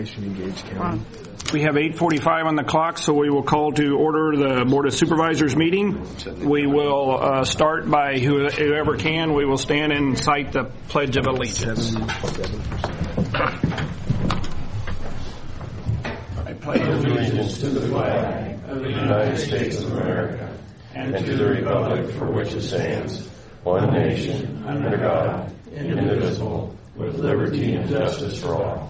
Transportation Engaged County. We have 8:45 on the clock, so we will call to order the Board of Supervisors meeting. We will start by whoever can. We will stand and cite the Pledge of Allegiance. I pledge allegiance to the flag of the United States of America and to the republic for which it stands, one nation, under God, indivisible, with liberty and justice for all.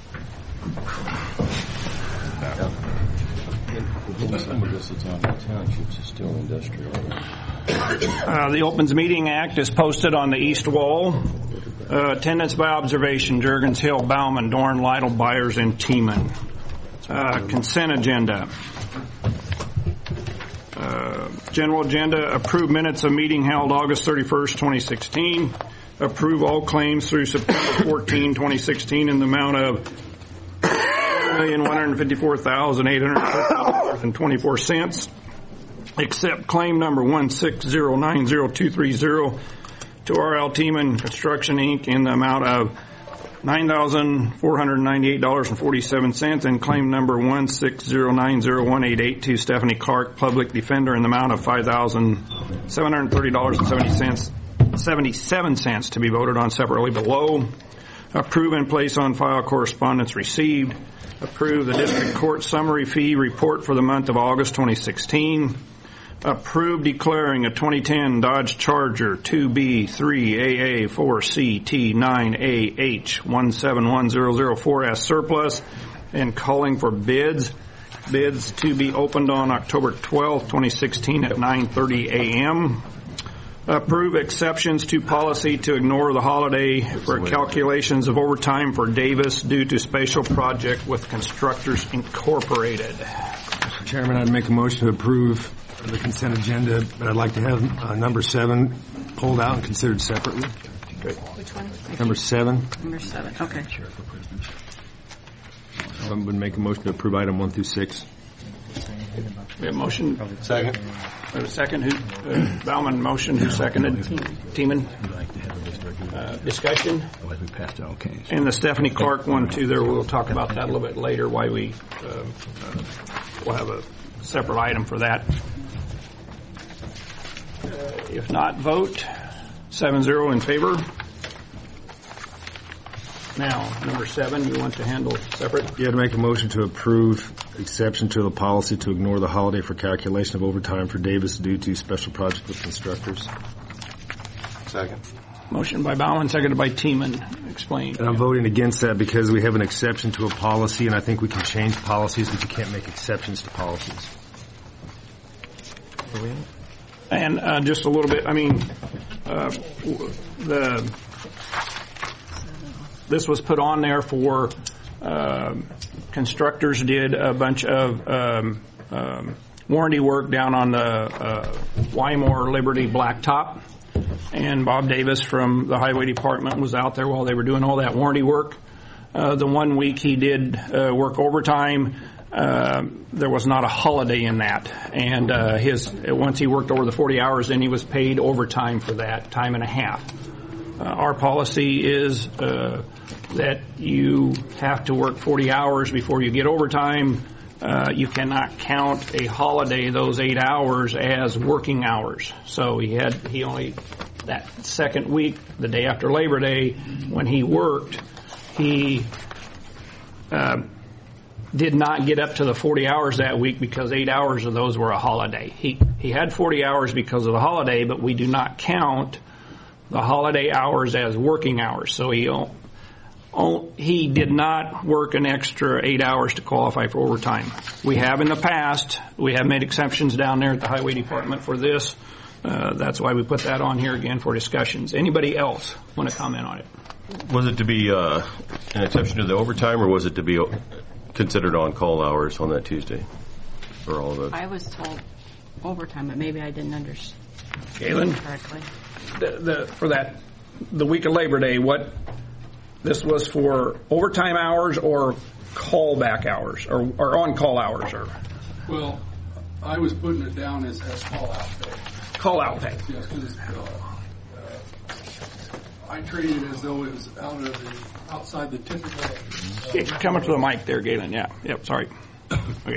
Some of this is on the townships is still industrial. The Opens Meeting Act is posted on the east wall. Attendance by observation: Juergens, Hill, Bauman, Dorn, Lytle, Byers, and Tiemann. Consent agenda. General agenda: approve minutes of meeting held August 31st, 2016. Approve all claims through September 14, 2016 in the amount of $1,154,850.24, except claim number 1609023 to R.L. Tiemann Construction, Inc. in the amount of $9,498.47, and claim number 1609018 to Stephanie Clark, Public Defender, in the amount of $5,730.77 to be voted on separately below. Approve and place on file correspondence received. Approve the District Court Summary Fee Report for the month of August 2016. Approve declaring a 2010 Dodge Charger 2B3AA4CT9AH171004 as surplus and calling for bids. Bids to be opened on October 12, 2016 at 9:30 a.m. Approve exceptions to policy to ignore the holiday for calculations of overtime for Davis due to special project with Constructors Incorporated. Mr. Chairman, I'd make a motion to approve the consent agenda, but I'd like to have number 7 pulled out and considered separately. Which one? Number 7. Number 7, okay. I would make a motion to approve item 1 through 6. We have motion. Second. We have a second. Bauman motion. Who seconded? Tiemann. Discussion. And the Stephanie Clark one too. There, we'll talk about that a little bit later. Why we we'll have a separate item for that. If not, vote 7-0 in favor. Now, number 7, you want to handle separate? Yeah, to make a motion to approve exception to the policy to ignore the holiday for calculation of overtime for Davis due to special project with Constructors. Second. Motion by Bauman, seconded by Tiemann. Explain. And I'm voting against that because we have an exception to a policy, and I think we can change policies, but you can't make exceptions to policies. And just a little bit, I mean, this was put on there for Constructors did a bunch of warranty work down on the Wymore Liberty Blacktop, and Bob Davis from the Highway Department was out there while they were doing all that warranty work. The 1 week he did work overtime. There was not a holiday in that, and once he worked over the 40 hours, then he was paid overtime for that time and a half. Our policy is that you have to work 40 hours before you get overtime. You cannot count a holiday, those 8 hours, as working hours. So he only, that second week, the day after Labor Day, when he worked, he did not get up to the 40 hours that week because 8 hours of those were a holiday. He had 40 hours because of the holiday, but we do not count the holiday hours as working hours. So he did not work an extra 8 hours to qualify for overtime. We have in the past, we have made exceptions down there at the Highway Department for this. That's why we put that on here again for discussions. Anybody else want to comment on it? Was it to be an exception to the overtime, or was it to be considered on-call hours on that Tuesday for all of it? I was told overtime, but maybe I didn't understand Galen? correctly. For the week of Labor Day, this was for overtime hours or callback hours or on-call hours? Well, I was putting it down as call-out pay. Call-out pay. Yes, because I treated it as though it was outside the typical. Okay, come up to the mic there, Galen. Yeah. Yep. Sorry. Okay.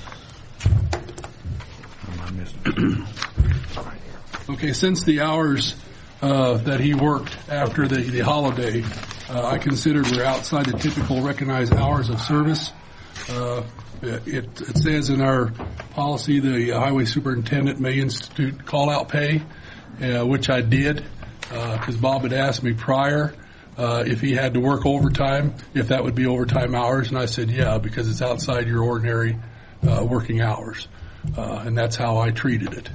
Okay, since the hours that he worked after the holiday, I considered we're outside the typical recognized hours of service. It says in our policy the highway superintendent may institute call-out pay, which I did because Bob had asked me prior if he had to work overtime, if that would be overtime hours, and I said yeah, because it's outside your ordinary working hours, and that's how I treated it.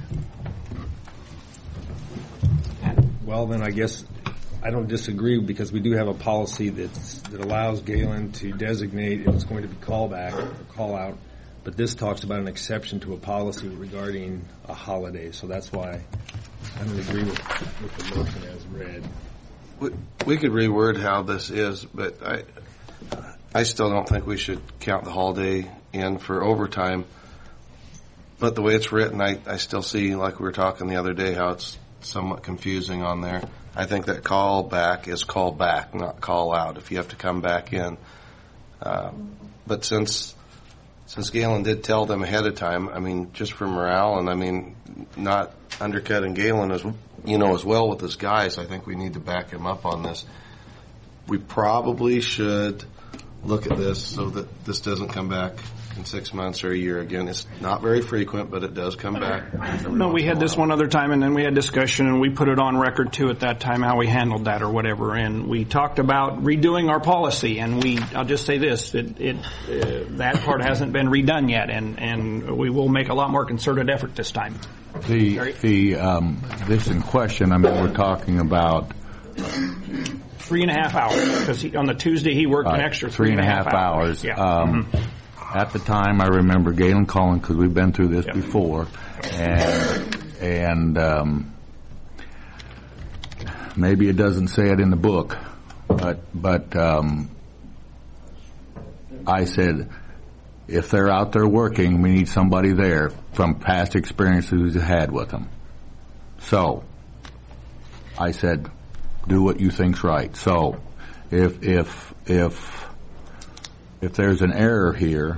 Well, then I guess I don't disagree because we do have a policy that allows Galen to designate if it's going to be callback or call out, but this talks about an exception to a policy regarding a holiday, so that's why I don't agree with the motion as read. We could reword how this is, but I still don't think we should count the holiday in for overtime. But the way it's written, I still see, like we were talking the other day, how it's somewhat confusing on there. I think that call back is call back, not call out, if you have to come back in. But since Galen did tell them ahead of time, I mean, just for morale, and I mean, not undercutting Galen as well with his guys, I think we need to back him up on this. We probably should look at this so that this doesn't come back in 6 months or a year again. It's not very frequent, but it does come back. No, we had this one other time, and then we had discussion, and we put it on record too at that time how we handled that or whatever. And we talked about redoing our policy, and I'll just say this: that part hasn't been redone yet, and we will make a lot more concerted effort this time. This in question, I mean, we're talking about 3.5 hours because on the Tuesday he worked an extra 3.5 hours. Yeah. At the time, I remember Galen calling because we've been through this before, and maybe it doesn't say it in the book, but I said if they're out there working, we need somebody there from past experiences we've had with them. So I said, do what you think's right. So if there's an error here,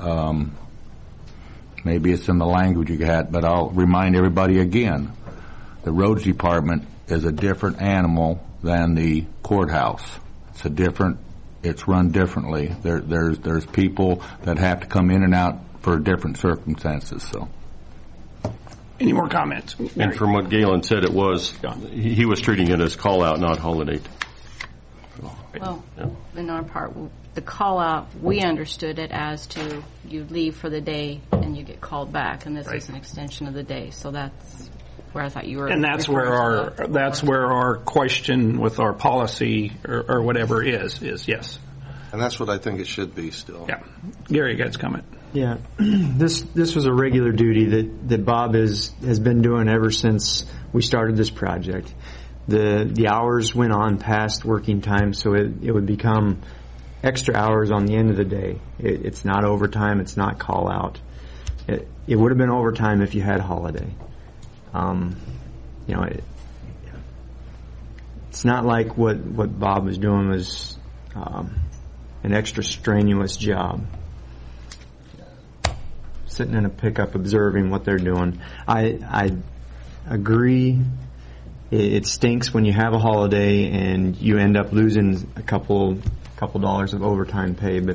maybe it's in the language you had, but I'll remind everybody again, the roads department is a different animal than the courthouse. It's run differently. There's people that have to come in and out for different circumstances. So, any more comments? And from what Galen said, he was treating it as call out, not holiday. Well, in our part, the call out, we understood it as to you leave for the day and you get called back, and this is an extension of the day. So that's where I thought you were. And that's where our question with our policy or whatever is yes. And that's what I think it should be still. Yeah, Gary, you guys comment. Yeah, this was a regular duty that Bob has been doing ever since we started this project. The hours went on past working time, so it would become extra hours on the end of the day. It's not overtime. It's not call out. It would have been overtime if you had holiday. It's not like what Bob was doing was an extra strenuous job. Sitting in a pickup observing what they're doing. I agree. It stinks when you have a holiday and you end up losing a couple dollars of overtime pay, but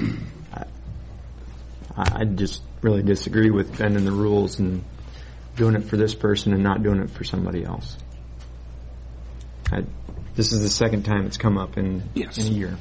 I just really disagree with bending the rules and doing it for this person and not doing it for somebody else. This is the second time it's come up in a year.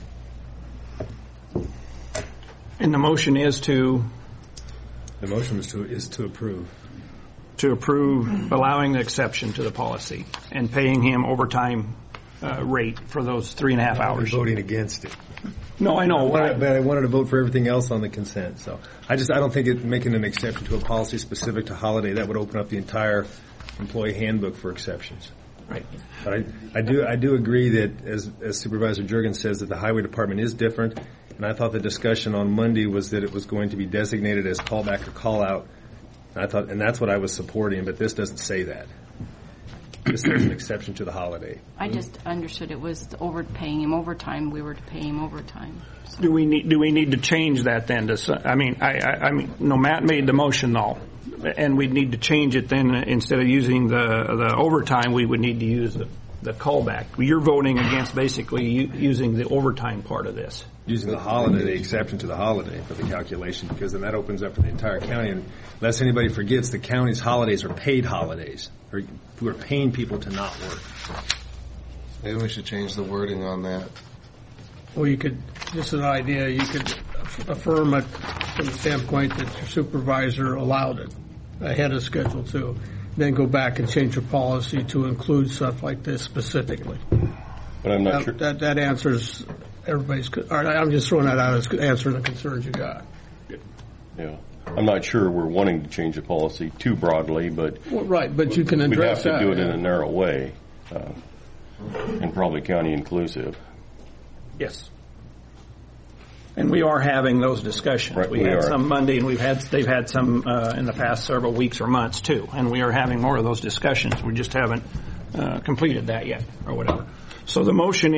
And the motion is to? The motion is to approve. To approve allowing the exception to the policy and paying him overtime rate for those 3.5 hours. Voting against it. No, I know. But I wanted to vote for everything else on the consent. So I don't think making an exception to a policy specific to holiday, that would open up the entire employee handbook for exceptions. Right. But I do agree that as Supervisor Juergens says that the highway department is different, and I thought the discussion on Monday was that it was going to be designated as callback or call out. And that's what I was supporting, but this doesn't say that. This is an exception to the holiday. I just understood it was paying him overtime. We were to pay him overtime. So. Do we need to change that then? I mean, no, Matt made the motion though, and we'd need to change it then. Instead of using the overtime, we would need to use the callback. You're voting against basically using the overtime part of this. Using the holiday, the exception to the holiday for the calculation, because then that opens up for the entire county. And unless anybody forgets, the county's holidays are paid holidays. We're paying people to not work. Maybe we should change the wording on that. Well, you could, just an idea, you could affirm it from the standpoint that your supervisor allowed it ahead of schedule too. Then go back and change your policy to include stuff like this specifically. But I'm not sure. That answers everybody's, I'm just throwing that out as answering the concerns you got. Yeah. I'm not sure we're wanting to change the policy too broadly, but Well, right, but you can address that. we'd have to do it in a narrow way, and probably county inclusive. Yes. And we are having those discussions. Right, we we had are. some Monday, and they've had some in the past several weeks or months too. And we are having more of those discussions. We just haven't completed that yet, or whatever. So the motion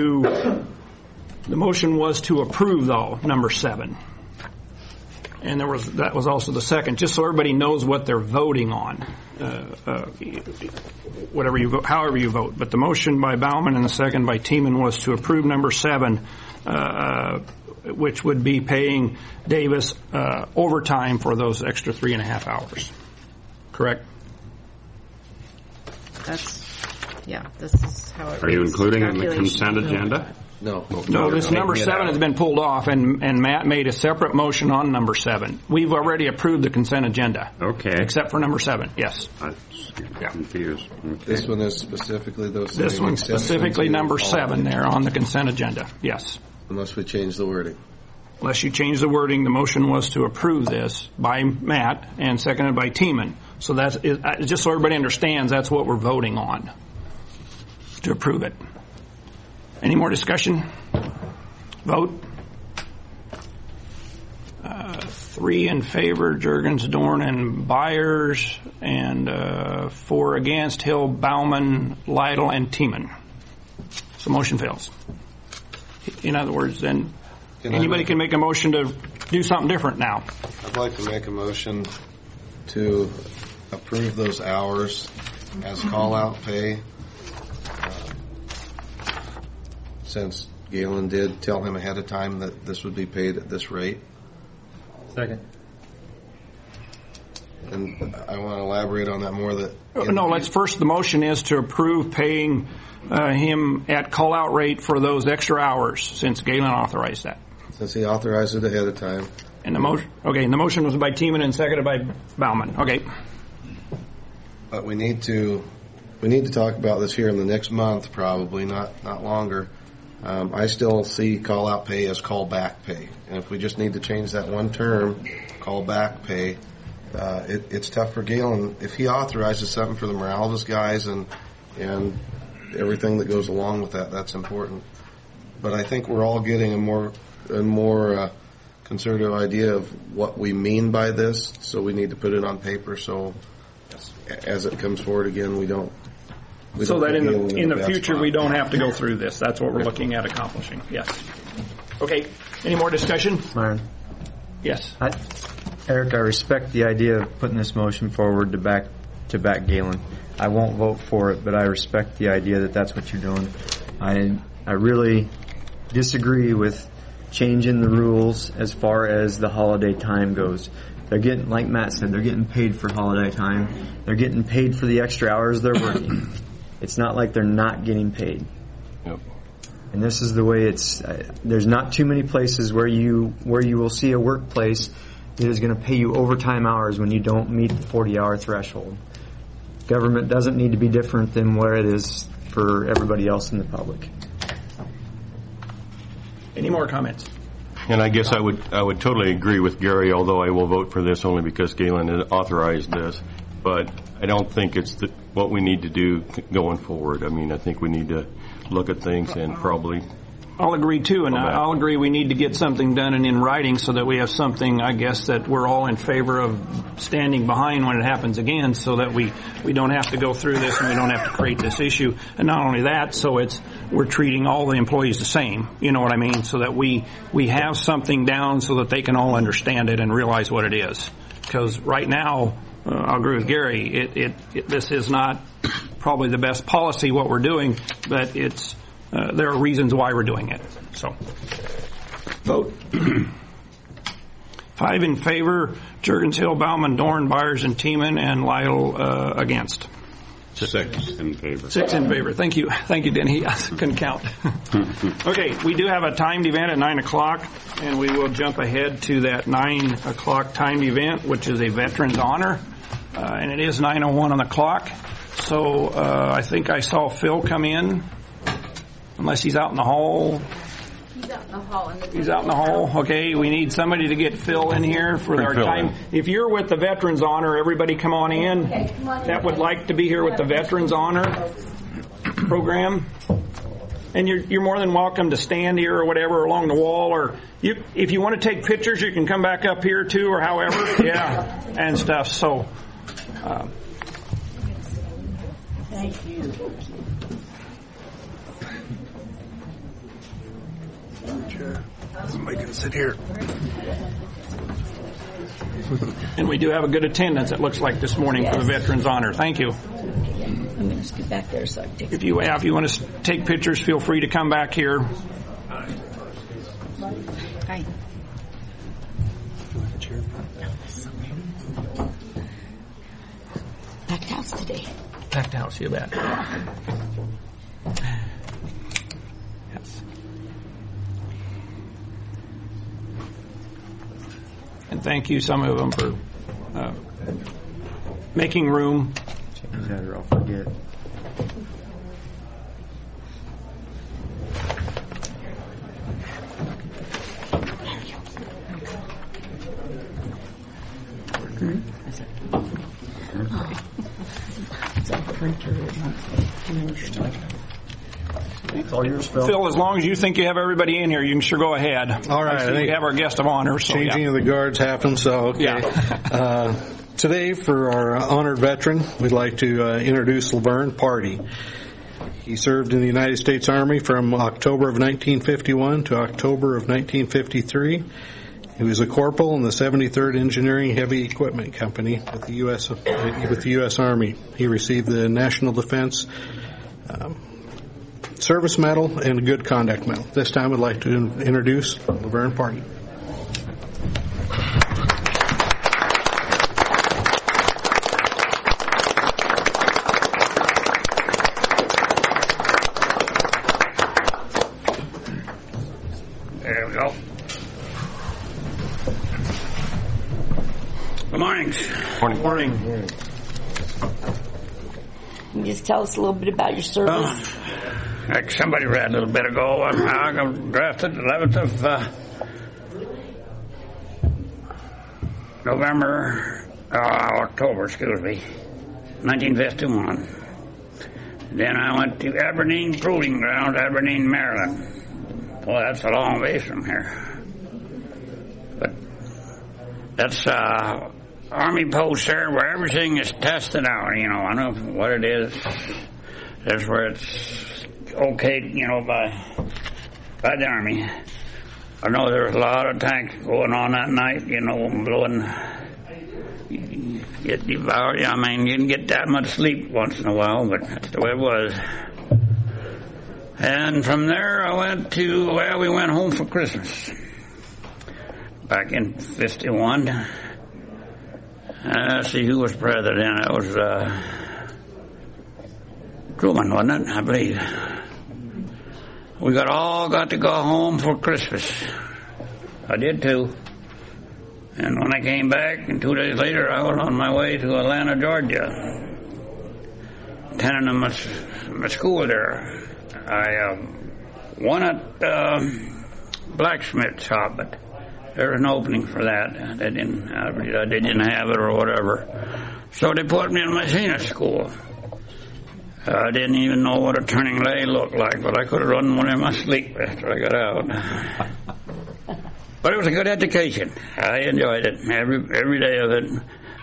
was to approve though number 7. And that was also the second, just so everybody knows what they're voting on, whatever you vote, however you vote. But the motion by Bauman and the second by Tiemann was to approve number 7, which would be paying Davis overtime for those extra 3.5 hours. Correct? This is how it Are you reads. including in the Calculation. consent agenda? No. No, this number 7 has been pulled off, and Matt made a separate motion on number 7. We've already approved the consent agenda. Okay. Except for number 7, yes. I'm confused. Okay. This one is specifically those. This one's specifically number 7 there on the consent agenda, yes. Unless we change the wording. Unless you change the wording, the motion was to approve this by Matt and seconded by Tiemann. So that's just so everybody understands, that's what we're voting on, to approve it. Any more discussion? Vote. 3 in favor, Juergens, Dorn, and Byers, and 4 against, Hill, Bauman, Lytle, and Tiemann. So motion fails. In other words, then anybody can make a motion to do something different now. I'd like to make a motion to approve those hours as call-out pay. Since Galen did tell him ahead of time that this would be paid at this rate. Second. And I want to elaborate on that more. No, let's first, the motion is to approve paying him at call-out rate for those extra hours, since Galen authorized that. Since he authorized it ahead of time. And the motion was by Tiemann and seconded by Bauman. Okay. But we need to talk about this here in the next month, probably not longer. I still see call-out pay as call-back pay. And if we just need to change that one term, call-back pay, it's tough for Galen. If he authorizes something for the morale of his guys and everything that goes along with that, that's important. But I think we're all getting a more conservative idea of what we mean by this, so we need to put it on paper so as it comes forward again, we don't so that in the future we don't have to go through this. That's what we're looking at accomplishing. Yes. Okay. Any more discussion? Myron. Yes. Eric, I respect the idea of putting this motion forward to back Galen. I won't vote for it, but I respect the idea that that's what you're doing. I really disagree with changing the rules as far as the holiday time goes. They're getting, like Matt said, they're getting paid for holiday time. They're getting paid for the extra hours they're working. It's not like they're not getting paid. Yep. And this is the way it's. There's not too many places where you will see a workplace that is going to pay you overtime hours when you don't meet the 40-hour threshold. Government doesn't need to be different than where it is for everybody else in the public. Any more comments? And I guess I would totally agree with Gary, although I will vote for this only because Galen had authorized this. But I don't think it's what we need to do going forward. I mean, I think we need to look at things and probably I'll agree too, and I'll agree we need to get something done and in writing so that we have something, I guess, that we're all in favor of standing behind when it happens again, so that we don't have to go through this and we don't have to create this issue. And not only that, so we're treating all the employees the same, you know what I mean, so that we have something down so that they can all understand it and realize what it is. Because right now, I'll agree with Gary, this is not probably the best policy what we're doing, but there are reasons why we're doing it. So, vote. 5 in favor, Juergens, Hill, Bauman, Dorn, Byers, and Tiemann, and Lyle against. 6 in favor. 6 in favor. Thank you. Thank you, Denny. I couldn't count. Okay, we do have a timed event at 9 o'clock, and we will jump ahead to that 9 o'clock timed event, which is a Veterans Honor, and it is 9:01 on the clock. So I think I saw Phil come in, unless he's out in the hall. He's out in the hall. He's out in the hall. Okay, we need somebody to get Phil in here for our time. If you're with the Veterans Honor, everybody come on in. Okay, come on in. That would like to be here with the Veterans Honor program. And you're more than welcome to stand here or whatever along the wall, or if you want to take pictures, you can come back up here too, or however, yeah, and stuff. So. Thank you. Somebody can sit here. And we do have a good attendance, it looks like, this morning for the Veterans Honor. Thank you. I'm going to scoot back there so I can take If you want to take pictures, feel free to come back here. Hi. Packed house today. Packed house, you bet. Yes. And thank you, some of them, for making room. Check these out or I'll forget. It's all yours, Phil. Phil, as long as you think you have everybody in here, you can sure go ahead. All right. I see we have our guest of honor. So, changing of the guards happened, so okay. Yeah. Today, for our honored veteran, we'd like to introduce Laverne Party. He served in the United States Army from October of 1951 to October of 1953. He was a corporal in the 73rd Engineering Heavy Equipment Company with the U.S. Army. He received the National Defense Service Medal and a Good Conduct Medal. This time I'd like to introduce Laverne Party. There we go. Good morning. Morning. Can you just tell us a little bit about your service? Like somebody read a little bit ago, I got drafted 11th of October, 1951. Then I went to Aberdeen Proving Ground, Aberdeen, Maryland. Well, that's a long ways from here. But that's Army post there where everything is tested out, you know. I know what it is. That's where it's okayed, you know, by the Army. I know there was a lot of tanks going on that night, you know, blowing. You get devoured. I mean, you didn't get that much sleep once in a while, but that's the way it was. And from there, I went to, we went home for Christmas. Back in 51. Let's see who was president. It was Truman, wasn't it? I believe. We all got to go home for Christmas. I did too. And when I came back, and 2 days later, I was on my way to Atlanta, Georgia, attending my school there. I won at blacksmith shop, but there was an opening for that. They didn't have it or whatever. So they put me in machinist school. I didn't even know what a turning leg looked like, but I could have run one in my sleep after I got out. But it was a good education. I enjoyed it, every day of it.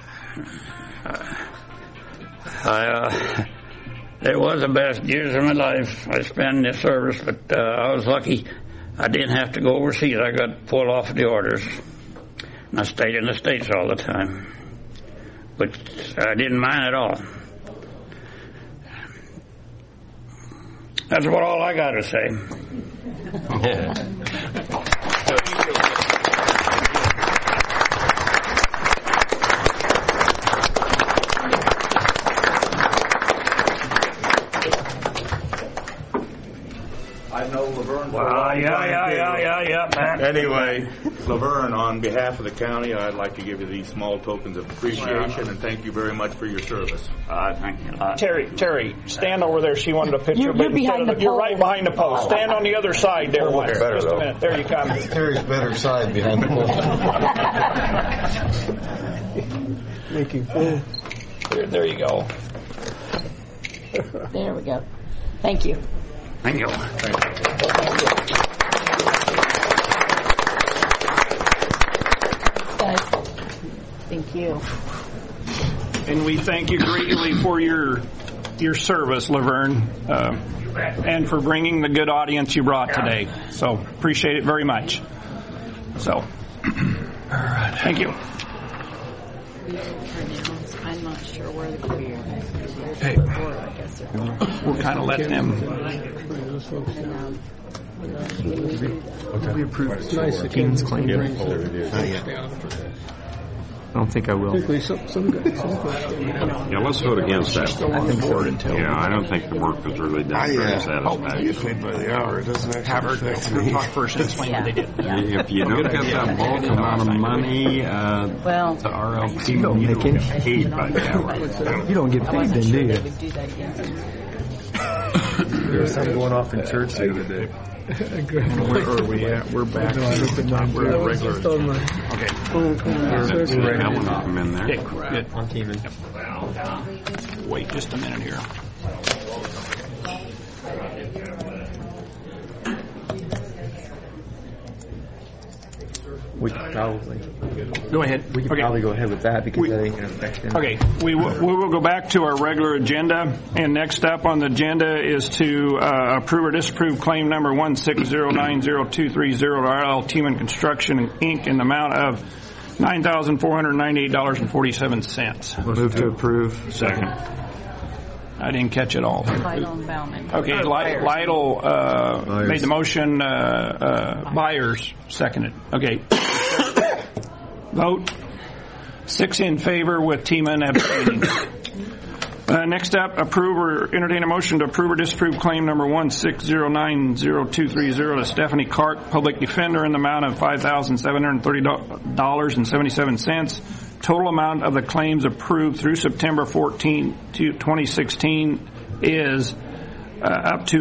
It was the best years of my life I spent in this service, but I was lucky I didn't have to go overseas. I got pulled off the orders, and I stayed in the States all the time, which I didn't mind at all. That's about all I got to say. I know Laverne. Yeah, Pat. Anyway, Laverne, on behalf of the county, I'd like to give you these small tokens of appreciation and thank you very much for your service. Thank you. Terry, stand over there. She wanted a picture. You're behind the You're pole. right behind the post. Stand on the other side there. Just a minute. There you come. Terry's better side behind the pole. Making full. There you go. There we go. Thank you. Thank you. Guys. Thank you. And we thank you greatly for your service, Laverne, and for bringing the good audience you brought today. So appreciate it very much. So, thank you. I'm not sure where the career is. Hey. I guess We're kind of letting them. We approved It's nice that Keenan's you claim. bring I don't think I will. Particularly some guys. Yeah, let's vote against that. I think so. Yeah, I don't think the work was really done very satisfactory. paid by the hour. It doesn't actually affect me. Talk first and explain what they did. If you don't get that bulk amount of money, Well, the RLP, You don't you make don't any. get paid by the hour. You don't get paid then, do you? would do that again. There was something going off in church the other day. Where are we at? We're back. We're at regular. Okay. That's Helen come in there. Okay, good. On team. Wait just a minute here. We could probably. Go ahead. We could Okay. probably go ahead with that because that ain't going to affect him. Okay, we will go back to our regular agenda, and next up on the agenda is to approve or disapprove claim number 1609023 to RL Tiemann Construction, Inc. in the amount of $9,498.47. Move to approve. Second. I didn't catch it all. Lytle and Bauman. Okay, Lytle made the motion, Byers seconded. Okay. Vote. 6 in favor with Tiemann abstaining. Next up, approve or entertain a motion to approve or disapprove claim number 1609023 to Stephanie Clark, Public Defender, in the amount of $5,730.77. Total amount of the claims approved through September 14, 2016 is up to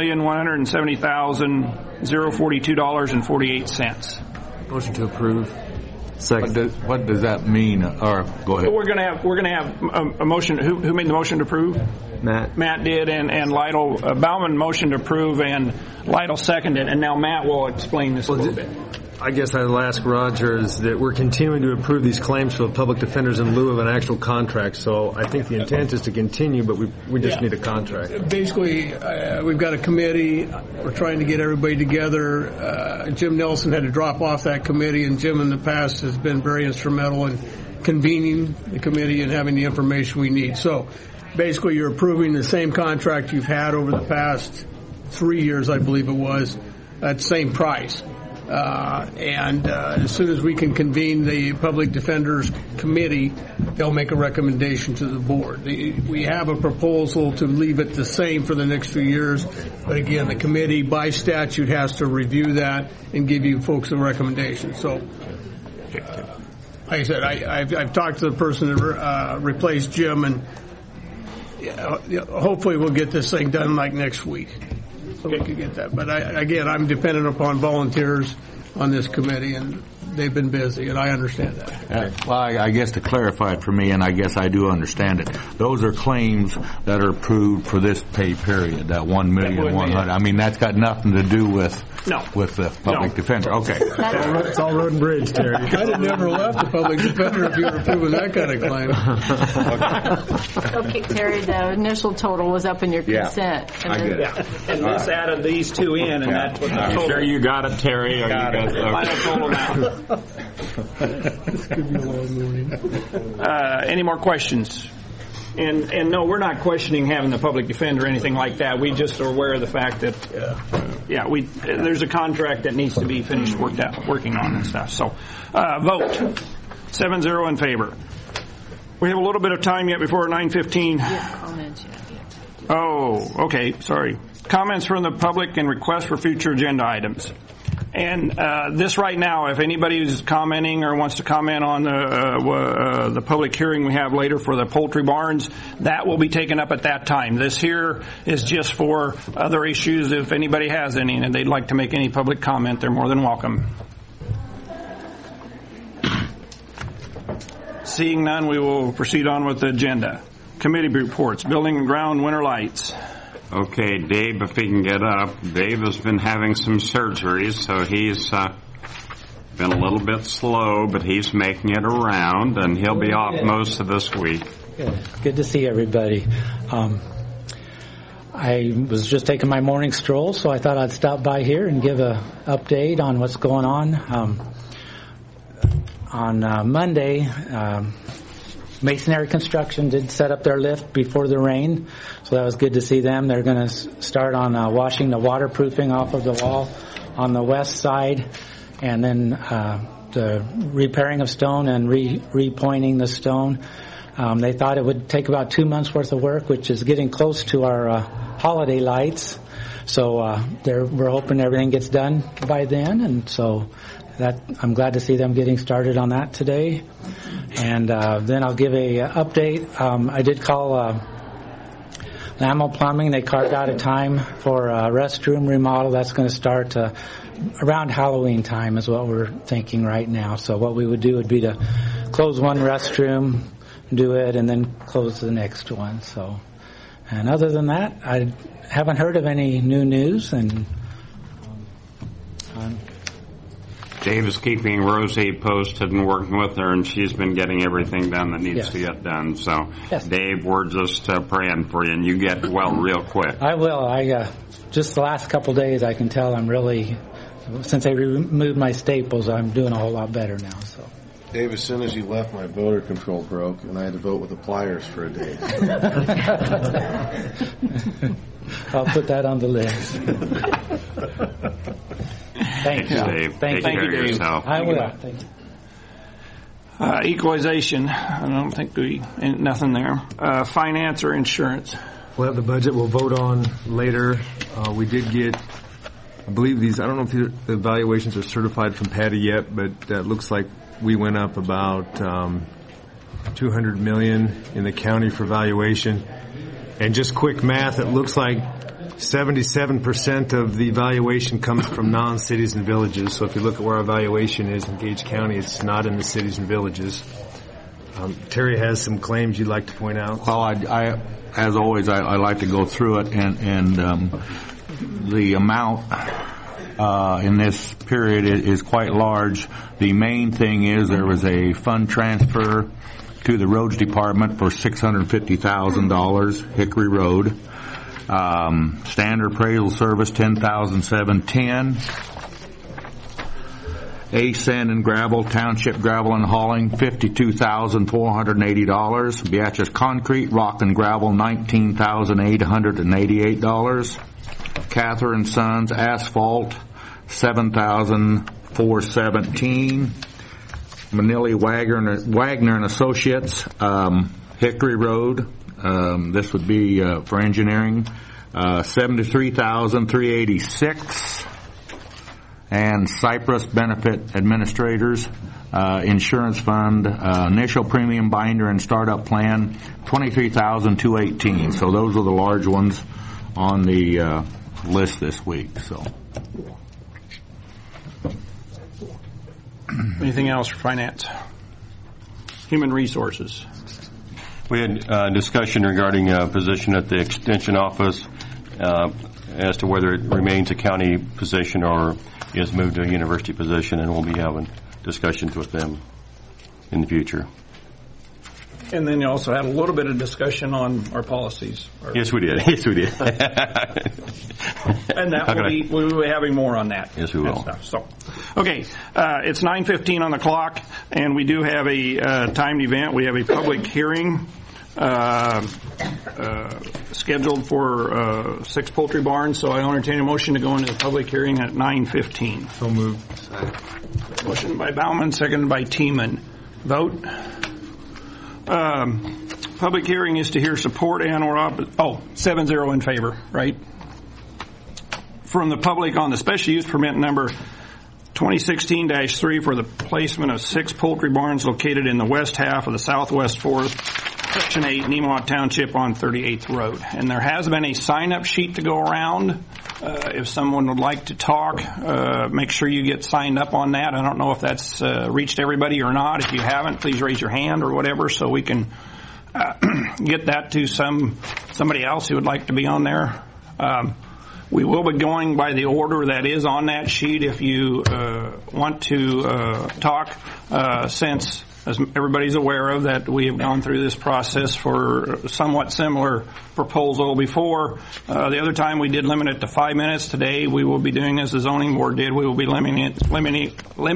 $1,170,042.48. Motion to approve. Second. What does that mean? Or go ahead. We're gonna have a motion. Who made the motion to approve? Matt did, and Lytle Bauman motioned to approve, and Lytle seconded. And now Matt will explain this a little bit. I guess I'll ask Roger is that we're continuing to approve these claims for the public defenders in lieu of an actual contract. So I think the intent is to continue, but we just need a contract. Basically, we've got a committee. We're trying to get everybody together. Jim Nelson had to drop off that committee, and Jim in the past has been very instrumental in convening the committee and having the information we need. So basically, you're approving the same contract you've had over the past 3 years, I believe it was, at the same price. As soon as we can convene the Public Defenders Committee, they'll make a recommendation to the board. We have a proposal to leave it the same for the next few years, but again, the committee by statute has to review that and give you folks a recommendation. So, like I said, I've talked to the person that replaced Jim, and hopefully we'll get this thing done like next week. So we could get that. But again, I'm dependent upon volunteers. on this committee, and they've been busy, and I understand that. Well, I guess to clarify it for me, and I guess I do understand it, those are claims that are approved for this pay period, that $1,100,000. I mean, that's got nothing to do with the public defender. Okay. It's all road and bridge, Terry. I'd have never left the public defender if you were approving that kind of claim. Okay, Terry, the initial total was up in your consent. I get it. And this added these two in, and that's what the total. Sure you got it, Terry? Or Got it. Final total now. This could be a long morning. Any more questions? And no, we're not questioning having the public defender or anything like that. We just are aware of the fact that, there's a contract that needs to be finished, working on and stuff. So, vote 7-0 in favor. We have a little bit of time yet before 9:15. Yeah, comments, Oh, okay, sorry. Comments from the public and requests for future agenda items. And this right now, if anybody is commenting or wants to comment on the public hearing we have later for the poultry barns, that will be taken up at that time. This here is just for other issues. If anybody has any and they'd like to make any public comment, they're more than welcome. Seeing none, we will proceed on with the agenda. Committee reports, building and ground winter lights. Okay, Dave, if he can get up. Dave has been having some surgeries, so he's been a little bit slow, but he's making it around, and he'll be off most of this week. Good to see everybody. I was just taking my morning stroll, so I thought I'd stop by here and give an update on what's going on. On Monday, Masonry Construction did set up their lift before the rain, so that was good to see them. They're going to start on washing the waterproofing off of the wall on the west side, and then the repairing of stone and repointing the stone. They thought it would take about 2 months worth of work, which is getting close to our holiday lights. So we're hoping everything gets done by then, and so I'm glad to see them getting started on that today. And then I'll give a update. I did call Lamo Plumbing. They carved out a time for a restroom remodel. That's going to start around Halloween time is what we're thinking right now. So what we would do would be to close one restroom, do it, and then close the next one. So, and other than that, I haven't heard of any new news. And Dave is keeping Rosie posted and working with her, and she's been getting everything done that needs to get done. So, Dave, we're just praying for you, and you get well real quick. I will. Just the last couple of days, I can tell I'm really, since I removed my staples, I'm doing a whole lot better now. So, Dave, as soon as you left, my voter control broke, and I had to vote with the pliers for a day. I'll put that on the list. Thank you, Dave. Thank Take care you, of yourself. I will. Thank you. Equalization. I don't think nothing there. Finance or insurance. We'll have the budget we'll vote on later. We did get, I believe I don't know if the evaluations are certified from Patty yet, but it looks like we went up about $200 million in the county for valuation. And just quick math, it looks like 77% of the evaluation comes from non-cities and villages. So if you look at where our evaluation is in Gage County, it's not in the cities and villages. Terry has some claims you'd like to point out. Well, I as always, I like to go through it, and the amount in this period is quite large. The main thing is there was a fund transfer to the roads department for $650,000, Hickory Road. Standard appraisal service, $10,710. Sand and gravel, township gravel and hauling, $52,480. Beatrice concrete, rock and gravel, $19,888. Catherine Sons asphalt, $7,417. Manili Wagner and Associates, Hickory Road. This would be for engineering, $73,386. And Cypress Benefit Administrators, Insurance Fund, initial premium binder and startup plan, $23,218. So those are the large ones on the list this week. So Anything else for finance? Human resources. We had discussion regarding a position at the Extension Office as to whether it remains a county position or is moved to a university position, and we'll be having discussions with them in the future. And then you also had a little bit of discussion on our policies. Yes, we did. Yes, we did. And that we'll be having more on that. Yes, we will. Stuff. So, okay, it's 9:15 on the clock, and we do have a timed event. We have a public hearing scheduled for 6 poultry barns. So I entertain a motion to go into the public hearing at 9:15. So moved. Motion by Bauman, seconded by Tiemann. Vote. Public hearing is to hear support and or 7-0 in favor, right? From the public on the special use permit number 2016-3 for the placement of 6 poultry barns located in the west half of the Southwest Forest, Section 8, Nemaha Township on 38th Road. And there has been a sign-up sheet to go around. If someone would like to talk, make sure you get signed up on that. I don't know if that's reached everybody or not. If you haven't, please raise your hand or whatever so we can get that to somebody else who would like to be on there. We will be going by the order that is on that sheet if you want to talk, since, as everybody's aware of, that we have gone through this process for a somewhat similar proposal before. The other time we did limit it to 5 minutes. Today we will be doing as the zoning board did. We will be limiting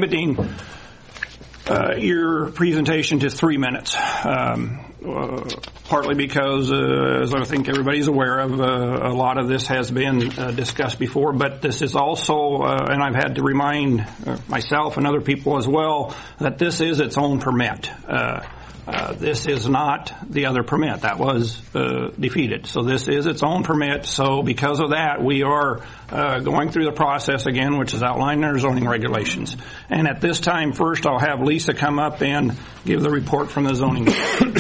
your presentation to 3 minutes. Partly because, as I think everybody's aware of, a lot of this has been discussed before, but this is also, and I've had to remind myself and other people as well, that this is its own permit. This is not the other permit. That was defeated. So this is its own permit. So because of that, we are going through the process again, which is outlined in our zoning regulations. And at this time, first, I'll have Lisa come up and give the report from the zoning board.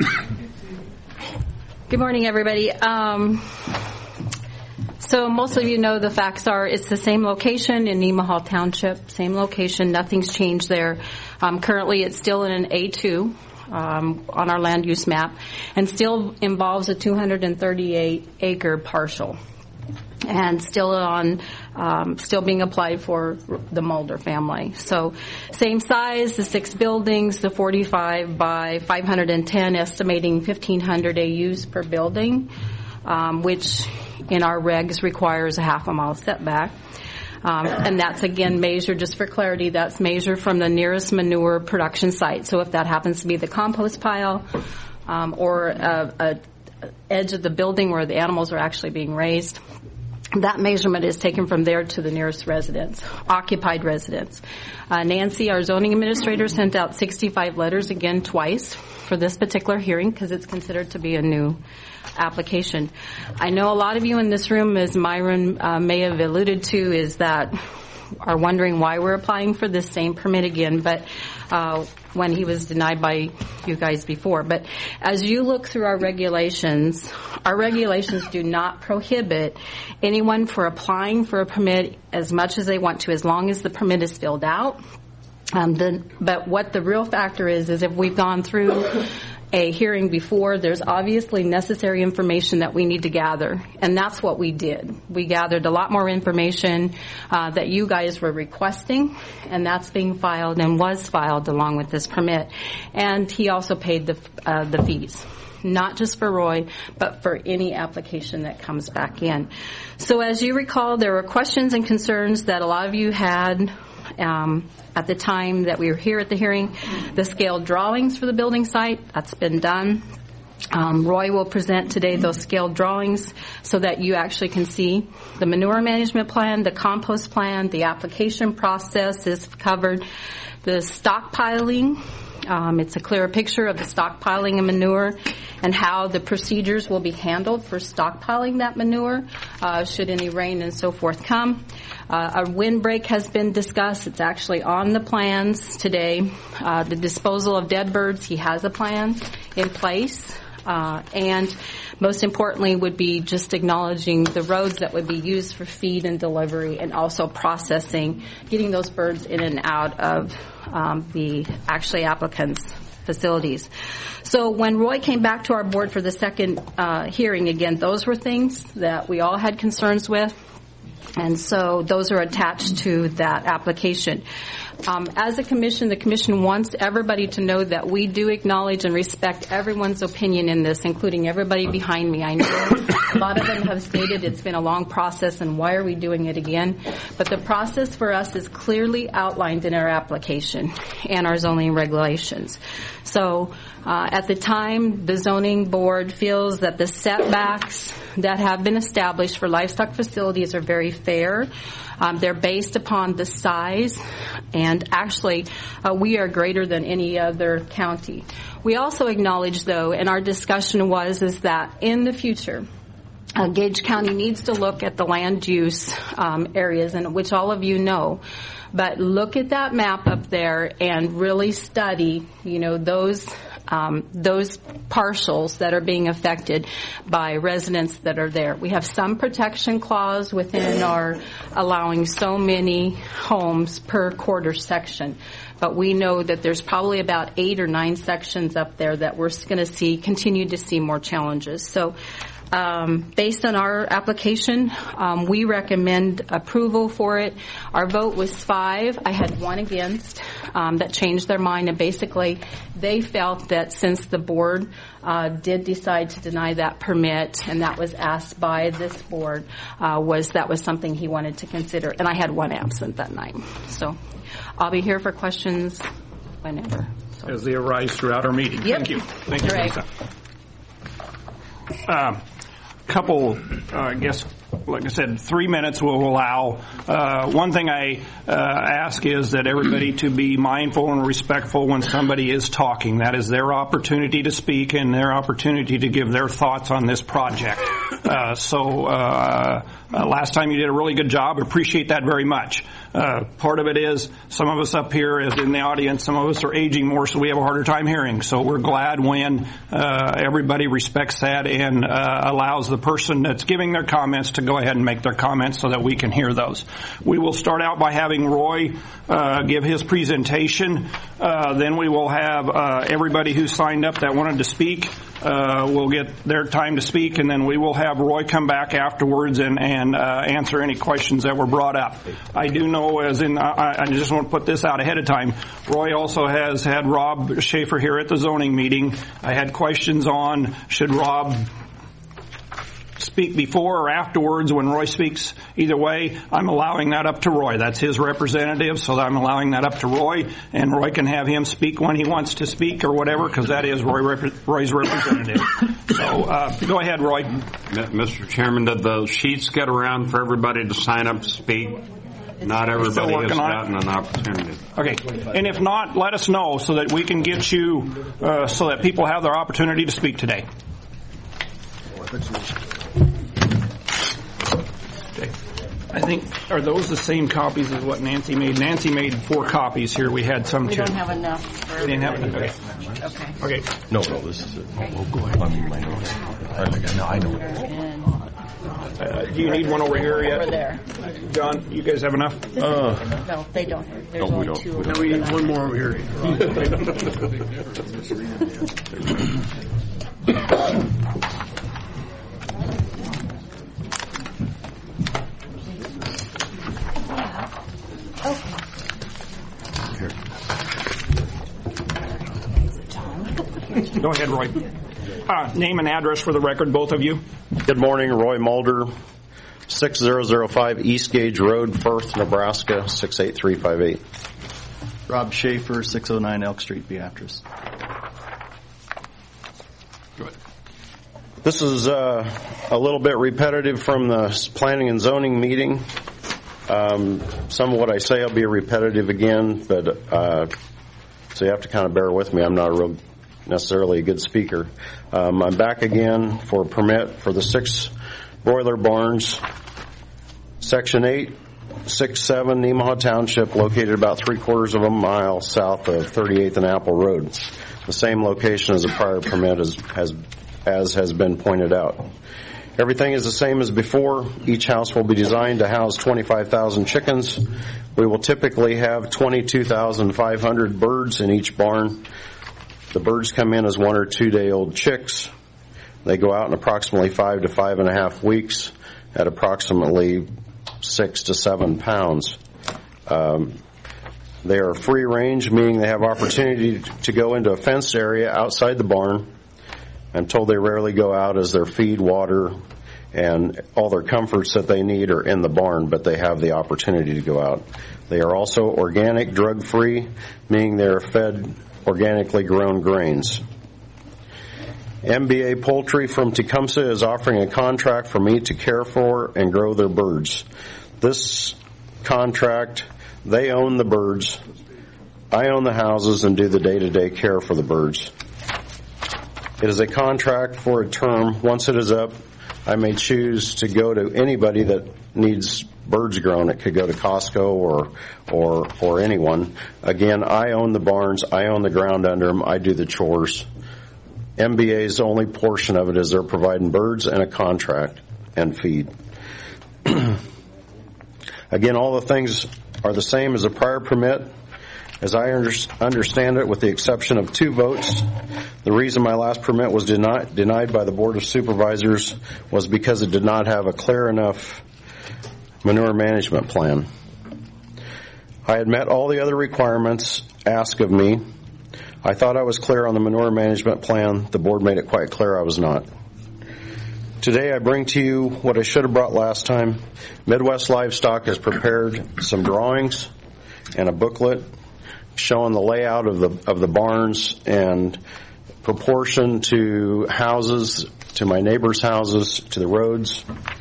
Good morning, everybody. So most of you know the facts are it's the same location in Nemaha Township, same location, nothing's changed there. Currently it's still in an A2 on our land use map and still involves a 238-acre parcel and still being applied for the Mulder family. So same size, the 6 buildings, the 45 by 510, estimating 1,500 AUs per building, which in our regs requires a half-a-mile setback. And that's, again, measured, just for clarity, that's measured from the nearest manure production site. So if that happens to be the compost pile or a edge of the building where the animals are actually being raised, that measurement is taken from there to the nearest residence, occupied residence. Nancy, our zoning administrator, sent out 65 letters, again, twice for this particular hearing because it's considered to be a new application. I know a lot of you in this room, as Myron may have alluded to, is that are wondering why we're applying for this same permit again, but when he was denied by you guys before. But as you look through our regulations do not prohibit anyone for applying for a permit as much as they want to, as long as the permit is filled out. But what the real factor is if we've gone through a hearing before, there's obviously necessary information that we need to gather, and that's what we did. We gathered a lot more information that you guys were requesting, and that's being filed and was filed along with this permit. And he also paid the fees, not just for Roy, but for any application that comes back in. So as you recall, there were questions and concerns that a lot of you had at the time that we were here at the hearing. The scaled drawings for the building site, that's been done. Roy will present today those scaled drawings so that you actually can see the manure management plan, the compost plan, the application process is covered. The stockpiling, it's a clearer picture of the stockpiling of manure and how the procedures will be handled for stockpiling that manure should any rain and so forth come. A windbreak has been discussed. It's actually on the plans today. The disposal of dead birds, he has a plan in place. And most importantly would be just acknowledging the roads that would be used for feed and delivery, and also processing, getting those birds in and out of the actually applicants' facilities. So when Roy came back to our board for the second hearing again, those were things that we all had concerns with. And so those are attached to that application. As a commission, the commission wants everybody to know that we do acknowledge and respect everyone's opinion in this, including everybody behind me. I know a lot of them have stated it's been a long process and why are we doing it again? But the process for us is clearly outlined in our application and our zoning regulations. So at the time, the zoning board feels that the setbacks that have been established for livestock facilities are very fair. They're based upon the size, and actually we are greater than any other county. We also acknowledge, though, and our discussion is that in the future, Gage County needs to look at the land use areas, and which all of you know. But look at that map up there and really study, those parcels that are being affected by residents that are there. We have some protection clause within our allowing so many homes per quarter section. But we know that there's probably about 8 or 9 sections up there that we're going to continue to see more challenges. So based on our application, we recommend approval for it. Our vote was 5. I had 1 against that changed their mind, and basically they felt that since the board did decide to deny that permit, and that was asked by this board, that was something he wanted to consider. And I had 1 absent that night. So I'll be here for questions whenever. So. As they arise throughout our meeting. Yep. Thank you. Thank you, Right. Lisa. Couple, I guess, like I said, 3 minutes will allow. One thing I ask is that everybody to be mindful and respectful when somebody is talking. That is their opportunity to speak and their opportunity to give their thoughts on this project. Last time you did a really good job. Appreciate that very much. Part of it is some of us up here as in the audience, some of us are aging more, so we have a harder time hearing. So we're glad when everybody respects that and allows the person that's giving their comments to go ahead and make their comments so that we can hear those. We will start out by having Roy give his presentation. Then we will have everybody who signed up that wanted to speak will get their time to speak, and then we will have Roy come back afterwards and answer any questions that were brought up. I do know, I just want to put this out ahead of time, Roy also has had Rob Schaefer here at the zoning meeting. I had questions on should Rob speak before or afterwards when Roy speaks. Either way, I'm allowing that up to Roy. That's his representative, so I'm allowing that up to Roy, and Roy can have him speak when he wants to speak or whatever, because that is Roy's representative. So go ahead, Roy. Mr. Chairman, did the sheets get around for everybody to sign up to speak? Not everybody has gotten an opportunity. Okay, and if not, let us know so that we can get you, so that people have their opportunity to speak today. I think, are those the same copies as what Nancy made? Nancy made 4 copies here. We had some, we too. don't have enough. We didn't have enough. Okay. No, this is it. Well, go ahead. I mean, my notes. I know. Do you need one over here yet? Over there. John, you guys have enough? No, they don't. There's only 2. No, we need one more over here. Go ahead, Roy. Name and address for the record, both of you. Good morning, Roy Mulder, 6005 East Gage Road, Firth, Nebraska, 68358. Rob Schaefer, 609 Elk Street, Beatrice. Go ahead. This is a little bit repetitive from the planning and zoning meeting. Some of what I say will be repetitive again, but so you have to kind of bear with me. I'm not necessarily a good speaker. I'm back again for a permit for the 6 broiler barns, Section 8, 6-7, Nemaha Township, located about 3/4 of a mile south of 38th and Apple Road. The same location as a prior permit has as has been pointed out. Everything is the same as before. Each house will be designed to house 25,000 chickens. We will typically have 22,500 birds in each barn. The birds come in as 1 or 2 day old chicks. They go out in approximately 5 to 5.5 weeks at approximately 6 to 7 pounds. They are free range, meaning they have opportunity to go into a fenced area outside the barn. I'm told they rarely go out as their feed, water, and all their comforts that they need are in the barn, but they have the opportunity to go out. They are also organic, drug-free, meaning they are fed organically grown grains. MBA Poultry from Tecumseh is offering a contract for me to care for and grow their birds. This contract, they own the birds, I own the houses and do the day-to-day care for the birds. It is a contract for a term. Once it is up, I may choose to go to anybody that needs birds grown. It could go to Costco or anyone. Again, I own the barns. I own the ground under them. I do the chores. MBA's only portion of it is they're providing birds and a contract and feed. Again, all the things are the same as a prior permit. As I understand it, with the exception of 2 votes, the reason my last permit was denied by the Board of Supervisors was because it did not have a clear enough manure management plan. I had met all the other requirements asked of me. I thought I was clear on the manure management plan. The board made it quite clear I was not. Today I bring to you what I should have brought last time. Midwest Livestock has prepared some drawings and a booklet showing the layout of the barns and proportion to houses, to my neighbors' houses, to the roads,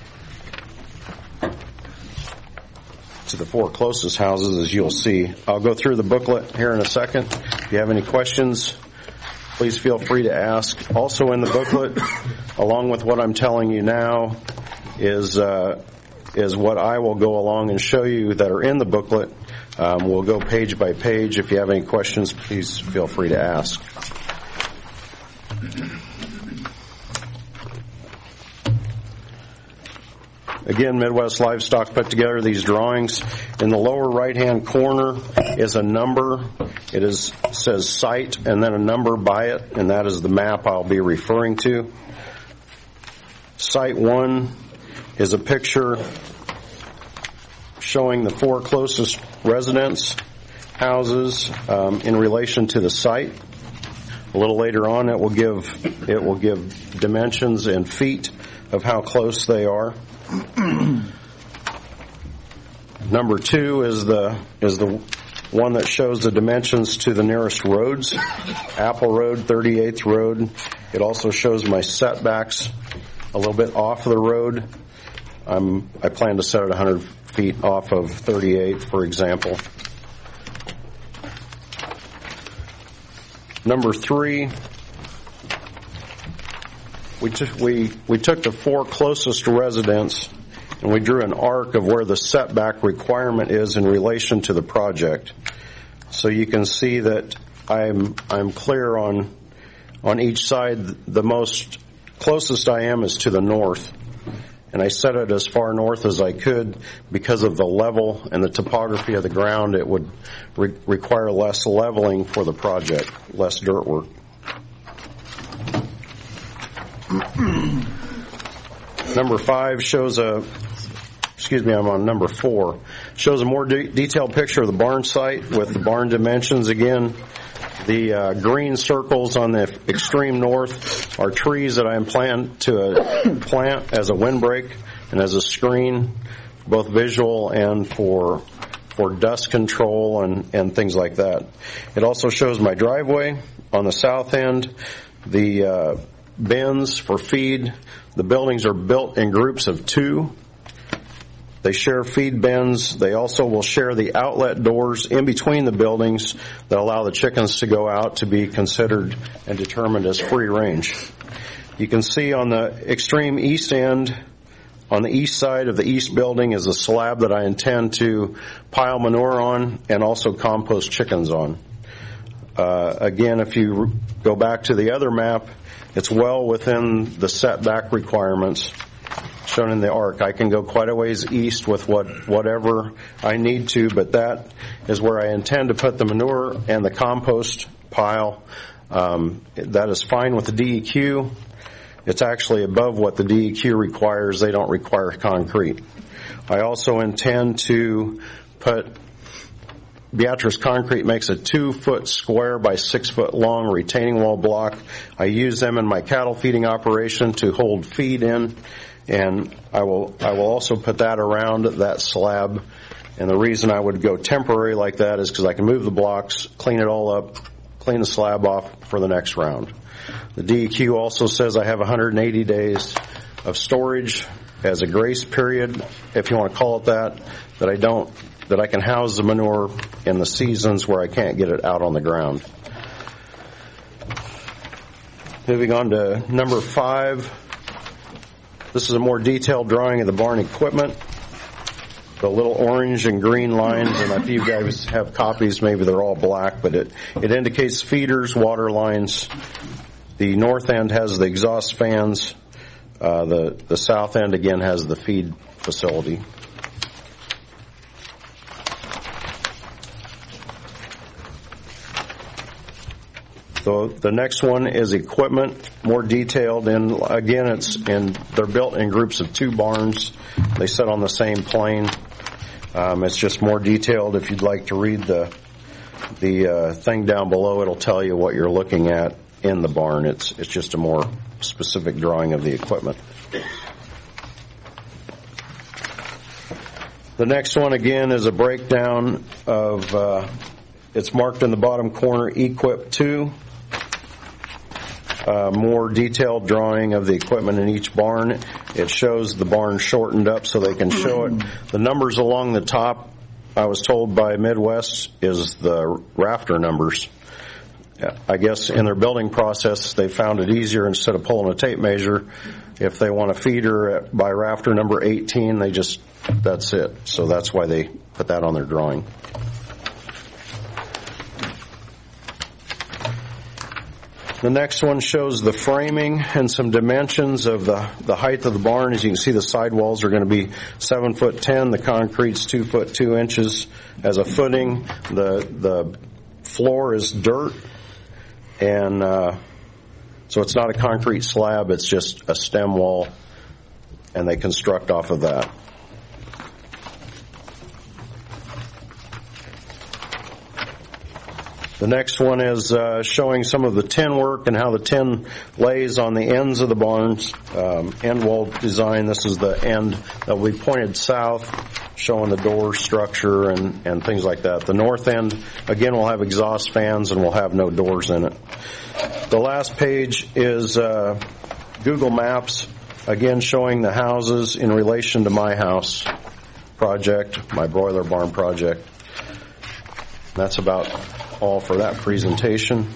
to the 4 closest houses, as you'll see. I'll go through the booklet here in a second. If you have any questions, please feel free to ask. Also in the booklet, along with what I'm telling you now, is what I will go along and show you that are in the booklet. We'll go page by page. If you have any questions, please feel free to ask. Again, Midwest Livestock put together these drawings. In the lower right-hand corner is a number. It says site and then a number by it, and that is the map I'll be referring to. Site 1 is a picture showing the 4 closest residence houses in relation to the site. A little later on, it will give dimensions in feet of how close they are. Number 2 is the one that shows the dimensions to the nearest roads. Apple Road, 38th Road. It also shows my setbacks a little bit off the road. I plan to set it 100 feet off of 38th, for example. Number 3, we took the 4 closest residents and we drew an arc of where the setback requirement is in relation to the project. So you can see that I'm clear on each side. The most closest I am is to the north, and I set it as far north as I could because of the level and the topography of the ground. It would require less leveling for the project, less dirt work. Number 5 shows I'm on number 4. Shows a more detailed picture of the barn site with the barn dimensions. Again, the green circles on the extreme north are trees that I am planning to plant as a windbreak and as a screen, both visual and for dust control and things like that. It also shows my driveway on the south end, the bins for feed. The buildings are built in groups of 2. They share feed bins. They also will share the outlet doors in between the buildings that allow the chickens to go out to be considered and determined as free range. You can see on the extreme east end, on the east side of the east building, is a slab that I intend to pile manure on and also compost chickens on. Again, if you go back to the other map, it's well within the setback requirements shown in the arc. I can go quite a ways east with whatever I need to, but that is where I intend to put the manure and the compost pile. That is fine with the DEQ. It's actually above what the DEQ requires. They don't require concrete. I also intend to put Beatrice Concrete makes a 2-foot square by 6-foot long retaining wall block. I use them in my cattle feeding operation to hold feed in, and I will also put that around that slab. And the reason I would go temporary like that is because I can move the blocks, clean it all up, clean the slab off for the next round. The DEQ also says I have 180 days of storage as a grace period, if you want to call it that I can house the manure in the seasons where I can't get it out on the ground. Moving on to number 5. This is a more detailed drawing of the barn equipment. The little orange and green lines, and if you guys have copies, maybe they're all black, but it indicates feeders, water lines. The north end has the exhaust fans. The south end, again, has the feed facility. So the next one is equipment, more detailed, and again, they're built in groups of 2 barns. They sit on the same plane. It's just more detailed. If you'd like to read the thing down below, it'll tell you what you're looking at in the barn. It's just a more specific drawing of the equipment. The next one, again, is a breakdown of, it's marked in the bottom corner, Equip 2. More detailed drawing of the equipment in each barn. It shows the barn shortened up so they can show it. The numbers along the top, I was told by Midwest, is the rafter numbers. I guess in their building process, they found it easier, instead of pulling a tape measure, if they want a feeder by rafter number 18, that's it. So that's why they put that on their drawing. The next one shows the framing and some dimensions of the height of the barn. As you can see, the sidewalls are going to be 7'10". The concrete's 2 foot 2 inches as a footing. The floor is dirt, and so it's not a concrete slab. It's just a stem wall, and they construct off of that. The next one is showing some of the tin work and how the tin lays on the ends of the barns. End wall design, this is the end that will be pointed south, showing the door structure and things like that. The north end, again, will have exhaust fans and will have no doors in it. The last page is Google Maps, again showing the houses in relation to my house project, my broiler barn project. That's about all for that presentation.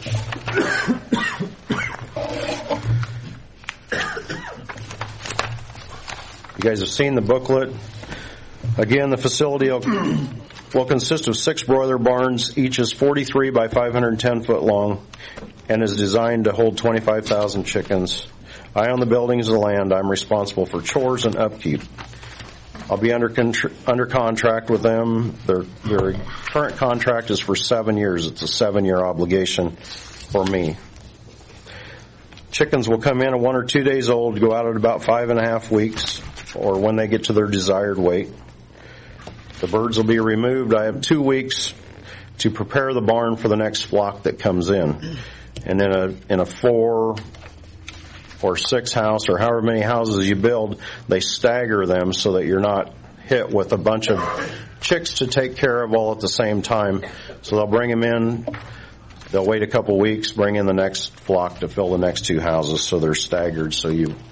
You guys have seen the booklet. Again, the facility will consist of 6 broiler barns. Each is 43 by 510 foot long and is designed to hold 25,000 chickens. I own the buildings and the land. I'm responsible for chores and upkeep. I'll be under contract with them. Their current contract is for 7 years. It's a 7-year obligation for me. Chickens will come in at 1 or 2 days old, go out at about 5.5 weeks, or when they get to their desired weight. The birds will be removed. I have 2 weeks to prepare the barn for the next flock that comes in. And in a 4 or 6 house, or however many houses you build, they stagger them so that you're not hit with a bunch of chicks to take care of all at the same time. So they'll bring them in, they'll wait a couple weeks, bring in the next flock to fill the next 2 houses, so they're staggered. So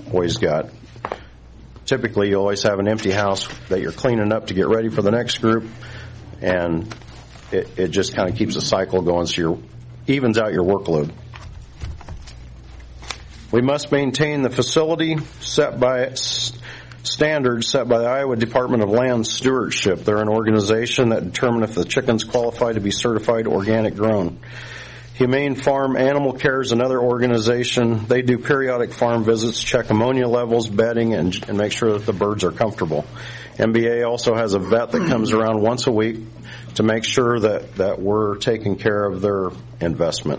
typically you always have an empty house that you're cleaning up to get ready for the next group, and it just kind of keeps a cycle going, so evens out your workload. We must maintain the facility standards set by the Iowa Department of Land Stewardship. They're an organization that determine if the chickens qualify to be certified organic grown. Humane Farm Animal Care is another organization. They do periodic farm visits, check ammonia levels, bedding, and make sure that the birds are comfortable. MBA also has a vet that comes around once a week to make sure that we're taking care of their investment.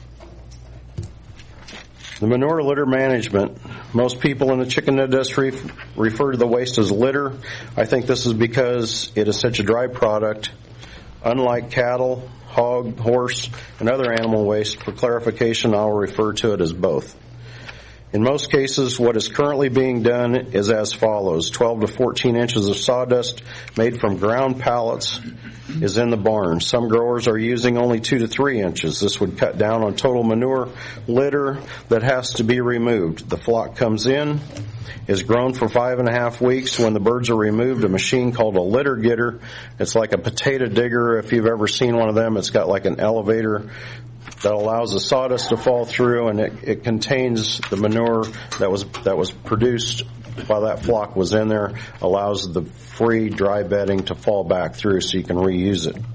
The manure litter management. Most people in the chicken industry refer to the waste as litter. I think this is because it is such a dry product. Unlike cattle, hog, horse, and other animal waste, for clarification, I'll refer to it as both. In most cases, what is currently being done is as follows. 12 to 14 inches of sawdust made from ground pallets is in the barn. Some growers are using only 2 to 3 inches. This would cut down on total manure litter that has to be removed. The flock comes in, is grown for 5.5 weeks. When the birds are removed, a machine called a litter getter. It's like a potato digger. If you've ever seen one of them, it's got like an elevator that allows the sawdust to fall through, and it contains the manure that was produced while that flock was in there, allows the free dry bedding to fall back through so you can reuse it.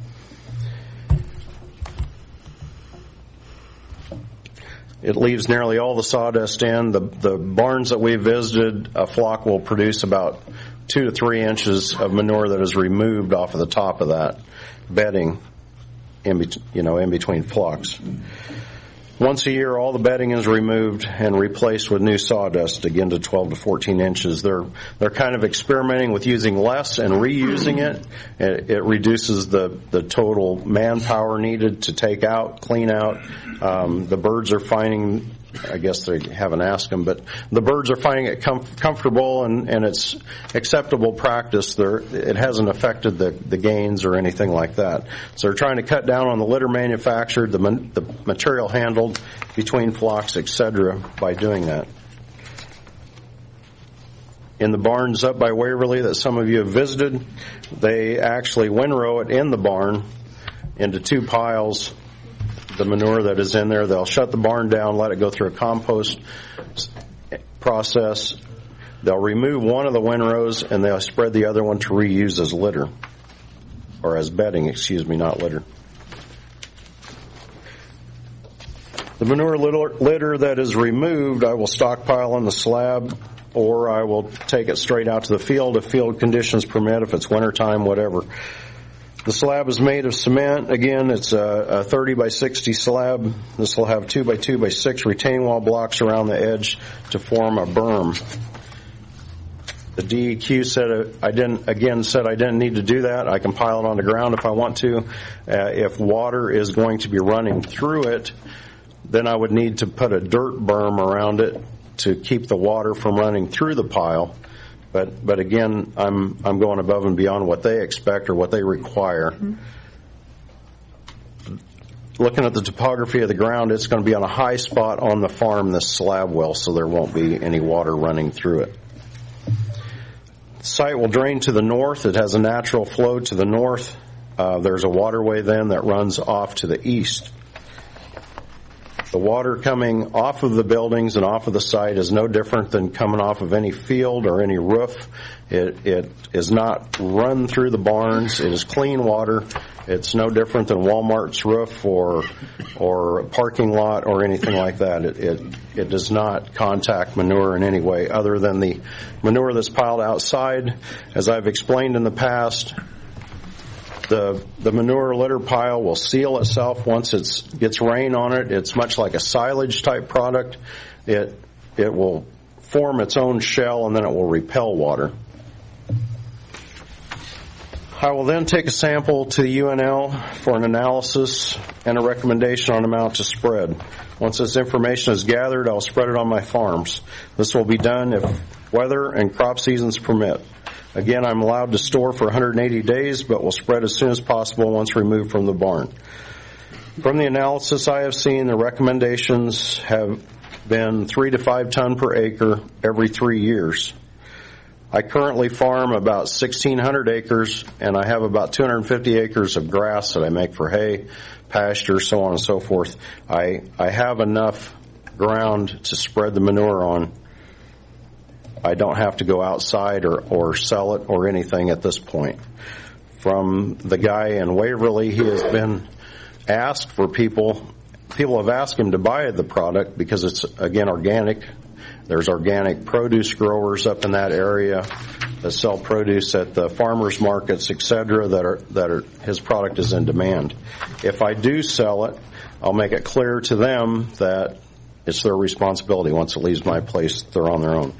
It leaves nearly all the sawdust in. The barns that we visited, a flock will produce about 2 to 3 inches of manure that is removed off of the top of that bedding in between flocks. Once a year, all the bedding is removed and replaced with new sawdust, again to 12 to 14 inches. They're kind of experimenting with using less and reusing it. It reduces the total manpower needed to take out, clean out. The birds are finding, I guess they haven't asked them, but the birds are finding it comfortable and it's acceptable practice. It hasn't affected the gains or anything like that. So they're trying to cut down on the litter manufactured, the material handled between flocks, etc. by doing that. In the barns up by Waverly that some of you have visited, they actually windrow it in the barn into 2 piles. The manure that is in there, they'll shut the barn down, let it go through a compost process. They'll remove one of the windrows and they'll spread the other one to reuse as litter, or as bedding, not litter. The manure litter that is removed, I will stockpile on the slab, or I will take it straight out to the field if field conditions permit, if it's wintertime, whatever. The slab is made of cement. Again, it's a 30 by 60 slab. This will have 2 by 2 by 6 retaining wall blocks around the edge to form a berm. The DEQ said I didn't need to do that. I can pile it on the ground if I want to. If water is going to be running through it, then I would need to put a dirt berm around it to keep the water from running through the pile. But again, I'm going above and beyond what they expect or what they require. Mm-hmm. Looking at the topography of the ground, it's going to be on a high spot on the farm, this slab well, so there won't be any water running through it. The site will drain to the north. It has a natural flow to the north. There's a waterway then that runs off to the east. The water coming off of the buildings and off of the site is no different than coming off of any field or any roof. It is not run through the barns. It is clean water. It's no different than Walmart's roof or a parking lot or anything like that. It does not contact manure in any way other than the manure that's piled outside. As I've explained in the past, the manure litter pile will seal itself once it gets rain on it. It's much like a silage type product. It will form its own shell and then it will repel water. I will then take a sample to the UNL for an analysis and a recommendation on amount to spread. Once this information is gathered, I'll spread it on my farms. This will be done if weather and crop seasons permit. Again, I'm allowed to store for 180 days, but will spread as soon as possible once removed from the barn. From the analysis I have seen, the recommendations have been 3 to 5 ton per acre every 3 years. I currently farm about 1,600 acres, and I have about 250 acres of grass that I make for hay, pasture, so on and so forth. I have enough ground to spread the manure on. I don't have to go outside or sell it or anything at this point. From the guy in Waverly, he has been asked for people people have asked him to buy the product because it's, again, organic. There's organic produce growers up in that area that sell produce at the farmers markets, etc., that are his product is in demand. If I do sell it, I'll make it clear to them that it's their responsibility. Once it leaves my place, they're on their own.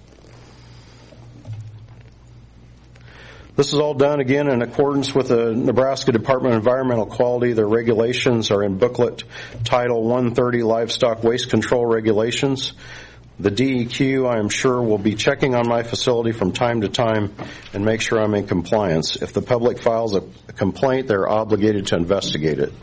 This is all done, again, in accordance with the Nebraska Department of Environmental Quality. Their regulations are in booklet Title 130, Livestock Waste Control Regulations. The DEQ, I am sure, will be checking on my facility from time to time and make sure I'm in compliance. If the public files a complaint, they're obligated to investigate it.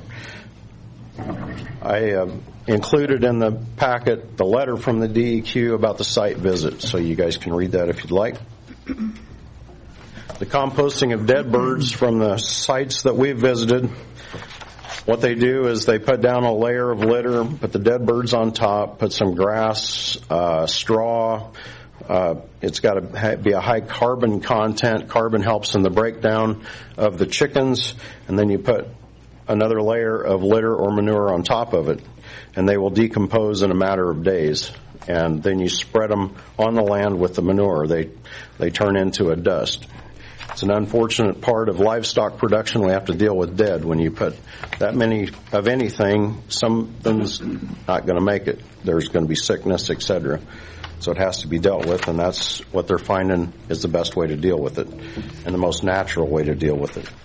I included in the packet the letter from the DEQ about the site visit, so you guys can read that if you'd like. The composting of dead birds from the sites that we've visited, what they do is they put down a layer of litter, put the dead birds on top, put some grass, straw. It's got to be a high carbon content. Carbon helps in the breakdown of the chickens, and then you put another layer of litter or manure on top of it, and they will decompose in a matter of days. And then you spread them on the land with the manure. They turn into a dust. It's an unfortunate part of livestock production. We have to deal with dead. When you put that many of anything, something's not going to make it. There's going to be sickness, etc. So it has to be dealt with, and that's what they're finding is the best way to deal with it and the most natural way to deal with it.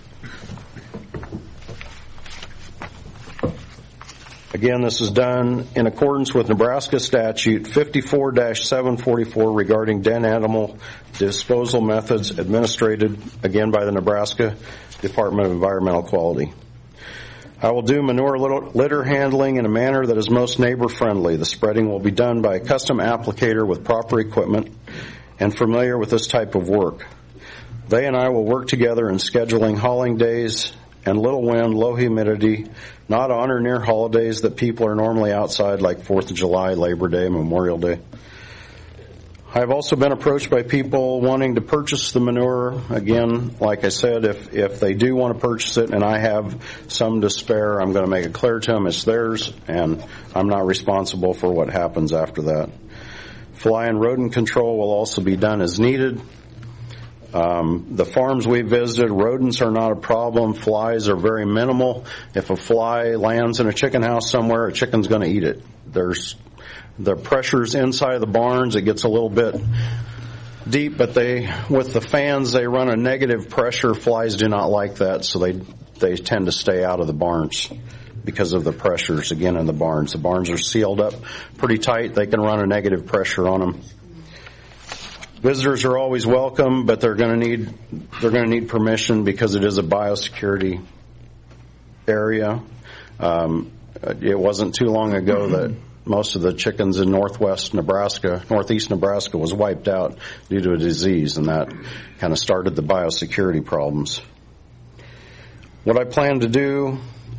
Again, this is done in accordance with Nebraska Statute 54-744 regarding dead animal disposal methods administered, again, by the Nebraska Department of Environmental Quality. I will do manure litter handling in a manner that is most neighbor-friendly. The spreading will be done by a custom applicator with proper equipment and familiar with this type of work. They and I will work together in scheduling hauling days and little wind, low humidity, not on or near holidays that people are normally outside, like 4th of July, Labor Day, Memorial Day. I have also been approached by people wanting to purchase the manure. Again, like I said, if they do want to purchase it and I have some to spare, I'm going to make it clear to them it's theirs, and I'm not responsible for what happens after that. Fly and rodent control will also be done as needed. The farms we visited, rodents are not a problem. Flies are very minimal. If a fly lands in a chicken house somewhere, a chicken's going to eat it. There's the pressures inside the barns. It gets a little bit deep, but with the fans, they run a negative pressure. Flies do not like that, so they tend to stay out of the barns because of the pressures, again, in the barns. The barns are sealed up pretty tight. They can run a negative pressure on them. Visitors are always welcome, but they're going to need permission because it is a biosecurity area. It wasn't too long ago that most of the chickens in northeast Nebraska was wiped out due to a disease, and that kind of started the biosecurity problems. What I plan to do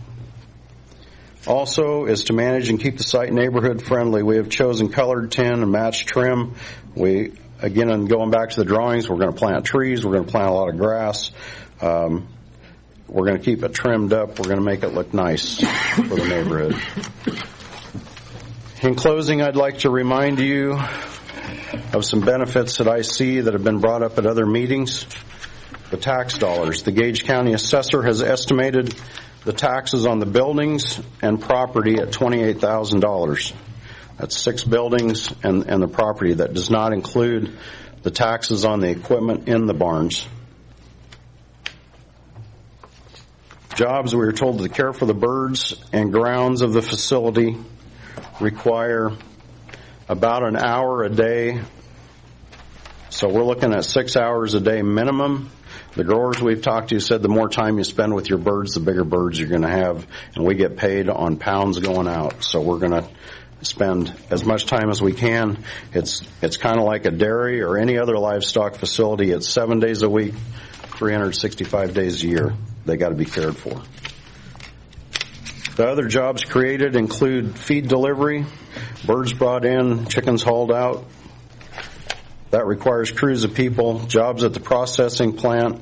also is to manage and keep the site neighborhood friendly. We have chosen colored tin and matched trim. Again, and going back to the drawings, we're going to plant trees. We're going to plant a lot of grass. We're going to keep it trimmed up. We're going to make it look nice for the neighborhood. In closing, I'd like to remind you of some benefits that I see that have been brought up at other meetings. The tax dollars. The Gage County Assessor has estimated the taxes on the buildings and property at $28,000. That's 6 buildings and the property. That does not include the taxes on the equipment in the barns. Jobs, we were told to care for the birds and grounds of the facility require about an hour a day. So we're looking at 6 hours a day minimum. The growers we've talked to said the more time you spend with your birds, the bigger birds you're going to have, and we get paid on pounds going out. So we're going to spend as much time as we can. It's kind of like a dairy or any other livestock facility. It's 7 days a week, 365 days a year. They got to be cared for. The other jobs created include feed delivery, birds brought in, chickens hauled out. That requires crews of people, jobs at the processing plant,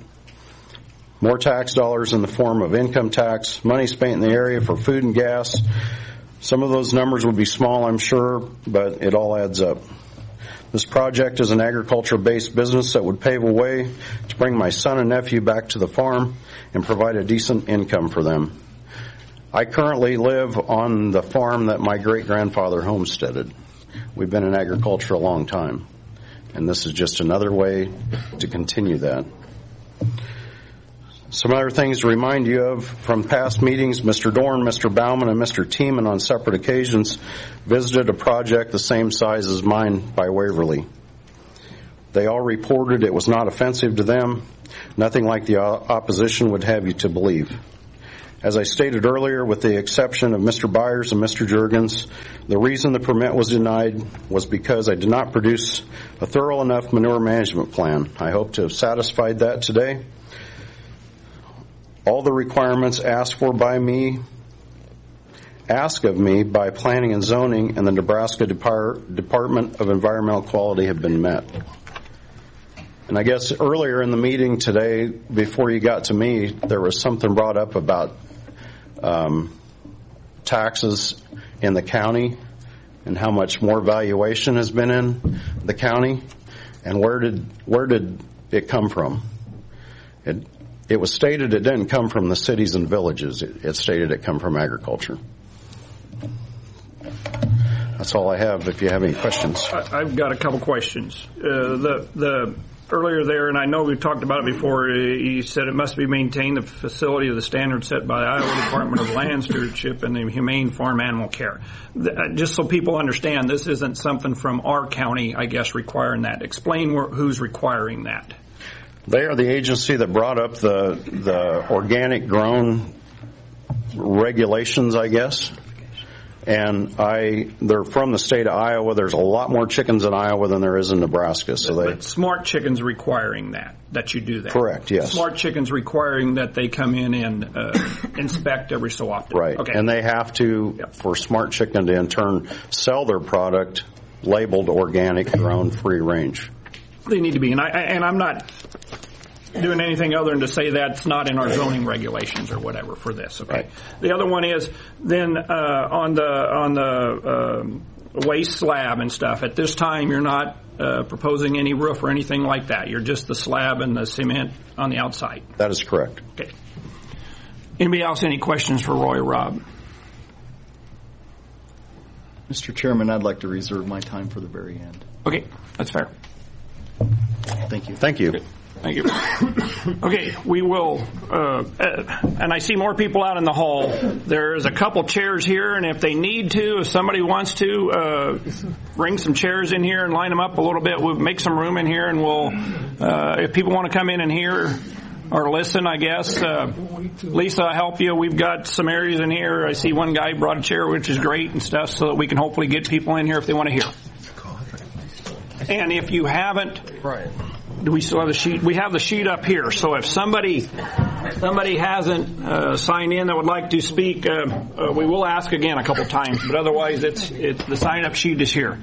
more tax dollars in the form of income tax, money spent in the area for food and gas, Some of those numbers would be small, I'm sure, but it all adds up. This project is an agriculture-based business that would pave a way to bring my son and nephew back to the farm and provide a decent income for them. I currently live on the farm that my great-grandfather homesteaded. We've been in agriculture a long time, and this is just another way to continue that. Some other things to remind you of from past meetings, Mr. Dorn, Mr. Bauman, and Mr. Tiemann on separate occasions visited a project the same size as mine by Waverly. They all reported it was not offensive to them, nothing like the opposition would have you to believe. As I stated earlier, with the exception of Mr. Byers and Mr. Juergens, the reason the permit was denied was because I did not produce a thorough enough manure management plan. I hope to have satisfied that today. All the requirements asked of me by Planning and Zoning and the Nebraska Department of Environmental Quality have been met. And I guess earlier in the meeting today, before you got to me, there was something brought up about taxes in the county and how much more valuation has been in the county. And where did it come from? It was stated it didn't come from the cities and villages. It stated it come from agriculture. That's all I have. If you have any questions, I've got a couple questions. The earlier there, and I know we've talked about it before. He said it must be maintained the facility of the standards set by the Iowa Department of Land Stewardship and the Humane Farm Animal Care. Just so people understand, this isn't something from our county, I guess, requiring that. Explain who's requiring that. They are the agency that brought up the organic grown regulations, I guess. And they're from the state of Iowa. There's a lot more chickens in Iowa than there is in Nebraska. But Smart Chicken's requiring that you do that. Correct, yes. Smart Chicken's requiring that they come in and inspect every so often. Right. Okay. And they have to, for Smart Chicken to in turn sell their product labeled organic, grown, free range. They need to be. And I'm not doing anything other than to say that's not in our zoning regulations or whatever for this. Okay. Right. The other one is then on the waste slab and stuff. At this time, you're not proposing any roof or anything like that. You're just the slab and the cement on the outside. That is correct. Okay. Anybody else? Any questions for Roy or Rob? Mr. Chairman, I'd like to reserve my time for the very end. Okay, that's fair. Thank you. Thank you. Okay. Thank you. Okay, we will, and I see more people out in the hall. There's a couple chairs here, and if they need to, if somebody wants to, bring some chairs in here and line them up a little bit, we'll make some room in here, and we'll, if people want to come in and hear or listen, I guess, Lisa, I'll help you. We've got some areas in here. I see one guy brought a chair, which is great and stuff, so that we can hopefully get people in here if they want to hear. And if you haven't, do we still have the sheet? We have the sheet up here. So if somebody hasn't signed in that would like to speak, we will ask again a couple times. But otherwise, it's the sign-up sheet is here.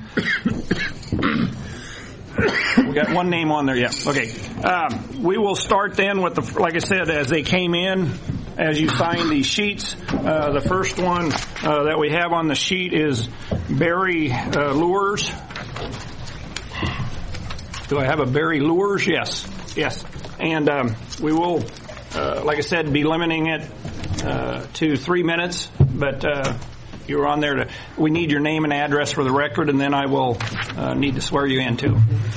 We got one name on there. Yeah. Okay. We will start then with like I said, as they came in. As you sign these sheets, the first one that we have on the sheet is Barry Lures. Do I have a Barry Lures? Yes. Yes. And we will, like I said, be limiting it to 3 minutes. But you're on there we need your name and address for the record, and then I will need to swear you in too.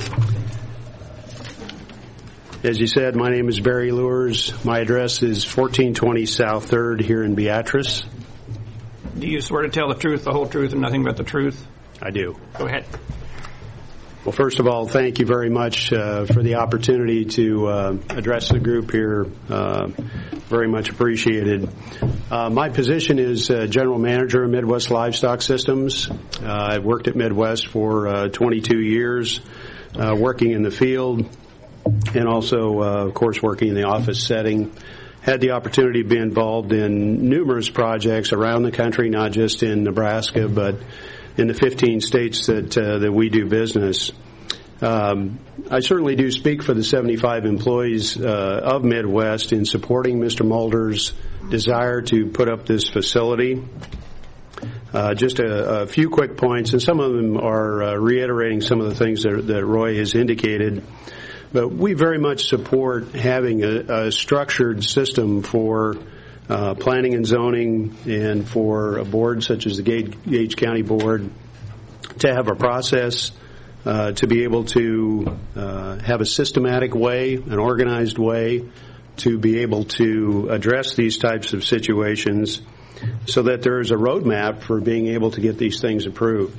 As you said, my name is Barry Lures. My address is 1420 South 3rd here in Beatrice. Do you swear to tell the truth, the whole truth, and nothing but the truth? I do. Go ahead. Well, first of all, thank you very much for the opportunity to address the group here. Very much appreciated. My position is General Manager of Midwest Livestock Systems. I've worked at Midwest for 22 years, working in the field and also, of course, working in the office setting. Had the opportunity to be involved in numerous projects around the country, not just in Nebraska, but in the 15 states that we do business. I certainly do speak for the 75 employees of Midwest in supporting Mr. Mulder's desire to put up this facility. Just a few quick points, and some of them are reiterating some of the things that Roy has indicated. But we very much support having a structured system for planning and zoning, and for a board such as the Gage County Board to have a process to be able to have a systematic way, an organized way to be able to address these types of situations, so that there is a roadmap for being able to get these things approved.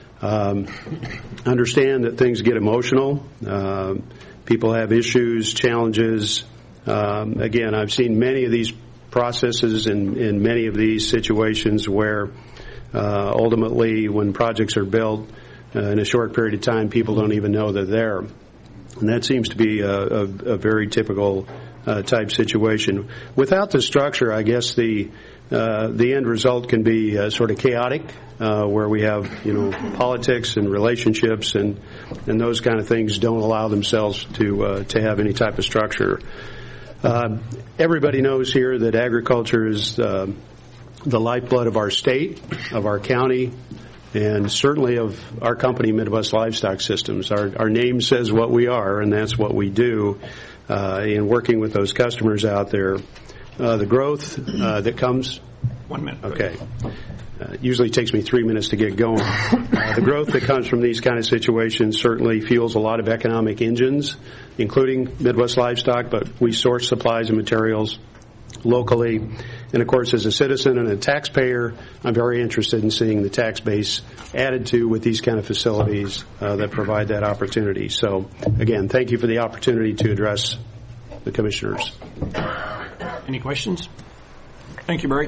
Understand that things get emotional. People have issues, challenges. Again, I've seen many of these processes in many of these situations where ultimately when projects are built in a short period of time, people don't even know they're there. And that seems to be a very typical type situation. Without the structure, I guess the end result can be sort of chaotic, where we have politics and relationships and those kind of things don't allow themselves to have any type of structure. Everybody knows here that agriculture is the lifeblood of our state, of our county, and certainly of our company, Midwest Livestock Systems. Our name says what we are, and that's what we do in working with those customers out there. The growth that comes... 1 minute. Okay. Usually takes me 3 minutes to get going. The growth that comes from these kind of situations certainly fuels a lot of economic engines, including Midwest Livestock, but we source supplies and materials locally. And of course, as a citizen and a taxpayer, I'm very interested in seeing the tax base added to with these kind of facilities that provide that opportunity. So again, thank you for the opportunity to address the commissioners. Any questions? Thank you, Barry.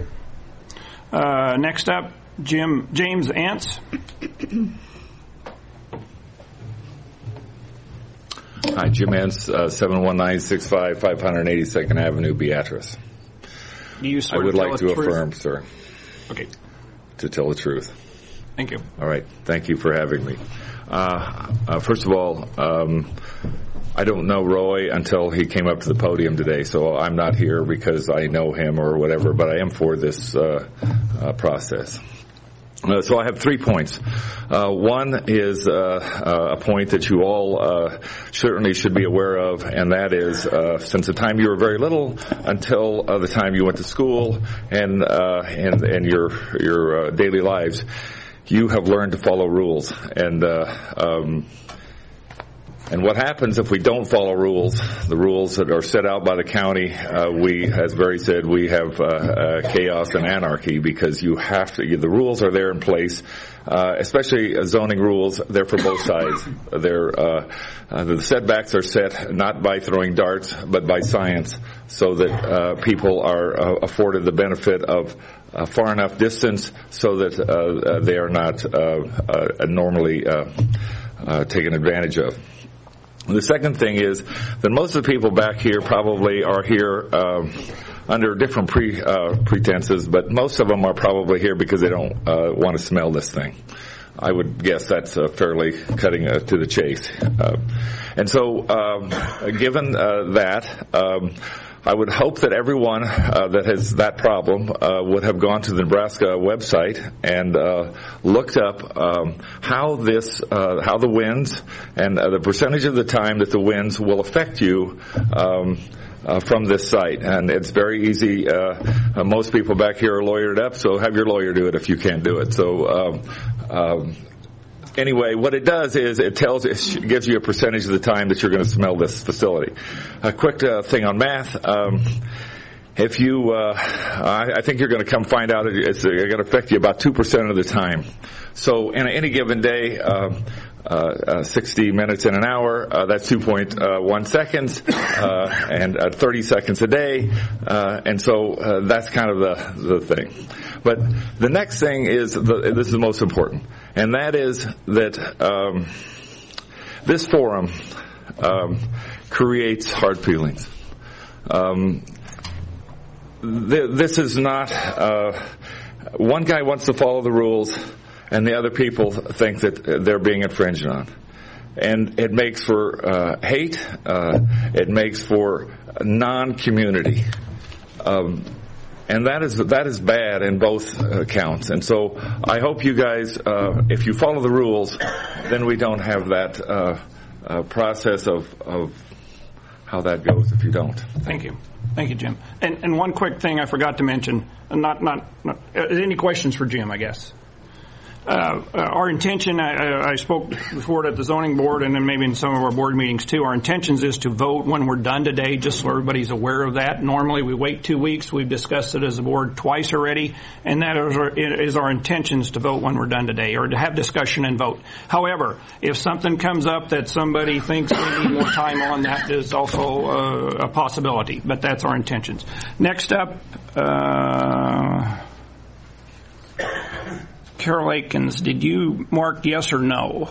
Next up, James Ants. Hi, Jim Ants, 71965 582nd Avenue, Beatrice. Do you swear I would to tell like the to truth? affirm, sir. Okay. To tell the truth. Thank you. All right. Thank you for having me. First of all, I don't know Roy until he came up to the podium today, so I'm not here because I know him or whatever, but I am for this process. So I have 3 points. One is a point that you all certainly should be aware of, and that is since the time you were very little until the time you went to school and your daily lives, you have learned to follow rules. And what happens if we don't follow rules, the rules that are set out by the county, as Barry said, we have chaos and anarchy because you have to, the rules are there in place, especially zoning rules, they're for both sides. The setbacks are set not by throwing darts, but by science, so that people are afforded the benefit of far enough distance so that they are not normally taken advantage of. The second thing is that most of the people back here probably are here under different pretenses, but most of them are probably here because they don't want to smell this thing. I would guess that's fairly cutting to the chase. And so, given that, I would hope that everyone that has that problem would have gone to the Nebraska website and looked up how the winds and the percentage of the time that the winds will affect you from this site. And it's very easy. Most people back here are lawyered up, so have your lawyer do it if you can't do it. So anyway, what it does is it gives you a percentage of the time that you're going to smell this facility. A quick thing on math. If you, I think you're going to come find out it's going to affect you about 2% of the time. So in any given day, 60 minutes in an hour, that's 2.1 seconds, and 30 seconds a day, and so that's kind of the thing. But the next thing is, this is the most important, and that is that this forum creates hard feelings. This is not, one guy wants to follow the rules, and the other people think that they're being infringed on. And it makes for hate. It makes for non-community. And that is bad in both counts. And so I hope you guys, if you follow the rules, then we don't have that process of how that goes if you don't. Thank you. Thank you, Jim. And one quick thing I forgot to mention, any questions for Jim, I guess? Our intention, I spoke before at the zoning board and then maybe in some of our board meetings too, our intentions is to vote when we're done today, just so everybody's aware of that. Normally we wait 2 weeks. We've discussed it as a board twice already, and that is our intentions to vote when we're done today, or to have discussion and vote. However, if something comes up that somebody thinks we need more time on, that is also a possibility, but that's our intentions. Next up, Carol Aikens, did you mark yes or no?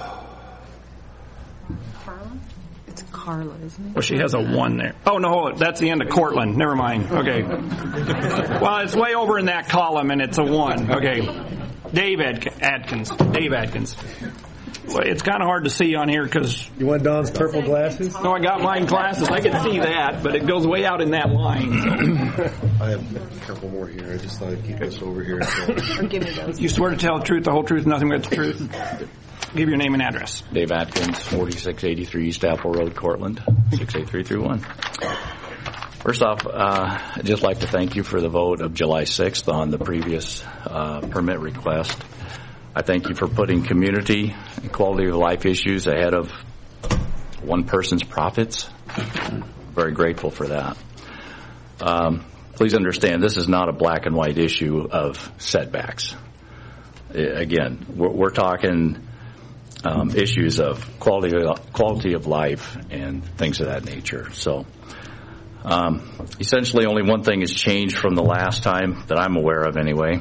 Carla? It's Carla, isn't it? Well, she has a 1 there. Oh, no, that's the end of Cortland. Never mind. Okay. Well, it's way over in that column, and it's a 1. Okay. Dave Atkins. Well, it's kind of hard to see on here because... You want Don's purple glasses? No, I got mine glasses. I can see that, but it goes way out in that line. So. I have a couple more here. I just thought I'd keep this over here. Or give me those. You swear to tell the truth, the whole truth, nothing but the truth? Give your name and address. Dave Atkins, 4683 East Apple Road, Cortland, 68331. First off, I'd just like to thank you for the vote of July 6th on the previous permit request. I thank you for putting community and quality of life issues ahead of one person's profits. Very grateful for that. Please understand, this is not a black and white issue of setbacks. Again, we're talking issues of quality of life and things of that nature. So, essentially, only one thing has changed from the last time that I'm aware of, anyway.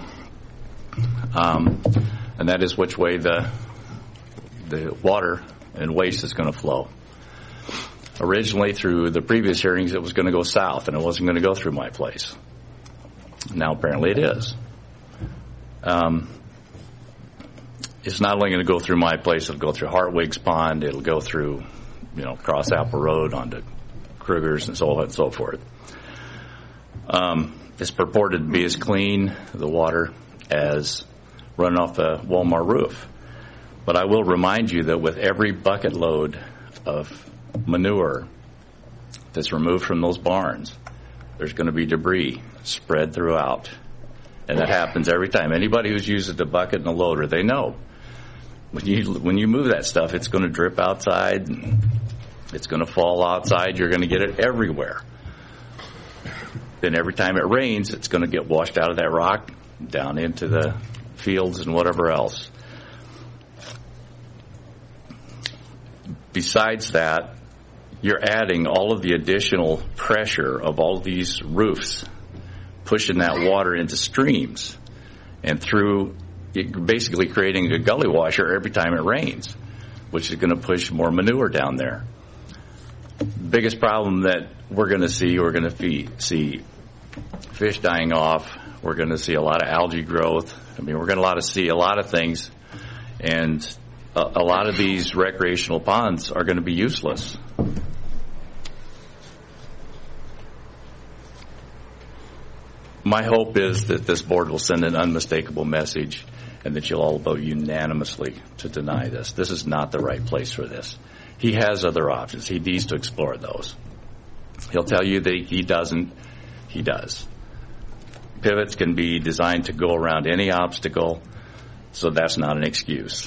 And that is which way the water and waste is going to flow. Originally, through the previous hearings, it was going to go south, and it wasn't going to go through my place. Now, apparently, it is. It's not only going to go through my place; it'll go through Hartwig's Pond. It'll go through, across Apple Road onto Kruger's and so on and so forth. It's purported to be as clean, the water, as running off the Walmart roof. But I will remind you that with every bucket load of manure that's removed from those barns, there's going to be debris spread throughout. And that happens every time. Anybody who's used the bucket and the loader, they know. When you move that stuff, it's going to drip outside, it's going to fall outside, you're going to get it everywhere. Then every time it rains, it's going to get washed out of that rock down into the fields and whatever else. Besides that, you're adding all of the additional pressure of all these roofs, pushing that water into streams and through, basically creating a gully washer every time it rains, which is going to push more manure down there. Biggest problem that we're going to see fish dying off. We're going to see a lot of algae growth. We're going to see a lot of things, and a lot of these recreational ponds are going to be useless. My hope is that this board will send an unmistakable message and that you'll all vote unanimously to deny this. This is not the right place for this. He has other options. He needs to explore those. He'll tell you that he doesn't. He does. Pivots can be designed to go around any obstacle, so that's not an excuse.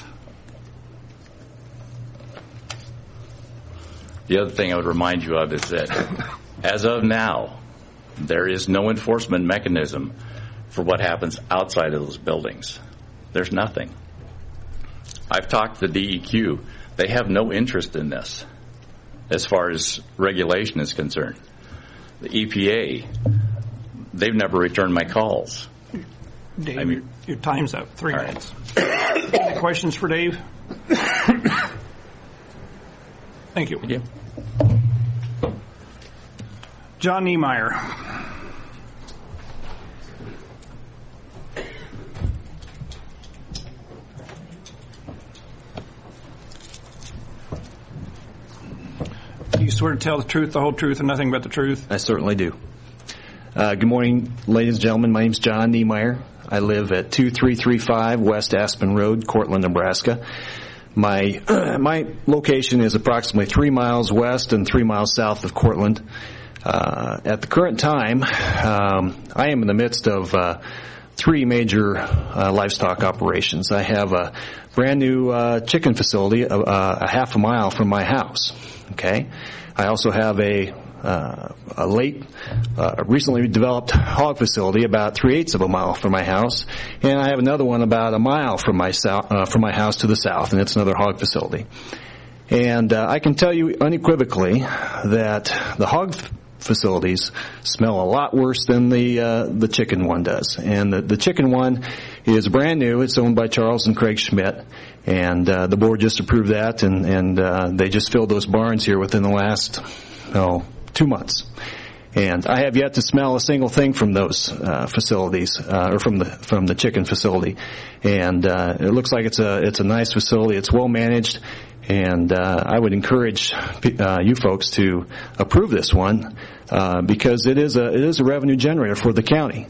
The other thing I would remind you of is that as of now, there is no enforcement mechanism for what happens outside of those buildings. There's nothing. I've talked to the DEQ. They have no interest in this as far as regulation is concerned. The EPA, they've never returned my calls. Dave, your time's up. 3 minutes. Any questions for Dave? Thank you. Yeah. John Niemeyer. Do you swear to tell the truth, the whole truth, and nothing but the truth? I certainly do. Good morning, ladies and gentlemen. My name is John Niemeyer. I live at 2335 West Aspen Road, Cortland, Nebraska. My location is approximately 3 miles west and 3 miles south of Cortland. At the current time, I am in the midst of 3 major livestock operations. I have a brand new chicken facility a half a mile from my house. Okay, I also have a recently developed hog facility about 3/8 of a mile from my house, and I have another one about a mile from my house to the south, and it's another hog facility. And I can tell you unequivocally that the hog facilities smell a lot worse than the chicken one does. And the chicken one is brand new. It's owned by Charles and Craig Schmidt, and the board just approved that, and they just filled those barns here within the last 2 months. And I have yet to smell a single thing from those facilities, or from the chicken facility. And it looks like it's a nice facility. It's well managed, and I would encourage you folks to approve this one because it is a revenue generator for the county.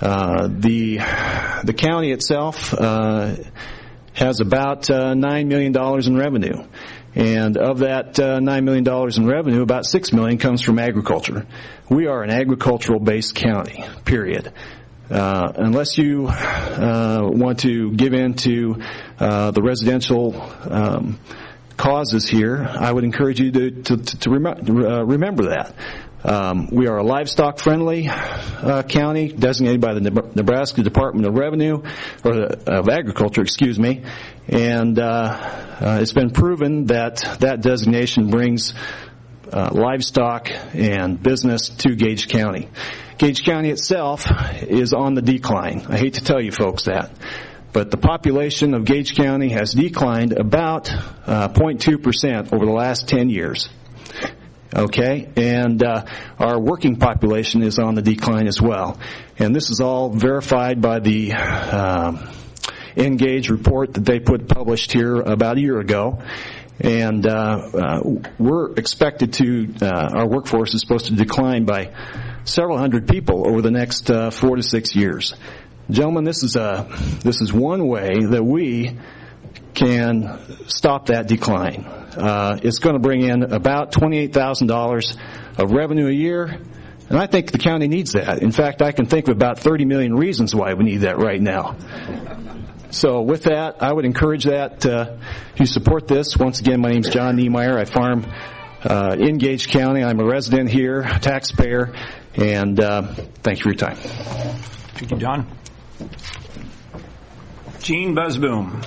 The county itself has about $9 million in revenue. And of that $9 million in revenue, about $6 million comes from agriculture. We are an agricultural-based county, period. Unless you want to give in to the residential causes here, I would encourage you to remember that. We are a livestock-friendly county designated by the Nebraska Department of Revenue, or of Agriculture, excuse me, and it's been proven that designation brings livestock and business to Gage County. Gage County itself is on the decline. I hate to tell you folks that, but the population of Gage County has declined about 0.2% over the last 10 years. Okay, and our working population is on the decline as well. And this is all verified by the Engage report that they published here about a year ago. And we're expected to, our workforce is supposed to decline by several hundred people over the next 4 to 6 years. Gentlemen, this is one way that we can stop that decline. It's going to bring in about $28,000 of revenue a year, and I think the county needs that. In fact, I can think of about 30 million reasons why we need that right now. So with that, I would encourage that you support this. Once again, my name is John Niemeyer. I farm in Gage County. I'm a resident here, a taxpayer, and thank you for your time. Thank you, John. Gene Busboom.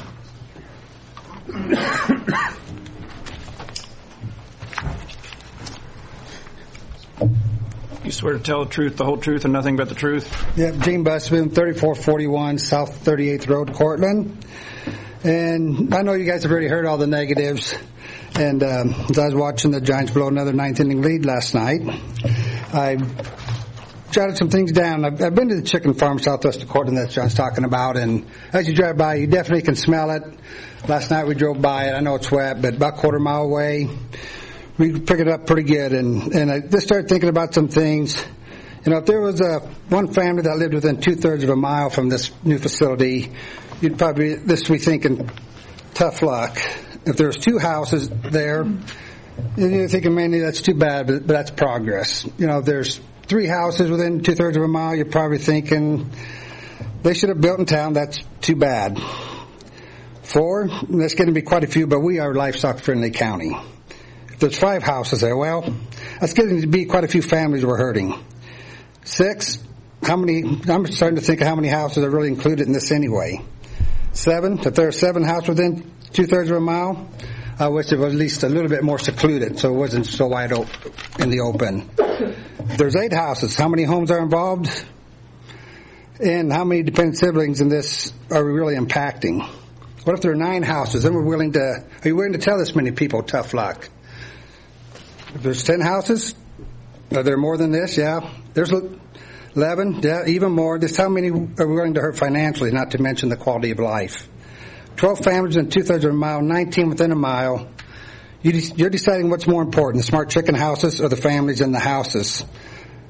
You swear to tell the truth, the whole truth, and nothing but the truth? Yep, Gene Busboom, 3441 South 38th Road, Cortland. And I know you guys have already heard all the negatives. And as I was watching the Giants blow another 9th inning lead last night, I jotted some things down. I've been to the chicken farm southwest of Cortland that John's talking about, and as you drive by, you definitely can smell it. Last night we drove by it. I know it's wet, but about a quarter mile away, we pick it up pretty good. And I just started thinking about some things. You know, if there was one family that lived within 2/3 of a mile from this new facility, you'd probably just be thinking, tough luck. If there's 2 houses there, you're thinking, man, that's too bad, but that's progress. You know, if there's 3 houses within 2/3 of a mile, you're probably thinking they should have built in town. That's too bad. 4, that's going to be quite a few, but we are a livestock-friendly county. If there's 5 houses there, well, that's getting to be quite a few families we're hurting. 6, I'm starting to think of how many houses are really included in this anyway. 7, if there are 7 houses within 2/3 of a mile, I wish it was at least a little bit more secluded so it wasn't so wide open in the open. If there's 8 houses, how many homes are involved? And how many dependent siblings in this are we really impacting? What if there are 9 houses? Then are you willing to tell this many people tough luck? If there's 10 houses, are there more than this? Yeah. There's 11, yeah, even more. Just how many are we willing to hurt financially, not to mention the quality of life? 12 families in 2/3 of a mile, 19 within a mile. You're deciding what's more important, the smart chicken houses or the families in the houses.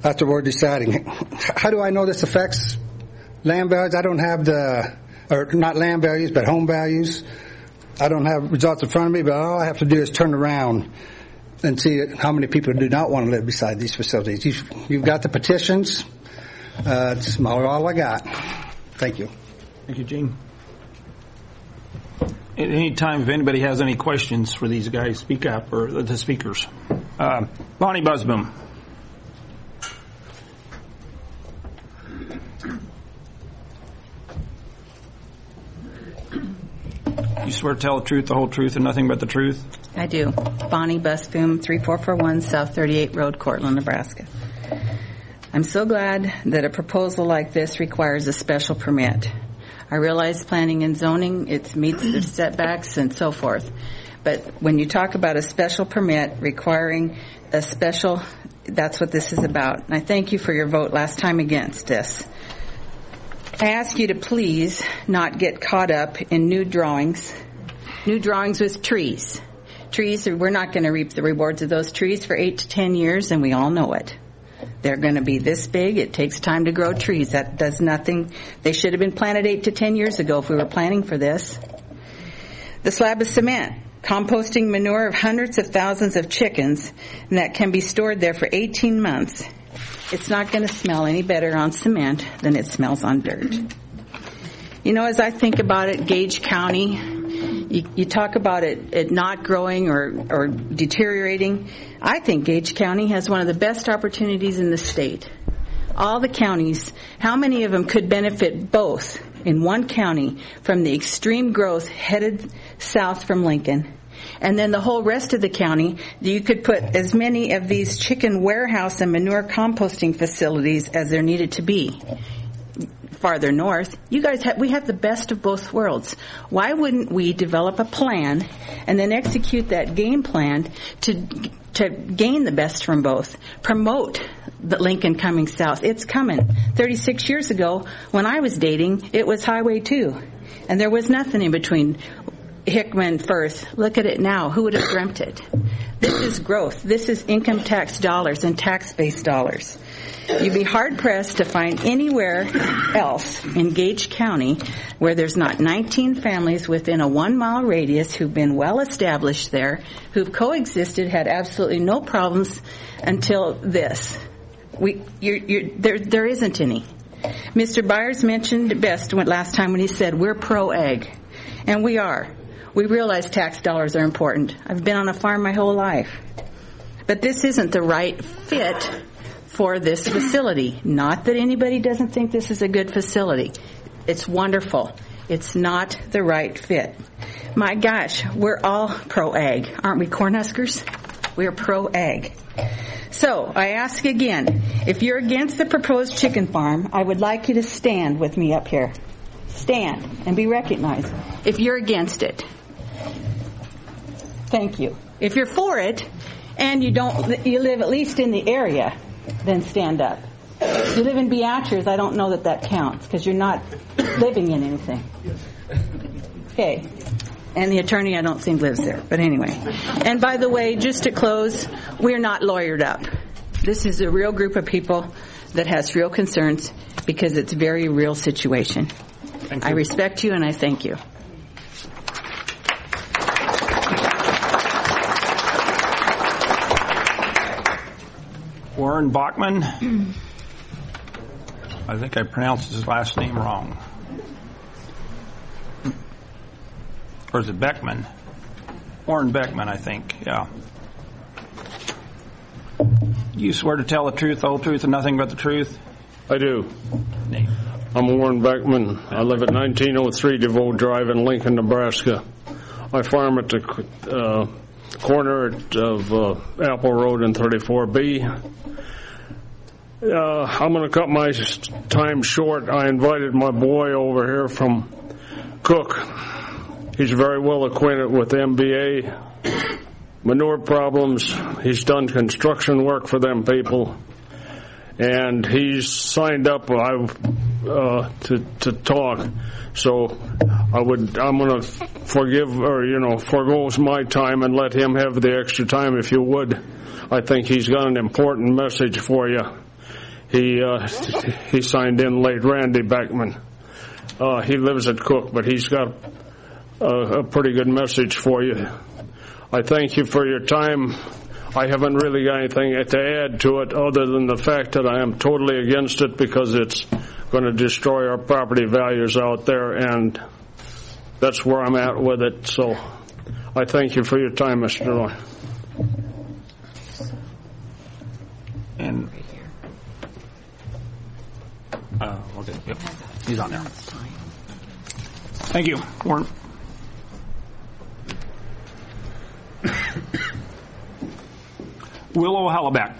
after we're deciding. How do I know this affects land values? I don't have not land values, but home values. I don't have results in front of me, but all I have to do is turn around and see how many people do not want to live beside these facilities. You've got the petitions. It's all I got. Thank you. Thank you, Gene. At any time, if anybody has any questions for these guys, speak up, or the speakers. Bonnie Busboom. You swear to tell the truth, the whole truth, and nothing but the truth? I do. Bonnie Busboom, 3441 South 38 Road, Cortland, Nebraska. I'm so glad that a proposal like this requires a special permit. I realize planning and zoning, it meets the setbacks and so forth. But when you talk about a special permit requiring a special, that's what this is about. And I thank you for your vote last time against this. I ask you to please not get caught up in new drawings with trees. Trees, we're not going to reap the rewards of those trees for 8 to 10 years, and we all know it. They're going to be this big. It takes time to grow trees. That does nothing. They should have been planted 8 to 10 years ago if we were planning for this. The slab of cement, composting manure of hundreds of thousands of chickens, and that can be stored there for 18 months. It's not going to smell any better on cement than it smells on dirt. You know, as I think about it, Gage County, you talk about it not growing or deteriorating. I think Gage County has one of the best opportunities in the state. All the counties, how many of them could benefit both in one county from the extreme growth headed south from Lincoln? And then the whole rest of the county, you could put as many of these chicken warehouse and manure composting facilities as there needed to be. Farther north, we have the best of both worlds. Why wouldn't we develop a plan and then execute that game plan to gain the best from both? Promote the Lincoln coming south. It's coming. 36 years ago, when I was dating, it was Highway 2, and there was nothing in between Hickman, Firth. Look at it now. Who would have dreamt it? This is growth. This is income tax dollars and tax-based dollars. You'd be hard-pressed to find anywhere else in Gage County where there's not 19 families within a 1-mile radius who've been well-established there, who've coexisted, had absolutely no problems until this. There isn't any. Mr. Byers mentioned best last time when he said, we're pro-ag. And we are. We realize tax dollars are important. I've been on a farm my whole life. But this isn't the right fit for this facility. Not that anybody doesn't think this is a good facility. It's wonderful. It's not the right fit. My gosh, we're all pro-ag. Aren't we, Cornhuskers? We're pro-ag. So, I ask again, if you're against the proposed chicken farm, I would like you to stand with me up here. Stand and be recognized if you're against it. Thank you. If you're for it and you live at least in the area, then stand up. If you live in Beatrice, I don't know that counts because you're not living in anything. Okay. And the attorney, I don't think, lives there. But anyway. And by the way, just to close, we're not lawyered up. This is a real group of people that has real concerns because it's a very real situation. I respect you and I thank you. Warren Bachman. I think I pronounced his last name wrong. Or is it Beckman? Warren Beckman, I think. Yeah. You swear to tell the truth, the whole truth, and nothing but the truth? I do. Name. I'm Warren Beckman. I live at 1903 DeVoe Drive in Lincoln, Nebraska. I farm at the corner of Apple Road and 34B. I'm going to cut my time short. I invited my boy over here from Cook. He's very well acquainted with MBA, manure problems. He's done construction work for them people. And he's signed up to talk. So I'm going to forego my time and let him have the extra time if you would. I think he's got an important message for you. He signed in late, Randy Beckman. He lives at Cook, but he's got a pretty good message for you. I thank you for your time. I haven't really got anything to add to it other than the fact that I am totally against it because it's going to destroy our property values out there, and that's where I'm at with it. So I thank you for your time, Mr. Roy. And okay, yep, he's on there. Thank you, Warren. Willow Hollaback.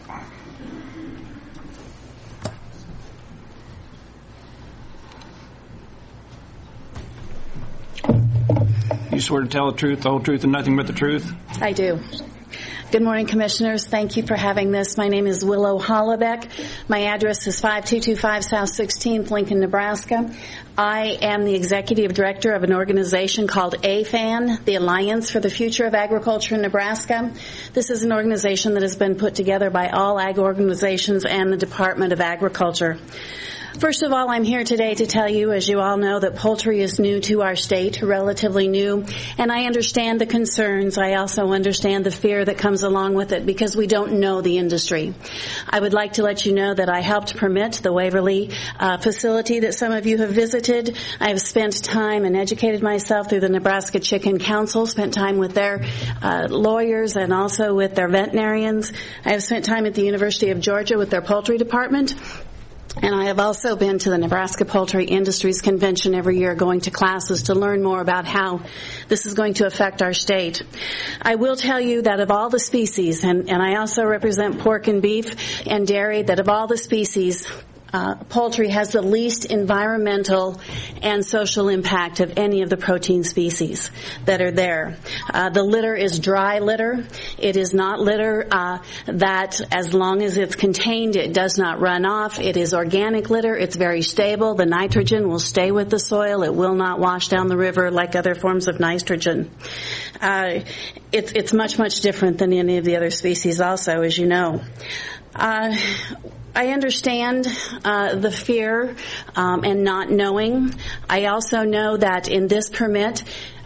You swear to tell the truth, the whole truth, and nothing but the truth? I do. Good morning, Commissioners. Thank you for having this. My name is Willow Hollaback. My address is 5225 South 16th, Lincoln, Nebraska. I am the Executive Director of an organization called AFAN, the Alliance for the Future of Agriculture in Nebraska. This is an organization that has been put together by all ag organizations and the Department of Agriculture. First of all, I'm here today to tell you, as you all know, that poultry is new to our state, relatively new, and I understand the concerns. I also understand the fear that comes along with it because we don't know the industry. I would like to let you know that I helped permit the Waverly facility that some of you have visited. I have spent time and educated myself through the Nebraska Chicken Council, spent time with their lawyers and also with their veterinarians. I have spent time at the University of Georgia with their poultry department. And I have also been to the Nebraska Poultry Industries Convention every year, going to classes to learn more about how this is going to affect our state. I will tell you that of all the species, and I also represent pork and beef and dairy, that of all the species, poultry has the least environmental and social impact of any of the protein species that are there. The litter is dry litter. It is not litter that, as long as it's contained, it does not run off. It is organic litter. It's very stable. The nitrogen will stay with the soil. It will not wash down the river like other forms of nitrogen. It's much, much different than any of the other species also, as you know. I understand the fear and not knowing. I also know that in this permit,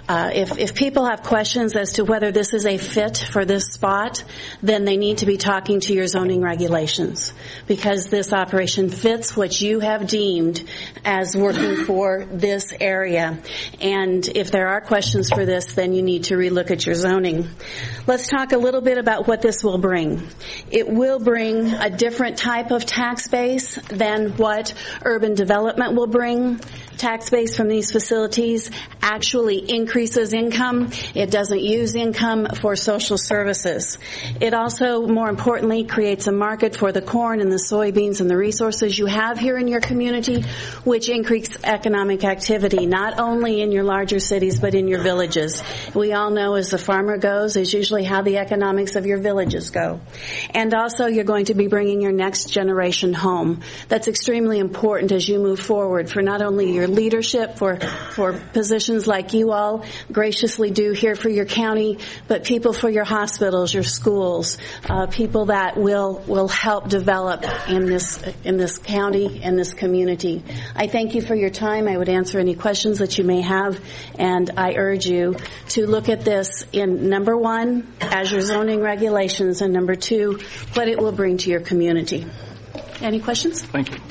if people have questions as to whether this is a fit for this spot, then they need to be talking to your zoning regulations, because this operation fits what you have deemed as working for this area. And if there are questions for this, then you need to relook at your zoning. Let's talk a little bit about what this will bring. It will bring a different type of tax base than what urban development will bring. Tax base from these facilities actually increases income. It doesn't use income for social services. It also, more importantly, creates a market for the corn and the soybeans and the resources you have here in your community, which increase economic activity, not only in your larger cities, but in your villages. We all know as the farmer goes is usually how the economics of your villages go. And also, you're going to be bringing your next generation home. That's extremely important as you move forward for not only your leadership, for positions like you all graciously do here for your county, but people for your hospitals, your schools, people that will help develop in this county and this community. I thank you for your time. I would answer any questions that you may have, and I urge you to look at this in number one, as your zoning regulations, and number two, what it will bring to your community. Any questions? Thank you.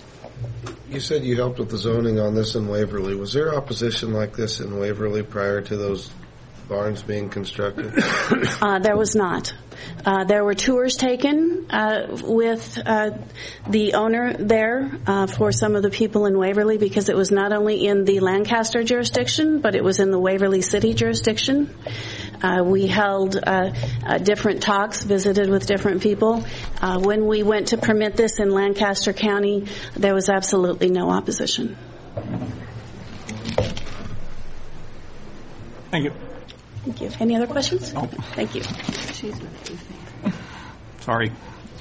You said you helped with the zoning on this in Waverly. Was there opposition like this in Waverly prior to those barns being constructed? There was not. There were tours taken with the owner there for some of the people in Waverly, because it was not only in the Lancaster jurisdiction, but it was in the Waverly City jurisdiction. We held different talks, visited with different people. When we went to permit this in Lancaster County, there was absolutely no opposition. Thank you. Thank you. Any other questions? No. Thank you. Sorry.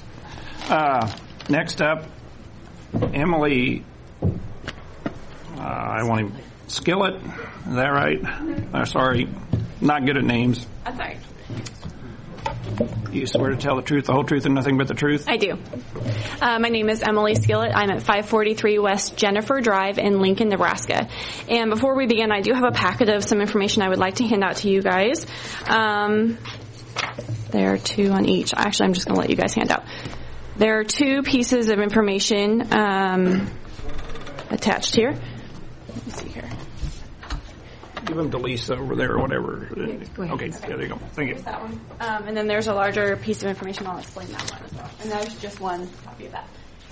Next up, Emily, I want to Skillet. Is that right? Sorry. Not good at names. That's all right. You swear to tell the truth, the whole truth, and nothing but the truth? I do. My name is Emily Skillett. I'm at 543 West Jennifer Drive in Lincoln, Nebraska. And before we begin, I do have a packet of some information I would like to hand out to you guys. There are two on each. Actually, I'm just going to let you guys hand out. There are two pieces of information attached here. Let me see here. Give them to Lisa over there or whatever. Go ahead. Okay, there you go. Thank you. Here's that one. And then there's a larger piece of information. I'll explain that one as well. And there's just one copy of that.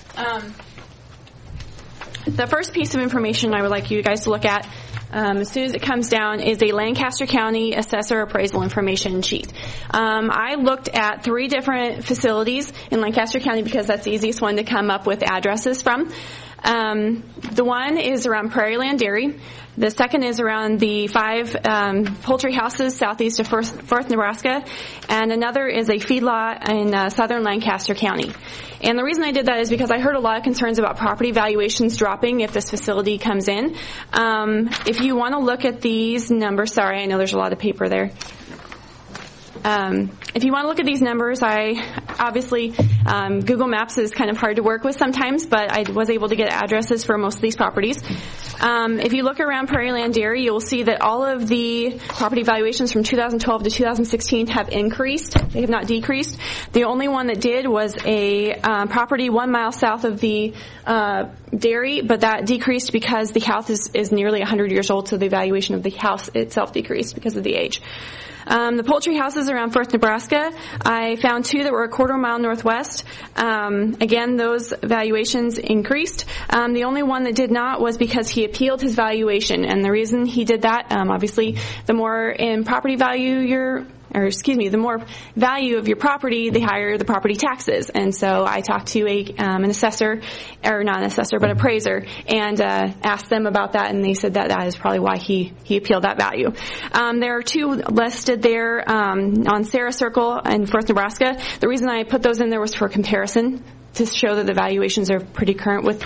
The first piece of information I would like you guys to look at as soon as it comes down is a Lancaster County Assessor Appraisal Information Sheet. I looked at 3 different facilities in Lancaster County because that's the easiest one to come up with addresses from. The one is around Prairieland Dairy. The second is around the 5 poultry houses southeast of Firth, Nebraska. And another is a feedlot in southern Lancaster County. And the reason I did that is because I heard a lot of concerns about property valuations dropping if this facility comes in. If you want to look at these numbers, sorry, I know there's a lot of paper there. If you want to look at these numbers, obviously Google Maps is kind of hard to work with sometimes, but I was able to get addresses for most of these properties. If you look around Prairieland Dairy, you'll see that all of the property valuations from 2012 to 2016 have increased. They have not decreased. The only one that did was a property 1 mile south of the dairy, but that decreased because the house is nearly 100 years old, so the valuation of the house itself decreased because of the age. The poultry houses around Firth, Nebraska, I found 2 that were a quarter mile northwest. Again, those valuations increased. The only one that did not was because he appealed his valuation. And the reason he did that, obviously, the more in property value the more value of your property, the higher the property taxes. And so I talked to an assessor, or not an assessor, but appraiser, and asked them about that, and they said that is probably why he appealed that value. There are 2 listed there on Sarah Circle in Firth, Nebraska. The reason I put those in there was for comparison, to show that the valuations are pretty current with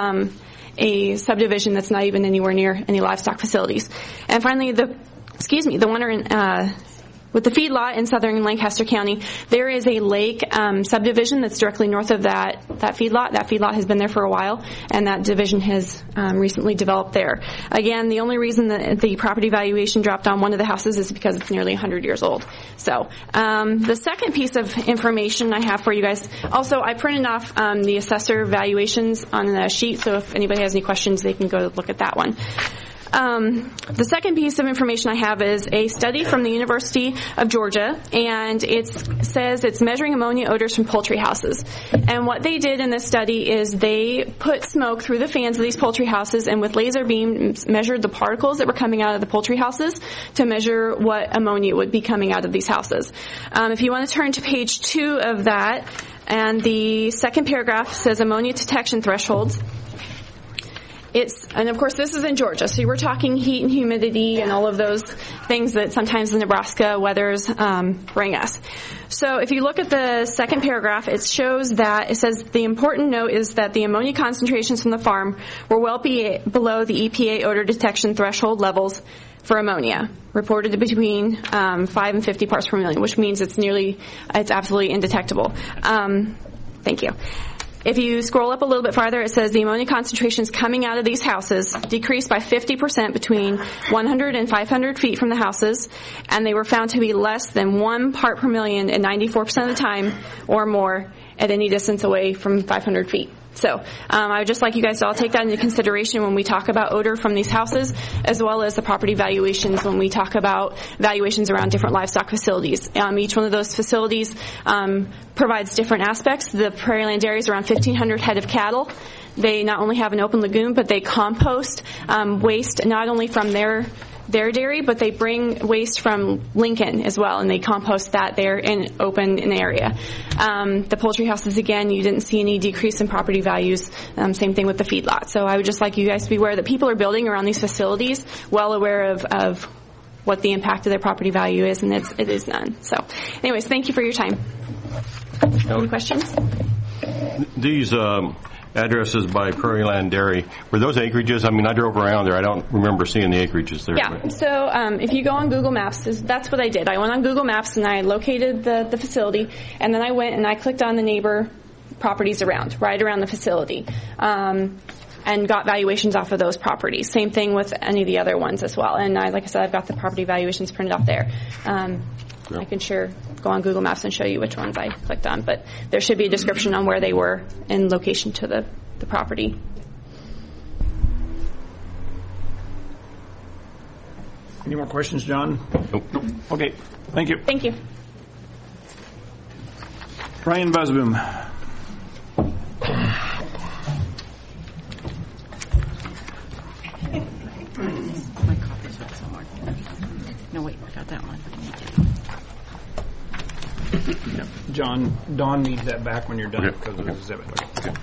a subdivision that's not even anywhere near any livestock facilities. And finally, the one in with the feedlot in southern Lancaster County, there is a lake subdivision that's directly north of that feedlot. That feedlot has been there for a while, and that division has recently developed there. Again, the only reason that the property valuation dropped on one of the houses is because it's nearly 100 years old. So the second piece of information I have for you guys, also I printed off the assessor valuations on the sheet, so if anybody has any questions, they can go look at that one. The second piece of information I have is a study from the University of Georgia, and it says it's measuring ammonia odors from poultry houses. And what they did in this study is they put smoke through the fans of these poultry houses and with laser beams measured the particles that were coming out of the poultry houses to measure what ammonia would be coming out of these houses. If you want to turn to page 2 of that, and the second paragraph says ammonia detection thresholds. And of course this is in Georgia, so we're talking heat and humidity and all of those things that sometimes the Nebraska weathers bring us. So if you look at the second paragraph, it shows that it says the important note is that the ammonia concentrations from the farm were well below the EPA odor detection threshold levels for ammonia, reported to be between 5 and 50 parts per million, which means it's absolutely indetectable. Thank you. If you scroll up a little bit farther, it says the ammonia concentrations coming out of these houses decreased by 50% between 100 and 500 feet from the houses, and they were found to be less than 1 part per million at 94% of the time or more at any distance away from 500 feet. So I would just like you guys to all take that into consideration when we talk about odor from these houses, as well as the property valuations when we talk about valuations around different livestock facilities. Each one of those facilities provides different aspects. The Prairieland Dairy is around 1,500 head of cattle. They not only have an open lagoon, but they compost waste not only from their dairy, but they bring waste from Lincoln as well, and they compost that there in an area. The poultry houses, again, you didn't see any decrease in property values. Same thing with the feedlot. So I would just like you guys to be aware that people are building around these facilities, well aware of what the impact of their property value is, and it is none. So anyways, thank you for your time. Any questions? These addresses by Prairie Land Dairy. Were those acreages? I mean, I drove around there. I don't remember seeing the acreages there. Yeah, so if you go on Google Maps, that's what I did. I went on Google Maps and I located the facility, and then I went and I clicked on the neighbor properties right around the facility, and got valuations off of those properties. Same thing with any of the other ones as well. And like I said, I've got the property valuations printed off there. I can sure go on Google Maps and show you which ones I clicked on, but there should be a description on where they were in location to the property. Any more questions, John? Nope. Okay. Thank you. Thank you. Ryan Busboom. My copy's right somewhere. No, wait, I got that one. Yep. John, Dawn needs that back when you're done because of the exhibit. Okay.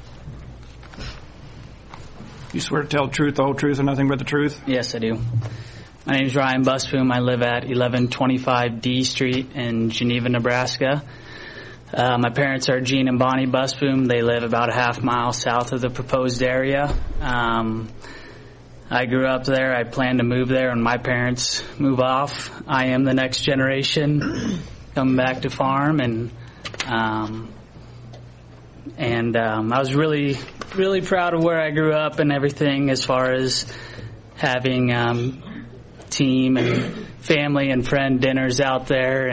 You swear to tell the truth, the whole truth, and nothing but the truth? Yes, I do. My name is Ryan Busboom. I live at 1125 D Street in Geneva, Nebraska. My parents are Gene and Bonnie Busboom. They live about a half mile south of the proposed area. I grew up there. I plan to move there when my parents move off. I am the next generation coming back to farm, and I was really, really proud of where I grew up and everything as far as having team and family and friend dinners out there,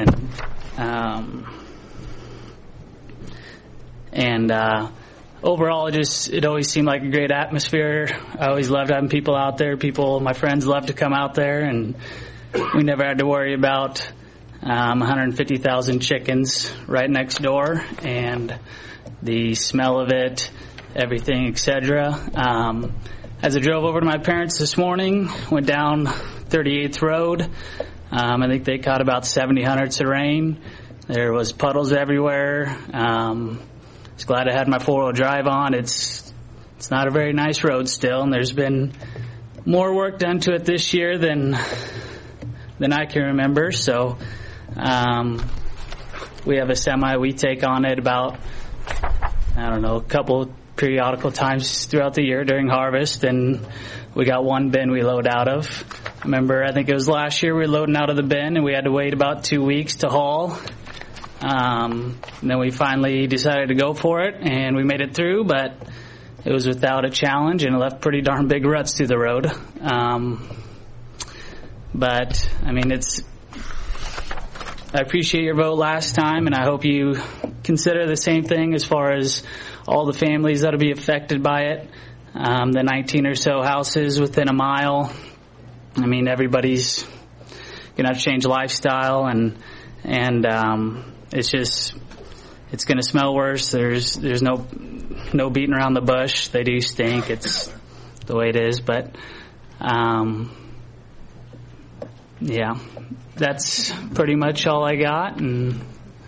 and overall, it always seemed like a great atmosphere. I always loved having people out there. My friends loved to come out there, and we never had to worry about 150,000 chickens right next door, and the smell of it, everything, etc. As I drove over to my parents this morning, went down 38th Road. I think they caught about 70 hundredths of rain. There was puddles everywhere. I was glad I had my four-wheel drive on. It's not a very nice road still, and there's been more work done to it this year than I can remember. So we have a semi. We take on it about, a couple periodical times throughout the year during harvest, and we got one bin we load out of. I think it was last year we were loading out of the bin, and we had to wait about 2 weeks to haul. And then we finally decided to go for it, and we made it through, but it was without a challenge, and it left pretty darn big ruts through the road. I appreciate your vote last time, and I hope you consider the same thing as far as all the families that will be affected by it. The 19 or so houses within a mile. Everybody's going to have to change lifestyle, and it's going to smell worse. There's no beating around the bush. They do stink. It's the way it is, but yeah, that's pretty much all I got. And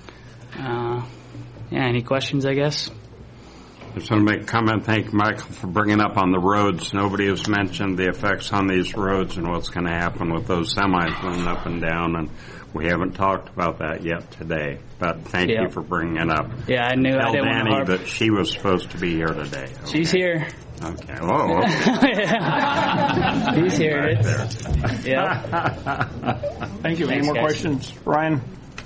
any questions, I guess? I just want to make a comment. Thank you, Michael, for bringing up on the roads. Nobody has mentioned the effects on these roads and what's going to happen with those semis running up and down, and we haven't talked about that yet today. But thank you for bringing it up. Yeah, I knew. Tell I didn't Danny want to that she was supposed to be here today. Okay. She's here. Okay. Oh, okay. He's here. Right there. Yeah. Thank you. Any Thanks, more guys. questions, Ryan?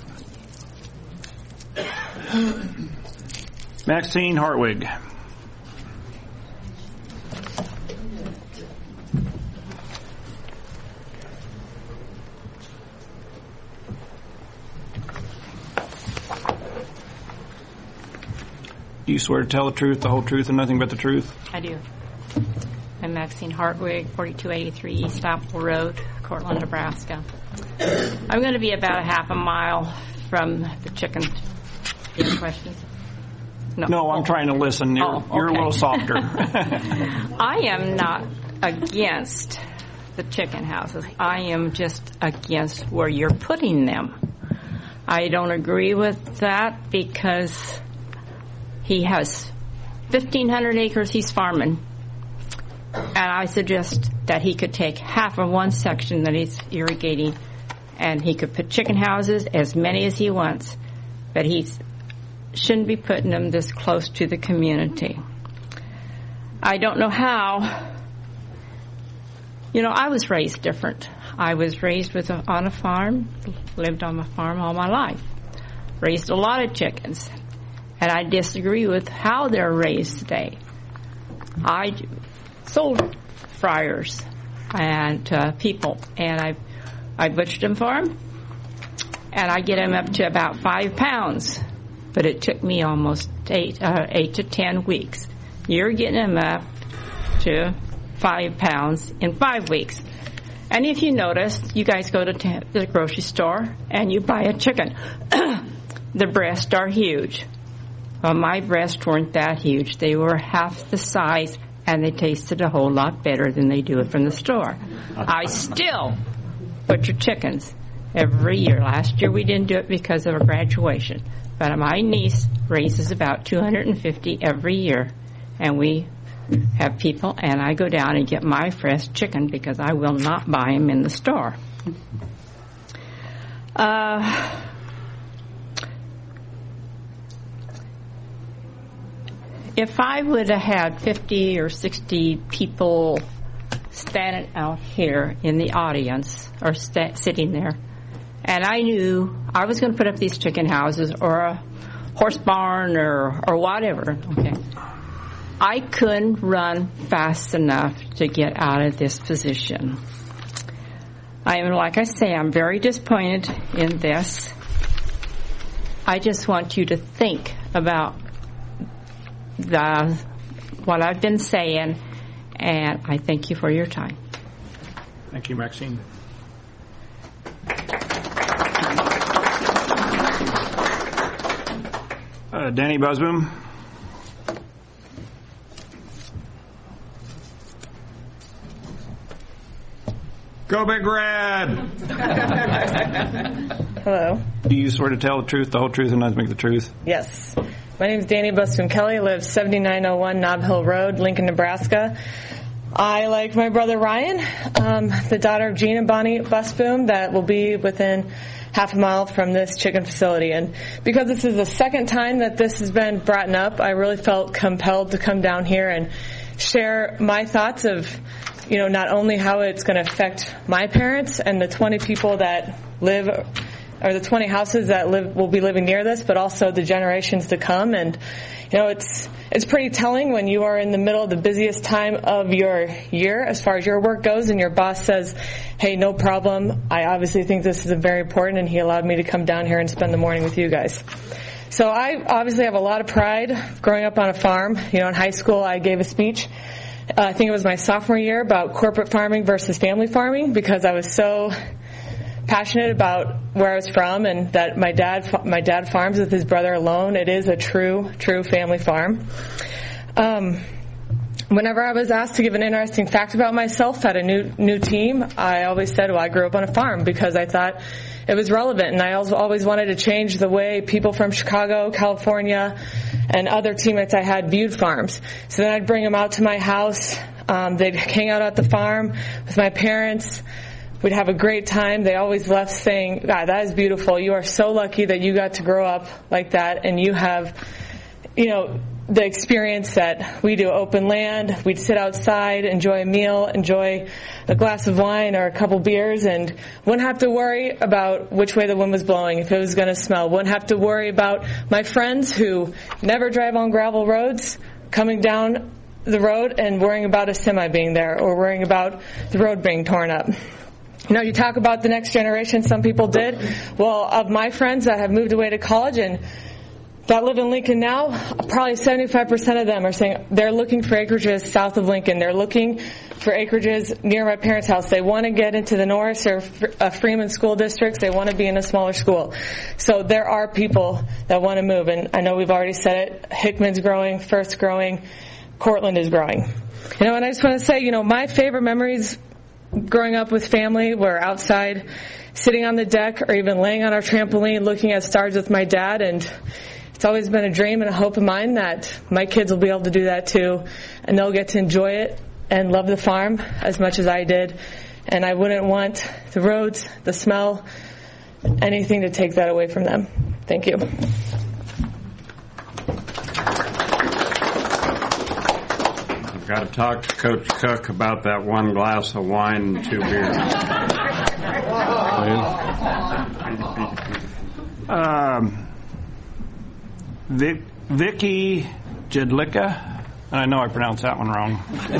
Maxine Hartwig. Do you swear to tell the truth, the whole truth, and nothing but the truth? I do. I'm Maxine Hartwig, 4283 East Apple Road, Cortland, Nebraska. I'm going to be about a half a mile from the chicken. Do you have questions? No, I'm trying to listen. You're a little softer. I am not against the chicken houses. I am just against where you're putting them. I don't agree with that because he has 1,500 acres he's farming, and I suggest that he could take half of one section that he's irrigating, and he could put chicken houses, as many as he wants, but he shouldn't be putting them this close to the community. I don't know how. I was raised different. I was raised on a farm, lived on a farm all my life, raised a lot of chickens, and I disagree with how they're raised today. I sold fryers and people, and I butchered them for them, and I get them up to about 5 pounds, but it took me almost 8 to 10 weeks. You're getting them up to 5 pounds in 5 weeks. And if you notice, you guys go to the grocery store and you buy a chicken. The breasts are huge. Well, my breasts weren't that huge. They were half the size, and they tasted a whole lot better than they do it from the store. I still butcher chickens every year. Last year we didn't do it because of a graduation. But my niece raises about 250 every year, and we have people, and I go down and get my fresh chicken because I will not buy them in the store. If I would have had 50 or 60 people standing out here in the audience or sitting there, and I knew I was going to put up these chicken houses or a horse barn or whatever, okay, I couldn't run fast enough to get out of this position. Like I say, I'm very disappointed in this. I just want you to think about what I've been saying, and I thank you for your time. Thank you, Maxine. Danny Busboom. Go Big Red! Hello. Do you swear to tell the truth, the whole truth, and nothing but the truth? Yes. My name is Danny Busboom Kelly. I live 7901 Nob Hill Road, Lincoln, Nebraska. I, like my brother Ryan, the daughter of Gene and Bonnie Busboom, that will be within half a mile from this chicken facility. And because this is the second time that this has been brought up, I really felt compelled to come down here and share my thoughts of, not only how it's going to affect my parents and the 20 people that live, or the 20 houses that will be living near this, but also the generations to come. And, it's pretty telling when you are in the middle of the busiest time of your year as far as your work goes, and your boss says, hey, no problem. I obviously think this is very important, and he allowed me to come down here and spend the morning with you guys. So I obviously have a lot of pride growing up on a farm. In high school I gave a speech. I think it was my sophomore year about corporate farming versus family farming, because I was so passionate about where I was from, and that my dad farms with his brother alone. It is a true family farm. Whenever I was asked to give an interesting fact about myself at a new team, I always said, well, I grew up on a farm, because I thought it was relevant, and I always wanted to change the way people from Chicago, California, and other teammates I had viewed farms. So then I'd bring them out to my house. They'd hang out at the farm with my parents. We'd have a great time. They always left saying, God, that is beautiful. You are so lucky that you got to grow up like that, and you have, the experience that we do. Open land. We'd sit outside, enjoy a meal, enjoy a glass of wine or a couple beers, and wouldn't have to worry about which way the wind was blowing, if it was going to smell. Wouldn't have to worry about my friends who never drive on gravel roads coming down the road and worrying about a semi being there, or worrying about the road being torn up. You talk about the next generation, some people did. Well, of my friends that have moved away to college and that live in Lincoln now, probably 75% of them are saying they're looking for acreages south of Lincoln. They're looking for acreages near my parents' house. They want to get into the Norris or Freeman school districts. They want to be in a smaller school. So there are people that want to move. And I know we've already said it. Hickman's growing, Firth's growing, Cortland is growing. And I just want to say, my favorite memories growing up with family were outside, sitting on the deck, or even laying on our trampoline looking at stars with my dad. And it's always been a dream and a hope of mine that my kids will be able to do that too, and they'll get to enjoy it and love the farm as much as I did. And I wouldn't want the roads, the smell, anything to take that away from them. Thank you. Got to talk to Coach Cook about that one glass of wine and 2 beers. Vicky Jedlicka, and I know I pronounced that one wrong.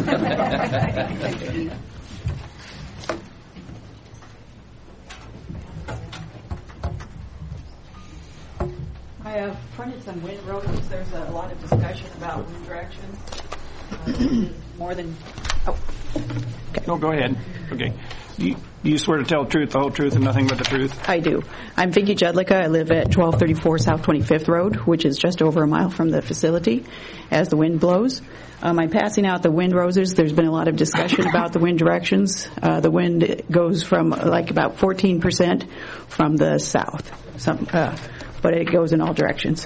I have printed some wind rotors. There's a lot of discussion about wind directions. More than... Oh. Okay. No, go ahead. Okay. You swear to tell the truth, the whole truth, and nothing but the truth? I do. I'm Vicky Jedlicka. I live at 1234 South 25th Road, which is just over a mile from the facility as the wind blows. I'm passing out the wind roses. There's been a lot of discussion about the wind directions. The wind goes from like about 14% from the south, but it goes in all directions.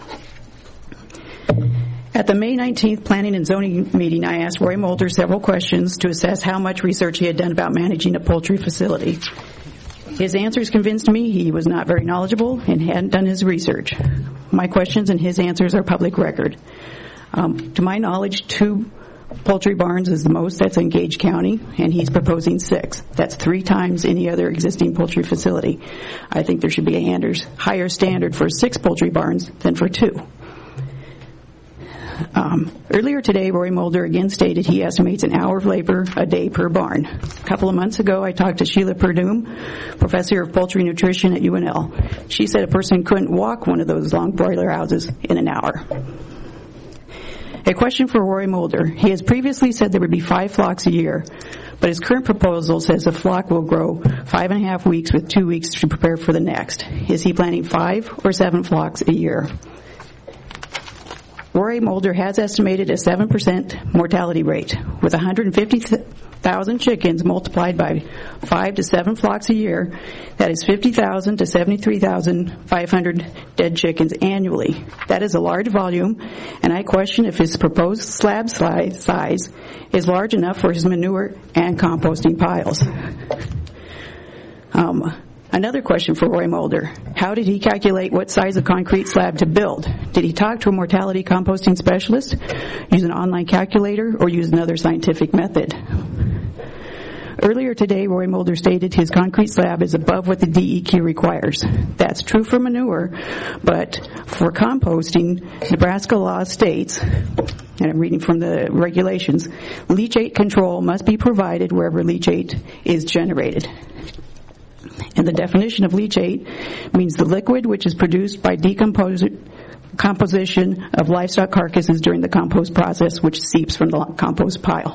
At the May 19th Planning and Zoning meeting, I asked Roy Mulder several questions to assess how much research he had done about managing a poultry facility. His answers convinced me he was not very knowledgeable and hadn't done his research. My questions and his answers are public record. To my knowledge, 2 poultry barns is the most that's in Gage County, and he's proposing 6. That's 3 times any other existing poultry facility. I think there should be a higher standard for 6 poultry barns than for 2. Earlier today, Roy Mulder again stated he estimates an hour of labor a day per barn. A couple of months ago, I talked to Sheila Perdue, professor of poultry nutrition at UNL. She said a person couldn't walk one of those long broiler houses in an hour. A question for Roy Mulder. He has previously said there would be 5 flocks a year, but his current proposal says a flock will grow 5.5 weeks with 2 weeks to prepare for the next. Is he planning 5 or 7 flocks a year? Roy Mulder has estimated a 7% mortality rate. With 150,000 chickens multiplied by 5 to 7 flocks a year, that is 50,000 to 73,500 dead chickens annually. That is a large volume, and I question if his proposed slab size is large enough for his manure and composting piles. Another question for Roy Mulder. How did he calculate what size of concrete slab to build? Did he talk to a mortality composting specialist, use an online calculator, or use another scientific method? Earlier today, Roy Mulder stated his concrete slab is above what the DEQ requires. That's true for manure, but for composting, Nebraska law states, and I'm reading from the regulations, leachate control must be provided wherever leachate is generated. And the definition of leachate means the liquid which is produced by decomposition of livestock carcasses during the compost process, which seeps from the compost pile.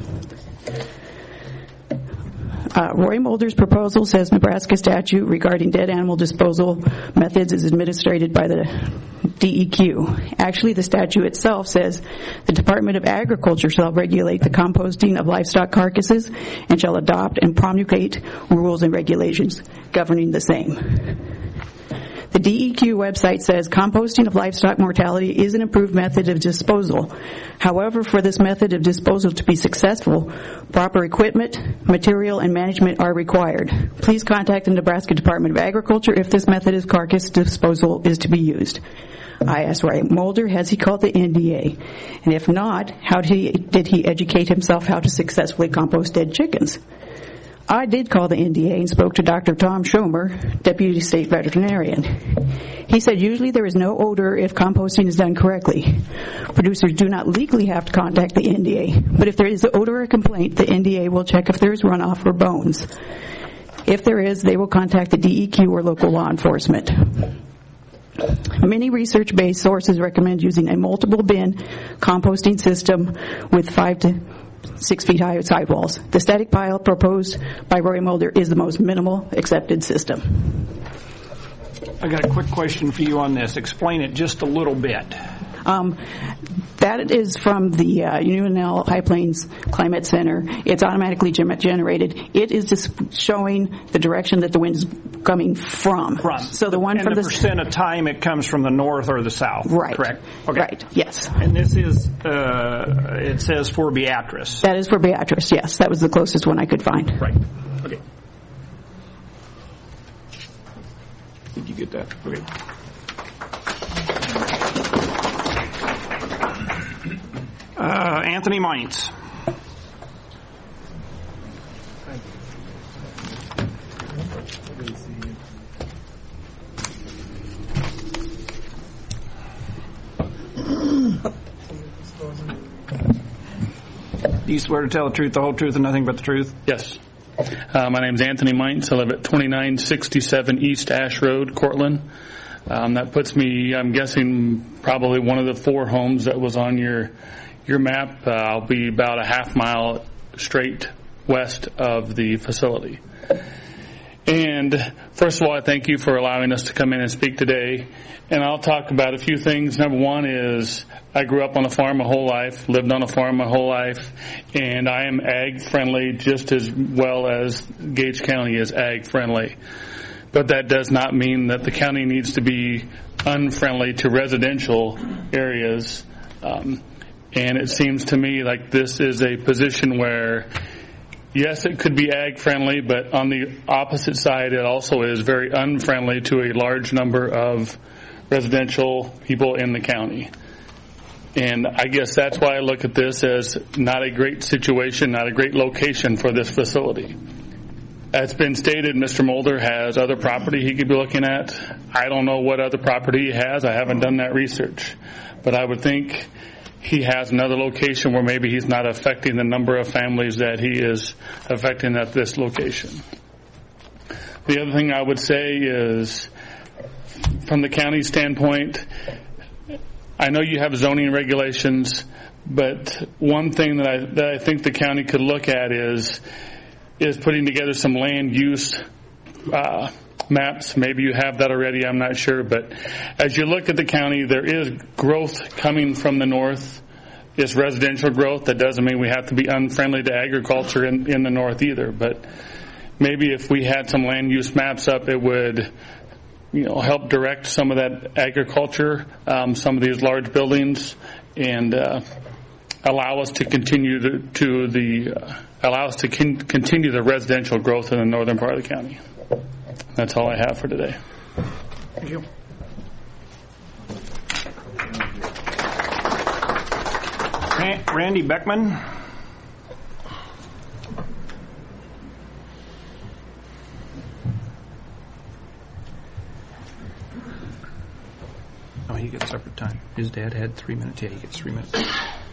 Roy Mulder's proposal says Nebraska statute regarding dead animal disposal methods is administered by the DEQ. Actually, the statute itself says the Department of Agriculture shall regulate the composting of livestock carcasses and shall adopt and promulgate rules and regulations governing the same. The DEQ website says composting of livestock mortality is an improved method of disposal. However, for this method of disposal to be successful, proper equipment, material, and management are required. Please contact the Nebraska Department of Agriculture if this method of carcass disposal is to be used. I asked Roy Mulder, has he called the NDA? And if not, how did he educate himself how to successfully compost dead chickens? I did call the NDA and spoke to Dr. Tom Schomer, Deputy State Veterinarian. He said usually there is no odor if composting is done correctly. Producers do not legally have to contact the NDA, but if there is odor or complaint, the NDA will check if there is runoff or bones. If there is, they will contact the DEQ or local law enforcement. Many research-based sources recommend using a multiple bin composting system with 5 to 6 feet high sidewalls. The static pile proposed by Roy Mulder is the most minimal accepted system. I got a quick question for you on this. Explain it just a little bit. That is from the UNL High Plains Climate Center. It's automatically generated. It is just showing the direction that the wind is coming from. So the one from the percent of time it comes from the north or the south. Right. Correct. Okay. Right. Yes. And this is it says for Beatrice. That is for Beatrice. Yes, that was the closest one I could find. Right. Okay. Did you get that? Okay. Anthony Mines. Do you swear to tell the truth, the whole truth, and nothing but the truth? Yes. My name's Anthony Mines. I live at 2967 East Ash Road, Cortland. That puts me, I'm guessing, probably one of the 4 homes that was on your map. I'll be about a half mile straight west of the facility. And first of all, I thank you for allowing us to come in and speak today. And I'll talk about a few things. Number one is I grew up on a farm my whole life, lived on a farm my whole life, and I am ag friendly just as well as Gage County is ag friendly. But that does not mean that the county needs to be unfriendly to residential areas. And it seems to me like this is a position where, yes, it could be ag friendly, but on the opposite side, it also is very unfriendly to a large number of residential people in the county. And I guess that's why I look at this as not a great situation, not a great location for this facility. As been stated, Mr. Mulder has other property he could be looking at. I don't know what other property he has. I haven't done that research. But I would think he has another location where maybe he's not affecting the number of families that he is affecting at this location. The other thing I would say is, from the county standpoint, I know you have zoning regulations, but one thing that I think the county could look at is putting together some land use maps. Maybe you have that already, I'm not sure. But as you look at the county, there is growth coming from the north. It's residential growth. That doesn't mean we have to be unfriendly to agriculture in the north either. But maybe if we had some land use maps up, it would help direct some of that agriculture, some of these large buildings, and allow us to continue continue the residential growth in the northern part of the county. That's all I have for today. Thank you. Randy Beckman. Oh, he gets separate time. His dad had 3 minutes. Yeah, he gets 3 minutes.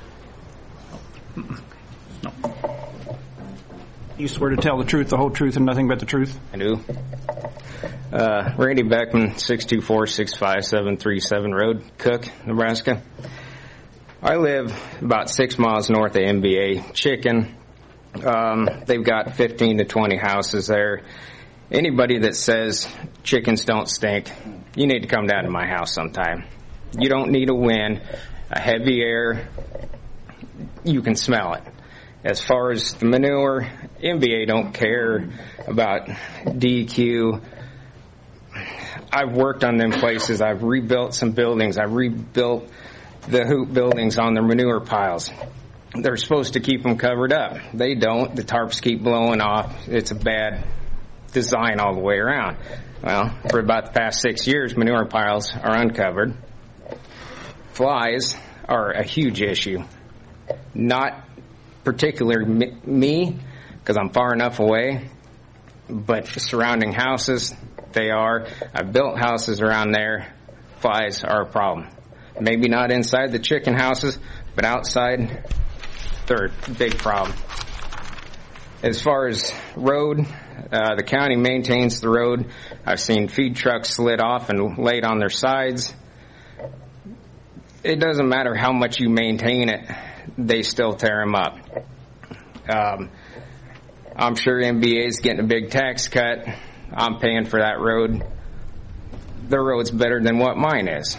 No. You swear to tell the truth, the whole truth, and nothing but the truth? I do. Randy Beckman, 624-657-37 Road, Cook, Nebraska. I live about 6 miles north of MBA Chicken. They've got 15 to 20 houses there. Anybody that says chickens don't stink, you need to come down to my house sometime. You don't need a wind, a heavy air. You can smell it. As far as the manure, MBA don't care about DEQ. I've worked on them places. I've rebuilt some buildings. I've rebuilt the hoop buildings on their manure piles. They're supposed to keep them covered up. They don't. The tarps keep blowing off. It's a bad design all the way around. Well, for about the past 6 years, manure piles are uncovered. Flies are a huge issue. Not particularly me, because I'm far enough away, but surrounding houses, they are. I've built houses around there. Flies are a problem. Maybe not inside the chicken houses, but outside, they're a big problem. As far as road, the county maintains the road. I've seen feed trucks slid off and laid on their sides. It doesn't matter how much you maintain it, they still tear them up. I'm sure MBA is getting a big tax cut. I'm paying for that road. Their road's better than what mine is.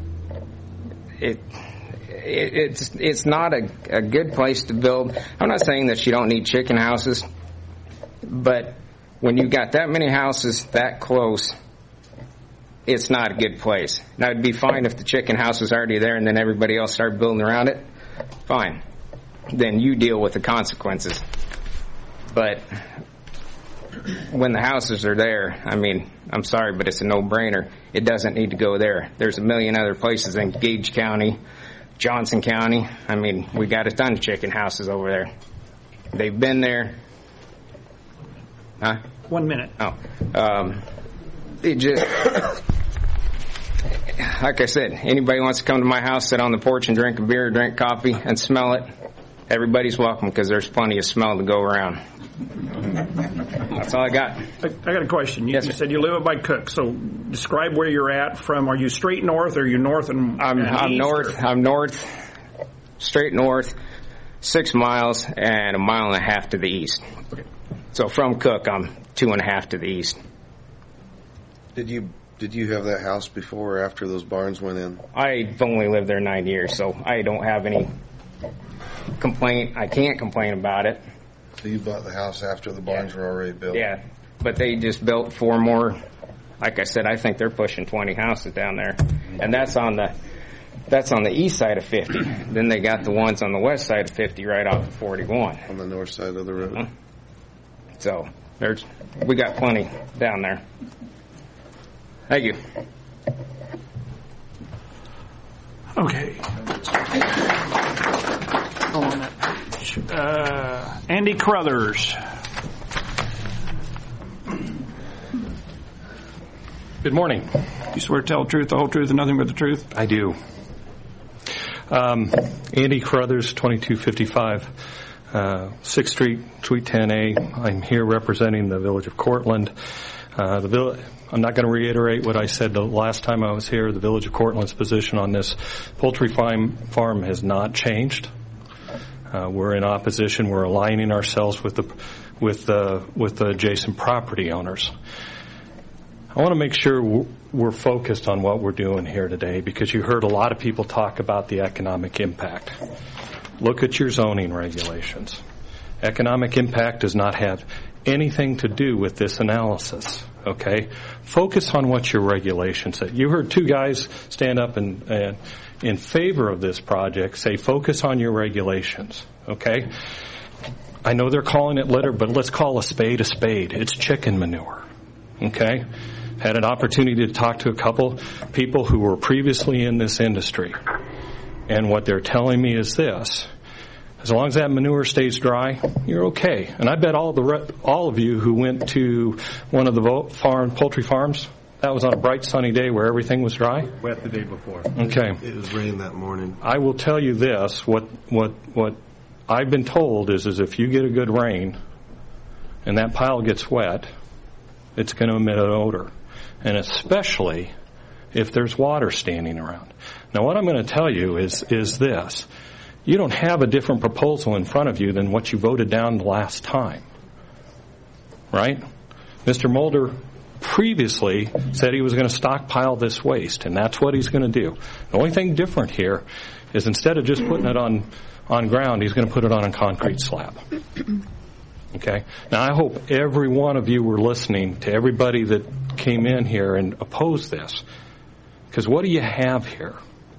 It's not a good place to build. I'm not saying that you don't need chicken houses, but when you've got that many houses that close, it's not a good place. Now, it'd be fine if the chicken house was already there and then everybody else started building around it. Fine. Then you deal with the consequences. But when the houses are there, I mean, I'm sorry, but it's a no-brainer. It doesn't need to go there. There's a million other places in Gage County Johnson County. I mean, we got a ton of chicken houses over there. They've been there. Huh? 1 minute. Oh. It just, like I said, anybody wants to come to my house, sit on the porch and drink a beer, drink coffee, and smell it, everybody's welcome because there's plenty of smell to go around. That's all I got. I got a question. You said you live up by Cook, so describe where you're at from. Are you straight north, or are you north and I'm east, north. or? I'm north, straight north, 6 miles and 1.5 miles to the east. Okay. So from Cook, I'm 2.5 to the east. Did you have that house before or after those barns went in? I've only lived there 9 years, so I don't have any complaint. I can't complain about it. So you bought the house after the barns were already built? Yeah, but they just built 4 more. Like I said, I think they're pushing 20 houses down there, and that's on the east side of 50. Then they got the ones on the west side of 50 right off of 41. On the north side of the road. Uh-huh. So we got plenty down there. Thank you. Okay. Go on that page. Andy Carruthers. Good morning. You swear to tell the truth, the whole truth, and nothing but the truth? I do. Andy Carruthers, 2255 6th Street, Suite 10A. I'm here representing the Village of Cortland. I'm not going to reiterate what I said the last time I was here. The Village of Cortland's position on this poultry farm has not changed. We're in opposition. We're aligning ourselves with the adjacent property owners. I want to make sure we're focused on what we're doing here today, because you heard a lot of people talk about the economic impact. Look at your zoning regulations. Economic impact does not have anything to do with this analysis, okay? Focus on what your regulations say. You heard 2 guys stand up and in favor of this project say focus on your regulations, okay? I know they're calling it litter, but let's call a spade a spade. It's chicken manure, okay? Had an opportunity to talk to a couple people who were previously in this industry, and what they're telling me is this: as long as that manure stays dry, you're okay. And I bet all of you who went to one of the poultry farms, that was on a bright sunny day where everything was dry. Wet the day before. Okay. It was rain that morning. I will tell you this: what I've been told is if you get a good rain and that pile gets wet, it's going to emit an odor, and especially if there's water standing around. Now, what I'm going to tell you is this: you don't have a different proposal in front of you than what you voted down the last time, right? Mr. Mulder previously said he was going to stockpile this waste, and that's what he's going to do. The only thing different here is instead of just putting it on ground, he's going to put it on a concrete slab. Okay? Now, I hope every one of you were listening to everybody that came in here and opposed this, because what do you have here?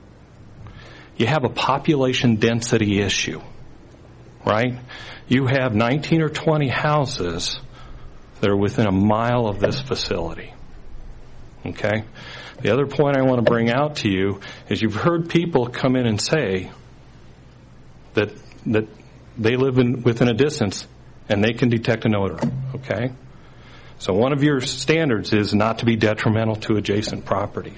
You have a population density issue, right? You have 19 or 20 houses that are within a mile of this facility, okay? The other point I want to bring out to you is you've heard people come in and say that they live within a distance and they can detect an odor, okay? So one of your standards is not to be detrimental to adjacent property.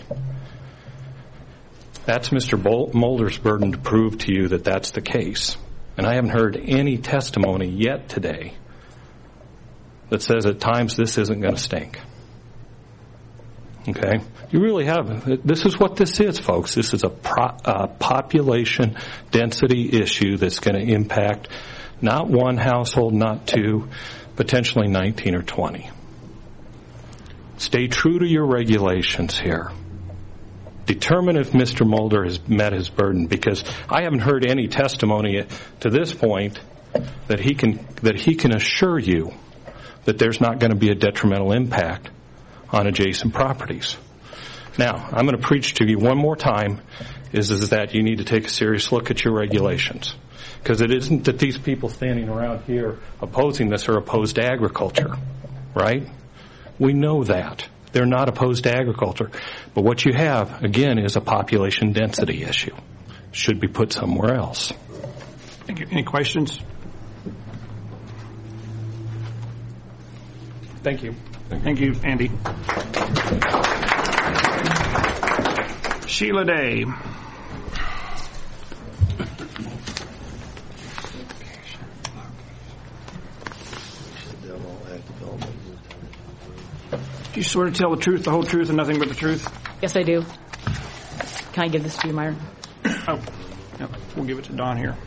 That's Mr. Mulder's burden to prove to you that that's the case. And I haven't heard any testimony yet today that says at times this isn't going to stink. Okay? You really have. This is what this is, folks. This is a population density issue that's going to impact not one household, not 2, potentially 19 or 20. Stay true to your regulations here. Determine if Mr. Mulder has met his burden, because I haven't heard any testimony to this point that he can assure you that there's not going to be a detrimental impact on adjacent properties. Now, I'm going to preach to you one more time is that you need to take a serious look at your regulations, because it isn't that these people standing around here opposing this are opposed to agriculture, right? We know that. They're not opposed to agriculture. But what you have, again, is a population density issue. should be put somewhere else. Thank you. Any questions? Thank you. Thank you, Andy. Sheila Day. Do you swear to tell the truth, the whole truth, and nothing but the truth? Yes, I do. Can I give this to you, Myron? Oh, yeah, we'll give it to Don here.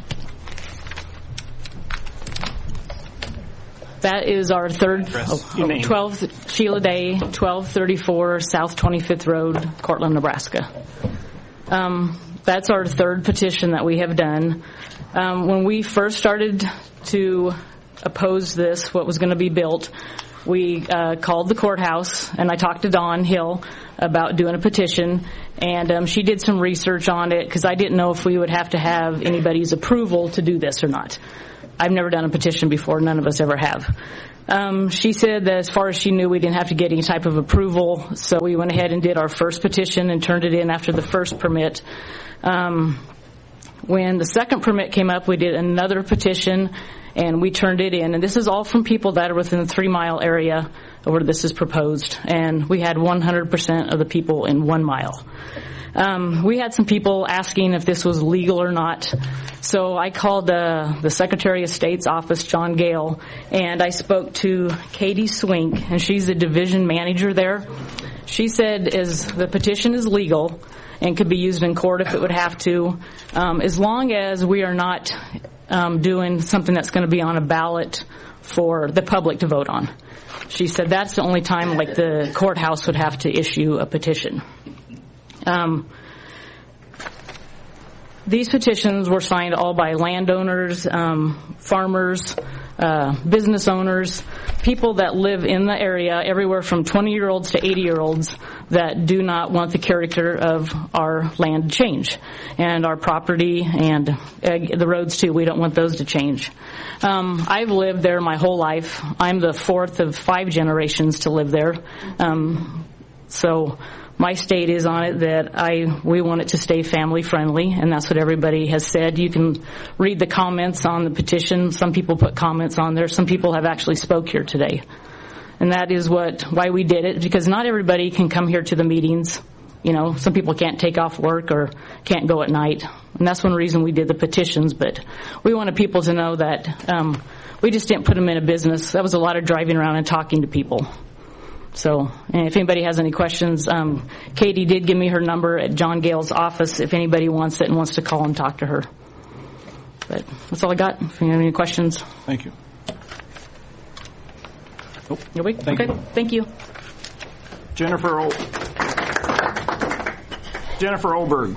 That is our third, 12, Sheila Day, 1234 South 25th Road, Cortland, Nebraska. That's our third petition that we have done. When we first started to oppose this, what was going to be built, we called the courthouse, and I talked to Dawn Hill about doing a petition, and she did some research on it because I didn't know if we would have to have anybody's approval to do this or not. I've never done a petition before. None of us ever have. She said that as far as she knew, we didn't have to get any type of approval, so we went ahead and did our first petition and turned it in after the first permit. When the second permit came up, we did another petition, and we turned it in. And this is all from people that are within the 3-mile area where this is proposed. And we had 100% of the people in 1 mile. We had some people asking if this was legal or not. So I called the Secretary of State's office, John Gale, and I spoke to Katie Swink, and she's the division manager there. She said the petition is legal and could be used in court if it would have to, as long as we are not doing something that's going to be on a ballot for the public to vote on. She said that's the only time like the courthouse would have to issue a petition. These petitions were signed all by landowners, farmers, business owners, people that live in the area, everywhere from 20-year-olds to 80-year-olds that do not want the character of our land to change, and our property and the roads too. We don't want those to change. I've lived there my whole life. I'm the fourth of 5 generations to live there. So my state is on it that we want it to stay family friendly, and that's what everybody has said. You can read the comments on the petition. Some people put comments on there. Some people have actually spoke here today. And that is why we did it, because not everybody can come here to the meetings. You know, some people can't take off work or can't go at night. And that's one reason we did the petitions. But we wanted people to know that we just didn't put them in a business. That was a lot of driving around and talking to people. So, and if anybody has any questions, Katie did give me her number at John Gale's office if anybody wants it and wants to call and talk to her. But that's all I got. If you have any questions. Thank you. Oh, you're weak? Okay. Thank you. Jennifer Oberg.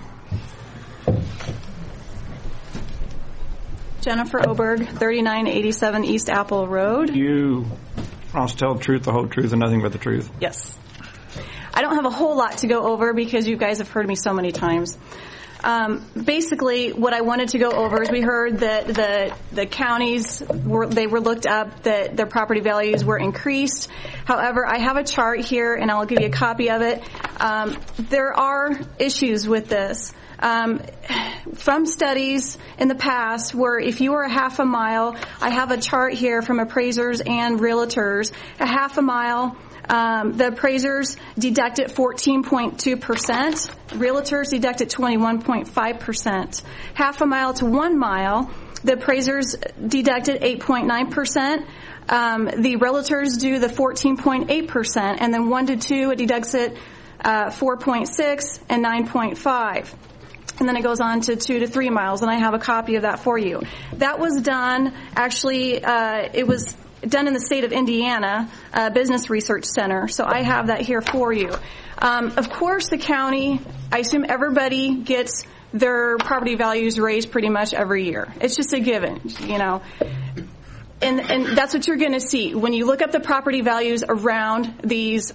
Jennifer Oberg, 3987 East Apple Road. You promise to tell the truth, the whole truth, and nothing but the truth. Yes. I don't have a whole lot to go over because you guys have heard me so many times. Basically, what I wanted to go over is we heard that the counties were looked up, that their property values were increased. However, I have a chart here, and I'll give you a copy of it. There are issues with this. From studies in the past where if you were a half a mile, I have a chart here from appraisers and realtors, a half a mile, the appraisers deducted 14.2%, realtors deducted 21.5%. Half a mile to 1 mile, the appraisers deducted 8.9%. The realtors do the 14.8%, and then 1 to 2, it deducts it 4.6 and 9.5. And then it goes on to 2 to 3 miles, and I have a copy of that for you. That was done, actually, it was done in the state of Indiana, Business Research Center, so I have that here for you. Of course, the county, I assume everybody gets their property values raised pretty much every year. It's just a given, you know. And that's what you're going to see. When you look up the property values around these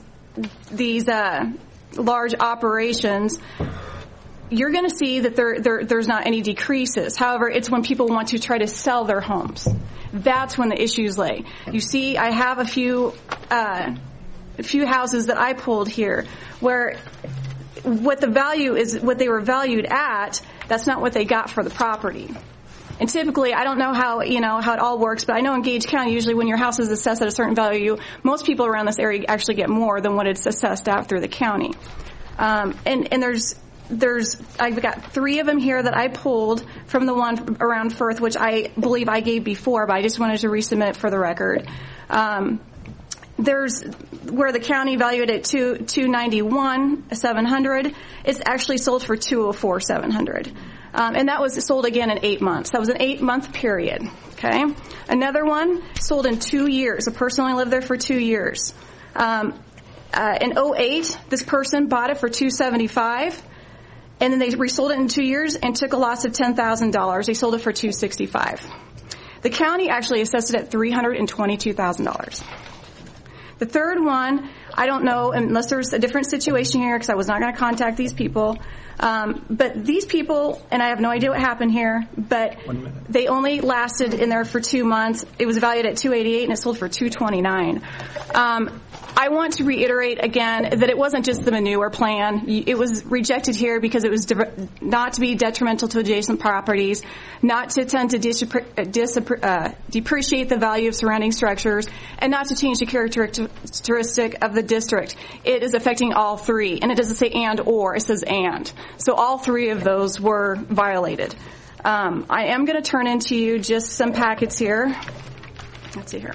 large operations, you're going to see that there's not any decreases. However, it's when people want to try to sell their homes. That's when the issues lay. You see, I have a few houses that I pulled here where what the value is, what they were valued at That's not what they got for the property. And typically, I don't know how it all works, but I know in Gage County, usually when your house is assessed at a certain value, most people around this area actually get more than what it's assessed at through the county. And I've got 3 of them here that I pulled from the one around Firth, which I believe I gave before, but I just wanted to resubmit it for the record. There's where the county valued it at $291,700. It's actually sold for $204,700. And that was sold again in 8 months. That was an 8-month period. Okay. Another one sold in 2 years. A person only lived there for 2 years. In 2008, this person bought it for $275,000, and then they resold it in 2 years and took a loss of $10,000. They sold it for $265,000. The county actually assessed it at $322,000. The third one, I don't know, unless there's a different situation here, because I was not going to contact these people. But these people, and I have no idea what happened here, but they only lasted in there for 2 months. It was valued at $288,000 and it sold for $229,000. I want to reiterate again that it wasn't just the manure plan. It was rejected here because it was not to be detrimental to adjacent properties, not to tend to depreciate the value of surrounding structures, and not to change the characteristic of the district. It is affecting all 3, and it doesn't say and or, it says and. So all 3 of those were violated. I am going to turn into you just some packets here. Let's see here.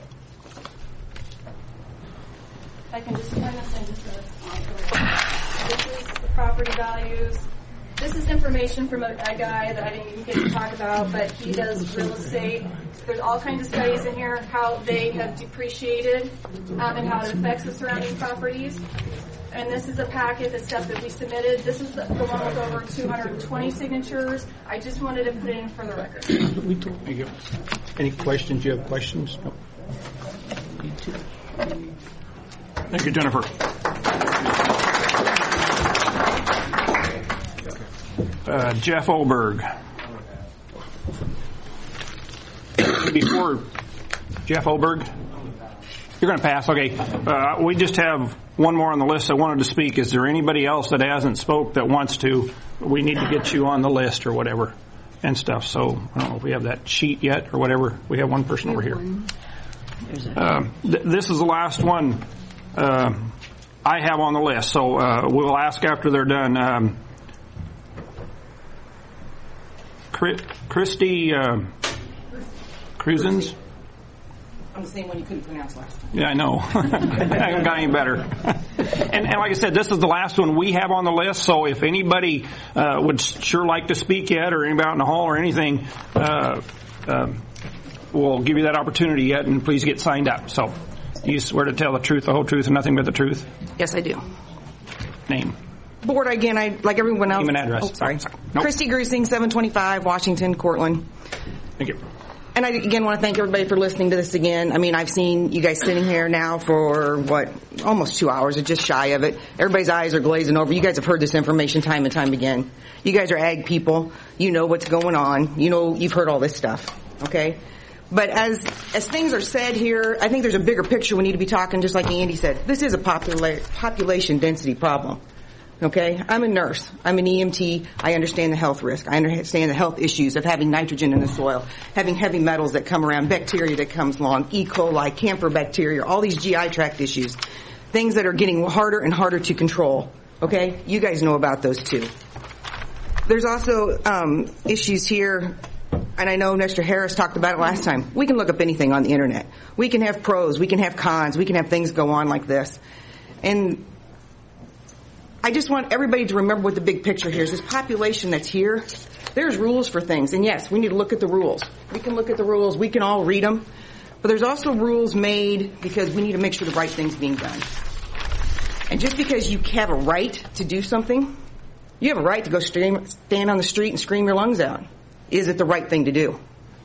I can just turn this into this is the property values. This is information from a guy that I didn't even get to talk about, but he does real estate. There's all kinds of studies in here, how they have depreciated and how it affects the surrounding properties. And this is a packet, the stuff that we submitted. This is the one with over 220 signatures. I just wanted to put it in for the record. Thank you. Any questions? You have questions? No. Thank you, Jennifer. Jeff Oberg. Before Jeff Oberg, you're going to pass. Okay. We just have one more on the list that wanted to speak. Is there anybody else that hasn't spoke that wants to? We need to get you on the list or whatever and stuff. So I don't know if we have that sheet yet or whatever. We have one person over here. This is the last one I have on the list. So we'll ask after they're done. Christy Cruzens. I'm the same one you couldn't pronounce last time. Yeah, I know. I haven't got any better. And like I said, this is the last one we have on the list, so if anybody would sure like to speak yet, or anybody out in the hall or anything, we'll give you that opportunity yet, and please get signed up. So, do you swear to tell the truth, the whole truth, and nothing but the truth? Yes, I do. Name? Board, again, like everyone else. Name and address. Oh, sorry. Nope. Christy Grusing, 725 Washington, Cortland. Thank you. And I, again, want to thank everybody for listening to this again. I mean, I've seen you guys sitting here now for, almost 2 hours, or just shy of it. Everybody's eyes are glazing over. You guys have heard this information time and time again. You guys are ag people. You know what's going on. You know, you've heard all this stuff, okay? But as things are said here, I think there's a bigger picture we need to be talking, just like Andy said. This is a population density problem. Okay? I'm a nurse. I'm an EMT. I understand the health risk. I understand the health issues of having nitrogen in the soil, having heavy metals that come around, bacteria that comes along, E. coli, camphor bacteria, all these GI tract issues, things that are getting harder and harder to control. Okay? You guys know about those too. There's also issues here, and I know Mr. Harris talked about it last time. We can look up anything on the internet. We can have pros, we can have cons, we can have things go on like this. And I just want everybody to remember what the big picture here is. This population that's here, there's rules for things. And yes, we need to look at the rules. We can look at the rules. We can all read them. But there's also rules made because we need to make sure the right thing's being done. And just because you have a right to do something, you have a right to go stand on the street and scream your lungs out. Is it the right thing to do?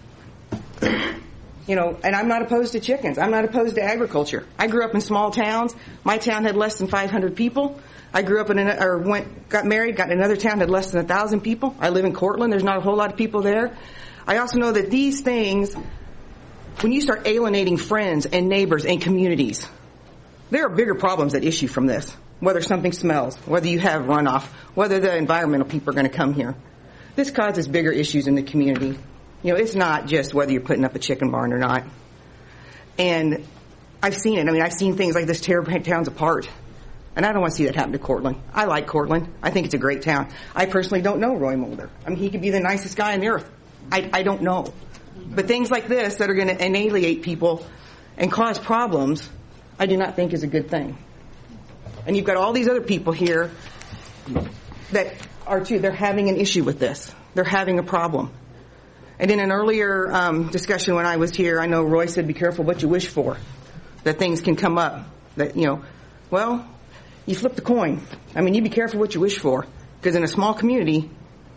You know, and I'm not opposed to chickens. I'm not opposed to agriculture. I grew up in small towns. My town had less than 500 people. I grew up got married, got in another town, had less than 1,000 people. I live in Cortland. There's not a whole lot of people there. I also know that these things, when you start alienating friends and neighbors and communities, there are bigger problems that issue from this. Whether something smells, whether you have runoff, whether the environmental people are going to come here. this causes bigger issues in the community. You know, it's not just whether you're putting up a chicken barn or not. And I've seen it. I mean, I've seen things like this tear towns apart. And I don't want to see that happen to Cortland. I like Cortland. I think it's a great town. I personally don't know Roy Mulder. I mean, he could be the nicest guy on the earth. I don't know. But things like this that are going to annihilate people and cause problems, I do not think is a good thing. And you've got all these other people here that are too, they're having an issue with this. They're having a problem. And in an earlier discussion when I was here, I know Roy said be careful what you wish for, that things can come up, that, you know, well, you flip the coin. I mean, you be careful what you wish for, because in a small community,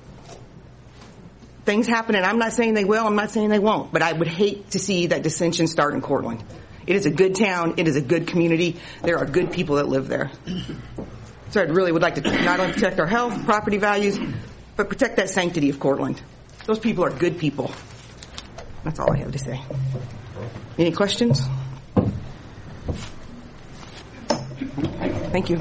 things happen, and I'm not saying they will, I'm not saying they won't, but I would hate to see that dissension start in Cortland. It is a good town. It is a good community. There are good people that live there. So I really would like to not only protect our health, property values, but protect that sanctity of Cortland. Those people are good people. That's all I have to say. Any questions? Thank you.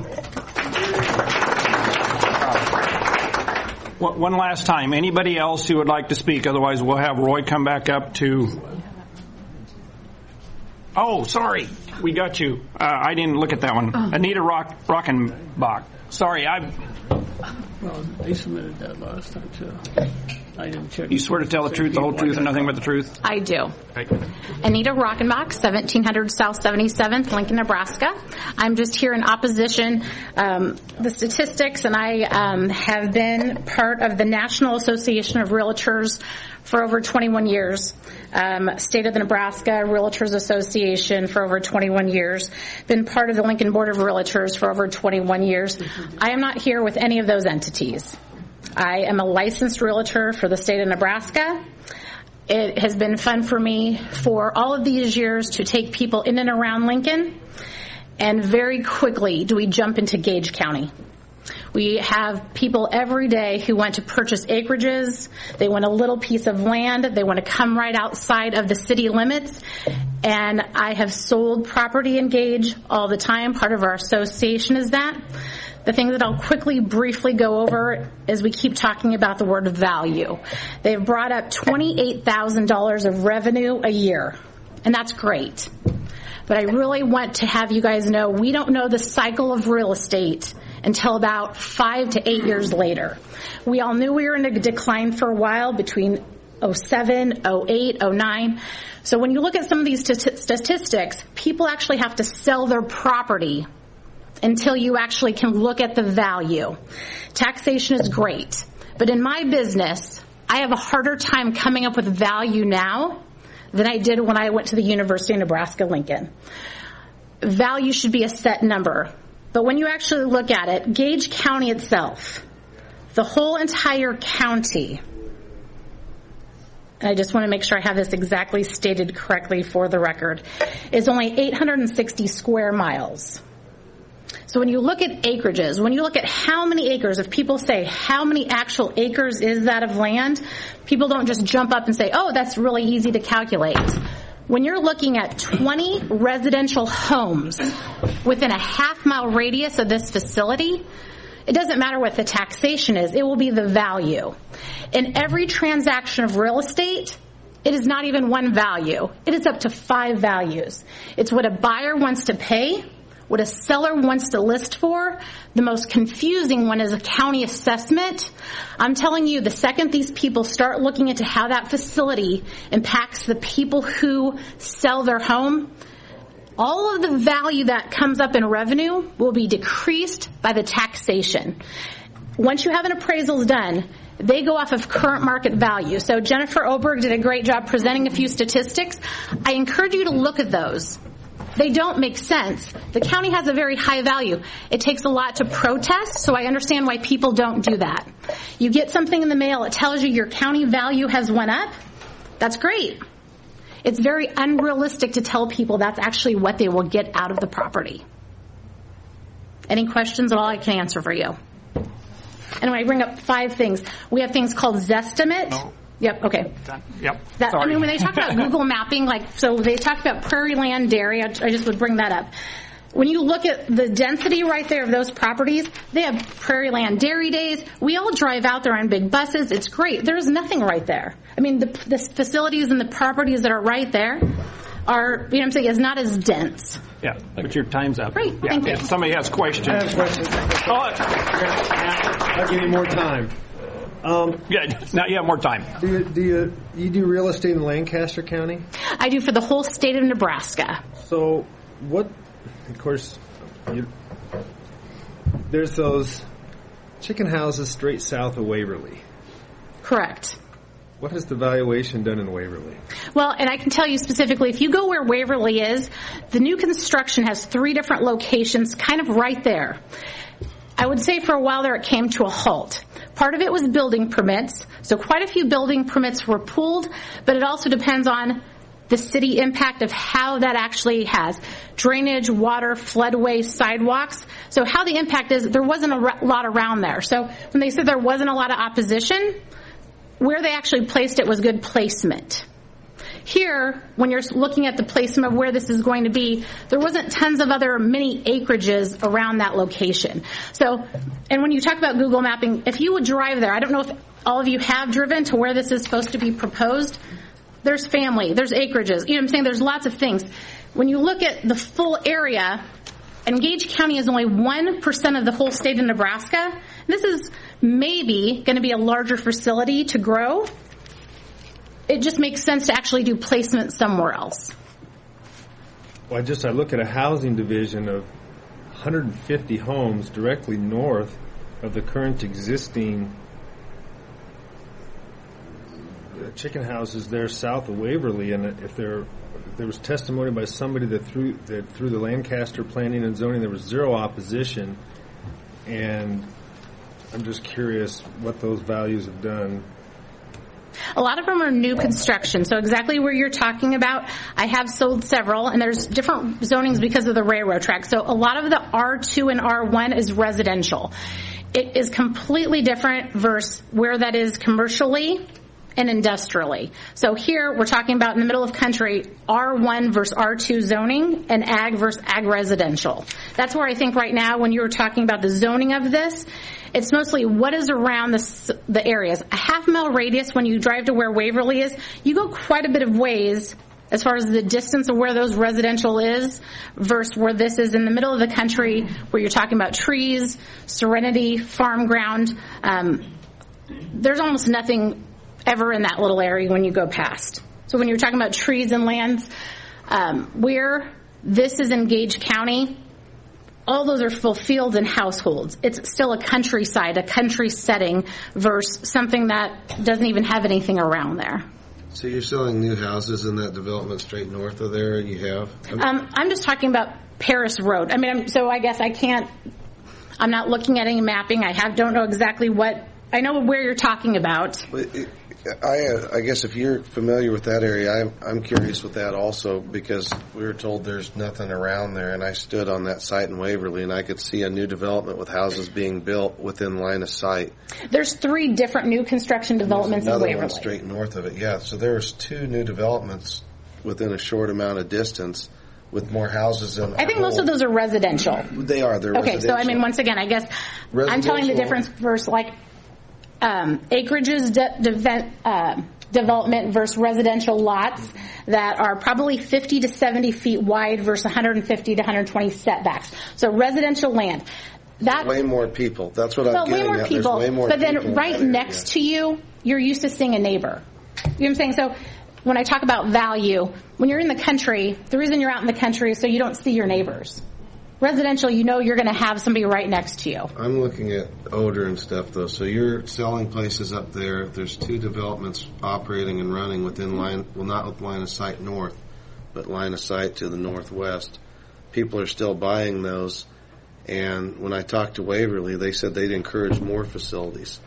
One last time. Anybody else who would like to speak? Otherwise, we'll have Roy come back up to... Oh, sorry. We got you. I didn't look at that one. Anita Rockenbach. Sorry, Well, they submitted that last time, too. I didn't check. You swear to tell the truth, the whole truth, and nothing but the truth? I do. Okay. Anita Rockenbach, 1700 South 77th, Lincoln, Nebraska. I'm just here in opposition. The statistics, and I have been part of the National Association of Realtors for over 21 years. State of the Nebraska Realtors Association for over 21 years. Been part of the Lincoln Board of Realtors for over 21 years. I am not here with any of those entities. I am a licensed realtor for the state of Nebraska. It has been fun for me for all of these years to take people in and around Lincoln, and very quickly do we jump into Gage County. We have people every day who want to purchase acreages. They want a little piece of land. They want to come right outside of the city limits. And I have sold property in Gage all the time. Part of our association is that. The thing that I'll quickly, briefly go over is we keep talking about the word value. They've brought up $28,000 of revenue a year, and that's great. But I really want to have you guys know we don't know the cycle of real estate until about 5 to 8 years later. We all knew we were in a decline for a while between 07, 08, 09. So when you look at some of these statistics, people actually have to sell their property until you actually can look at the value. Taxation is great, but in my business, I have a harder time coming up with value now than I did when I went to the University of Nebraska-Lincoln. Value should be a set number, but when you actually look at it, Gage County itself, the whole entire county, and I just want to make sure I have this exactly stated correctly for the record, is only 860 square miles. So when you look at acreages, when you look at how many acres, if people say how many actual acres is that of land, people don't just jump up and say, oh, that's really easy to calculate. When you're looking at 20 residential homes within a half-mile radius of this facility, it doesn't matter what the taxation is. It will be the value. In every transaction of real estate, it is not even one value. It is up to 5 values. It's what a buyer wants to pay, what a seller wants to list for. The most confusing one is a county assessment. I'm telling you, the second these people start looking into how that facility impacts the people who sell their home, all of the value that comes up in revenue will be decreased by the taxation. Once you have an appraisal done, they go off of current market value. So Jennifer Oberg did a great job presenting a few statistics. I encourage you to look at those. They don't make sense. The county has a very high value. It takes a lot to protest, so I understand why people don't do that. You get something in the mail, it tells you your county value has went up. That's great. It's very unrealistic to tell people that's actually what they will get out of the property. Any questions at all I can answer for you? And when I bring up 5 things, we have things called Zestimate. No. Yep, okay. Yep. I mean, when they talk about Google mapping, so they talk about prairie land dairy, I just would bring that up. When you look at the density right there of those properties, they have Prairie Land Dairy Days. We all drive out there on big buses. It's great. There's nothing right there. I mean, the facilities and the properties that are right there are, you know what I'm saying, is not as dense. Yeah, but your time's up. Great, yeah. thank you. If somebody has questions. I have questions. I'll give you more time. Yeah, now you have more time. Do you do real estate in Lancaster County? I do for the whole state of Nebraska. So what, of course, there's those chicken houses straight south of Waverly. Correct. What has the valuation done in Waverly? Well, and I can tell you specifically, if you go where Waverly is, the new construction has 3 different locations kind of right there. I would say for a while there it came to a halt. Part of it was building permits, so quite a few building permits were pulled, but it also depends on the city impact of how that actually has drainage, water, floodways, sidewalks. So how the impact is, there wasn't a lot around there. So when they said there wasn't a lot of opposition, where they actually placed it was good placement. Here, when you're looking at the placement of where this is going to be, there wasn't tons of other mini acreages around that location. So, and when you talk about Google mapping, if you would drive there, I don't know if all of you have driven to where this is supposed to be proposed, there's family, there's acreages, you know what I'm saying, there's lots of things. When you look at the full area, Gage County is only 1% of the whole state of Nebraska. This is maybe going to be a larger facility to grow. It just makes sense to actually do placement somewhere else. Well, I look at a housing division of 150 homes directly north of the current existing chicken houses there south of Waverly, and if there was testimony by somebody that through the Lancaster planning and zoning there was zero opposition, and I'm just curious what those values have done. A lot of them are new construction, so exactly where you're talking about, I have sold several, and there's different zonings because of the railroad track. So a lot of the R2 and R1 is residential. It is completely different versus where that is commercially and industrially. So here we're talking about in the middle of country, R1 versus R2 zoning and ag versus ag residential. That's where I think right now when you were talking about the zoning of this, it's mostly what is around the areas. A half-mile radius when you drive to where Waverly is, you go quite a bit of ways as far as the distance of where those residential is versus where this is in the middle of the country where you're talking about trees, serenity, farm ground. There's almost nothing ever in that little area when you go past. So when you're talking about trees and lands, where this is in Gage County, all those are full fields and households. It's still a countryside, a country setting versus something that doesn't even have anything around there. So you're selling new houses in that development straight north of there, you have? I'm just talking about Paris Road. I mean, so I guess I'm not looking at any mapping. Don't know exactly I know where you're talking about. I guess if you're familiar with that area, I'm curious with that also, because we were told there's nothing around there, and I stood on that site in Waverly, and I could see a new development with houses being built within line of sight. There's 3 different new construction developments in Waverly. Another one straight north of it, yeah. So there's 2 new developments within a short amount of distance with more houses in. I think most of those are residential. They are. They're okay, residential. So I mean, once again, I guess I'm telling the difference versus acreages development versus residential lots that are probably 50 to 70 feet wide versus 150 to 120 setbacks. So residential land. Way more people. That's what I'm getting at. Way more people. Way more but people then right next to you, you're used to seeing a neighbor. You know what I'm saying? So when I talk about value, when you're in the country, the reason you're out in the country is so you don't see your neighbors. Residential, you know you're going to have somebody right next to you. I'm looking at odor and stuff, though. So you're selling places up there. There's 2 developments operating and running within line, well, not with line of sight north, but line of sight to the northwest. People are still buying those. And when I talked to Waverly, they said they'd encourage more facilities.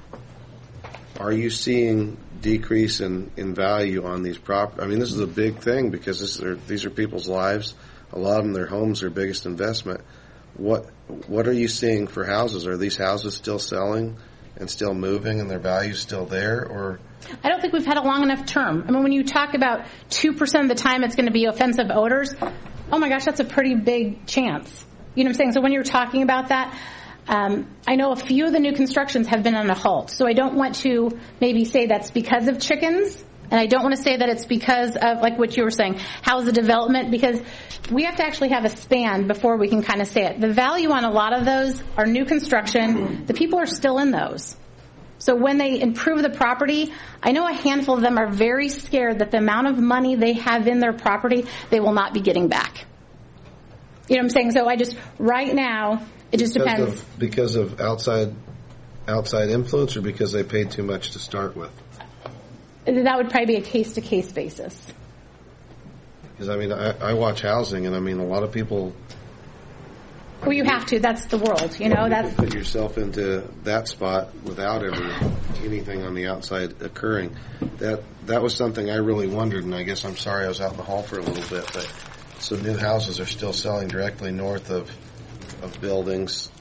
Are you seeing decrease in value on these properties? I mean, this is a big thing because these are people's lives. A lot of them, their homes, their biggest investment. What are you seeing for houses? Are these houses still selling and still moving and their value's still there? Or I don't think we've had a long enough term. I mean, when you talk about 2% of the time it's going to be offensive odors, oh my gosh, that's a pretty big chance. You know what I'm saying? So when you're talking about that, I know a few of the new constructions have been on a halt. So I don't want to maybe say that's because of chickens, and I don't want to say that it's because of, like what you were saying, how's the development, because we have to actually have a span before we can kind of say it. The value on a lot of those are new construction. The people are still in those. So when they improve the property, I know a handful of them are very scared that the amount of money they have in their property, they will not be getting back. You know what I'm saying? So I just, right now, it just depends. Because of outside influence, or because they paid too much to start with? That would probably be a case-to-case basis. Because, I mean, I watch housing, and, I mean, a lot of people... Well, you have to. That's the world, you know. That's put yourself into that spot without ever anything on the outside occurring. That was something I really wondered, and I guess I'm sorry I was out in the hall for a little bit, but some new houses are still selling directly north of buildings.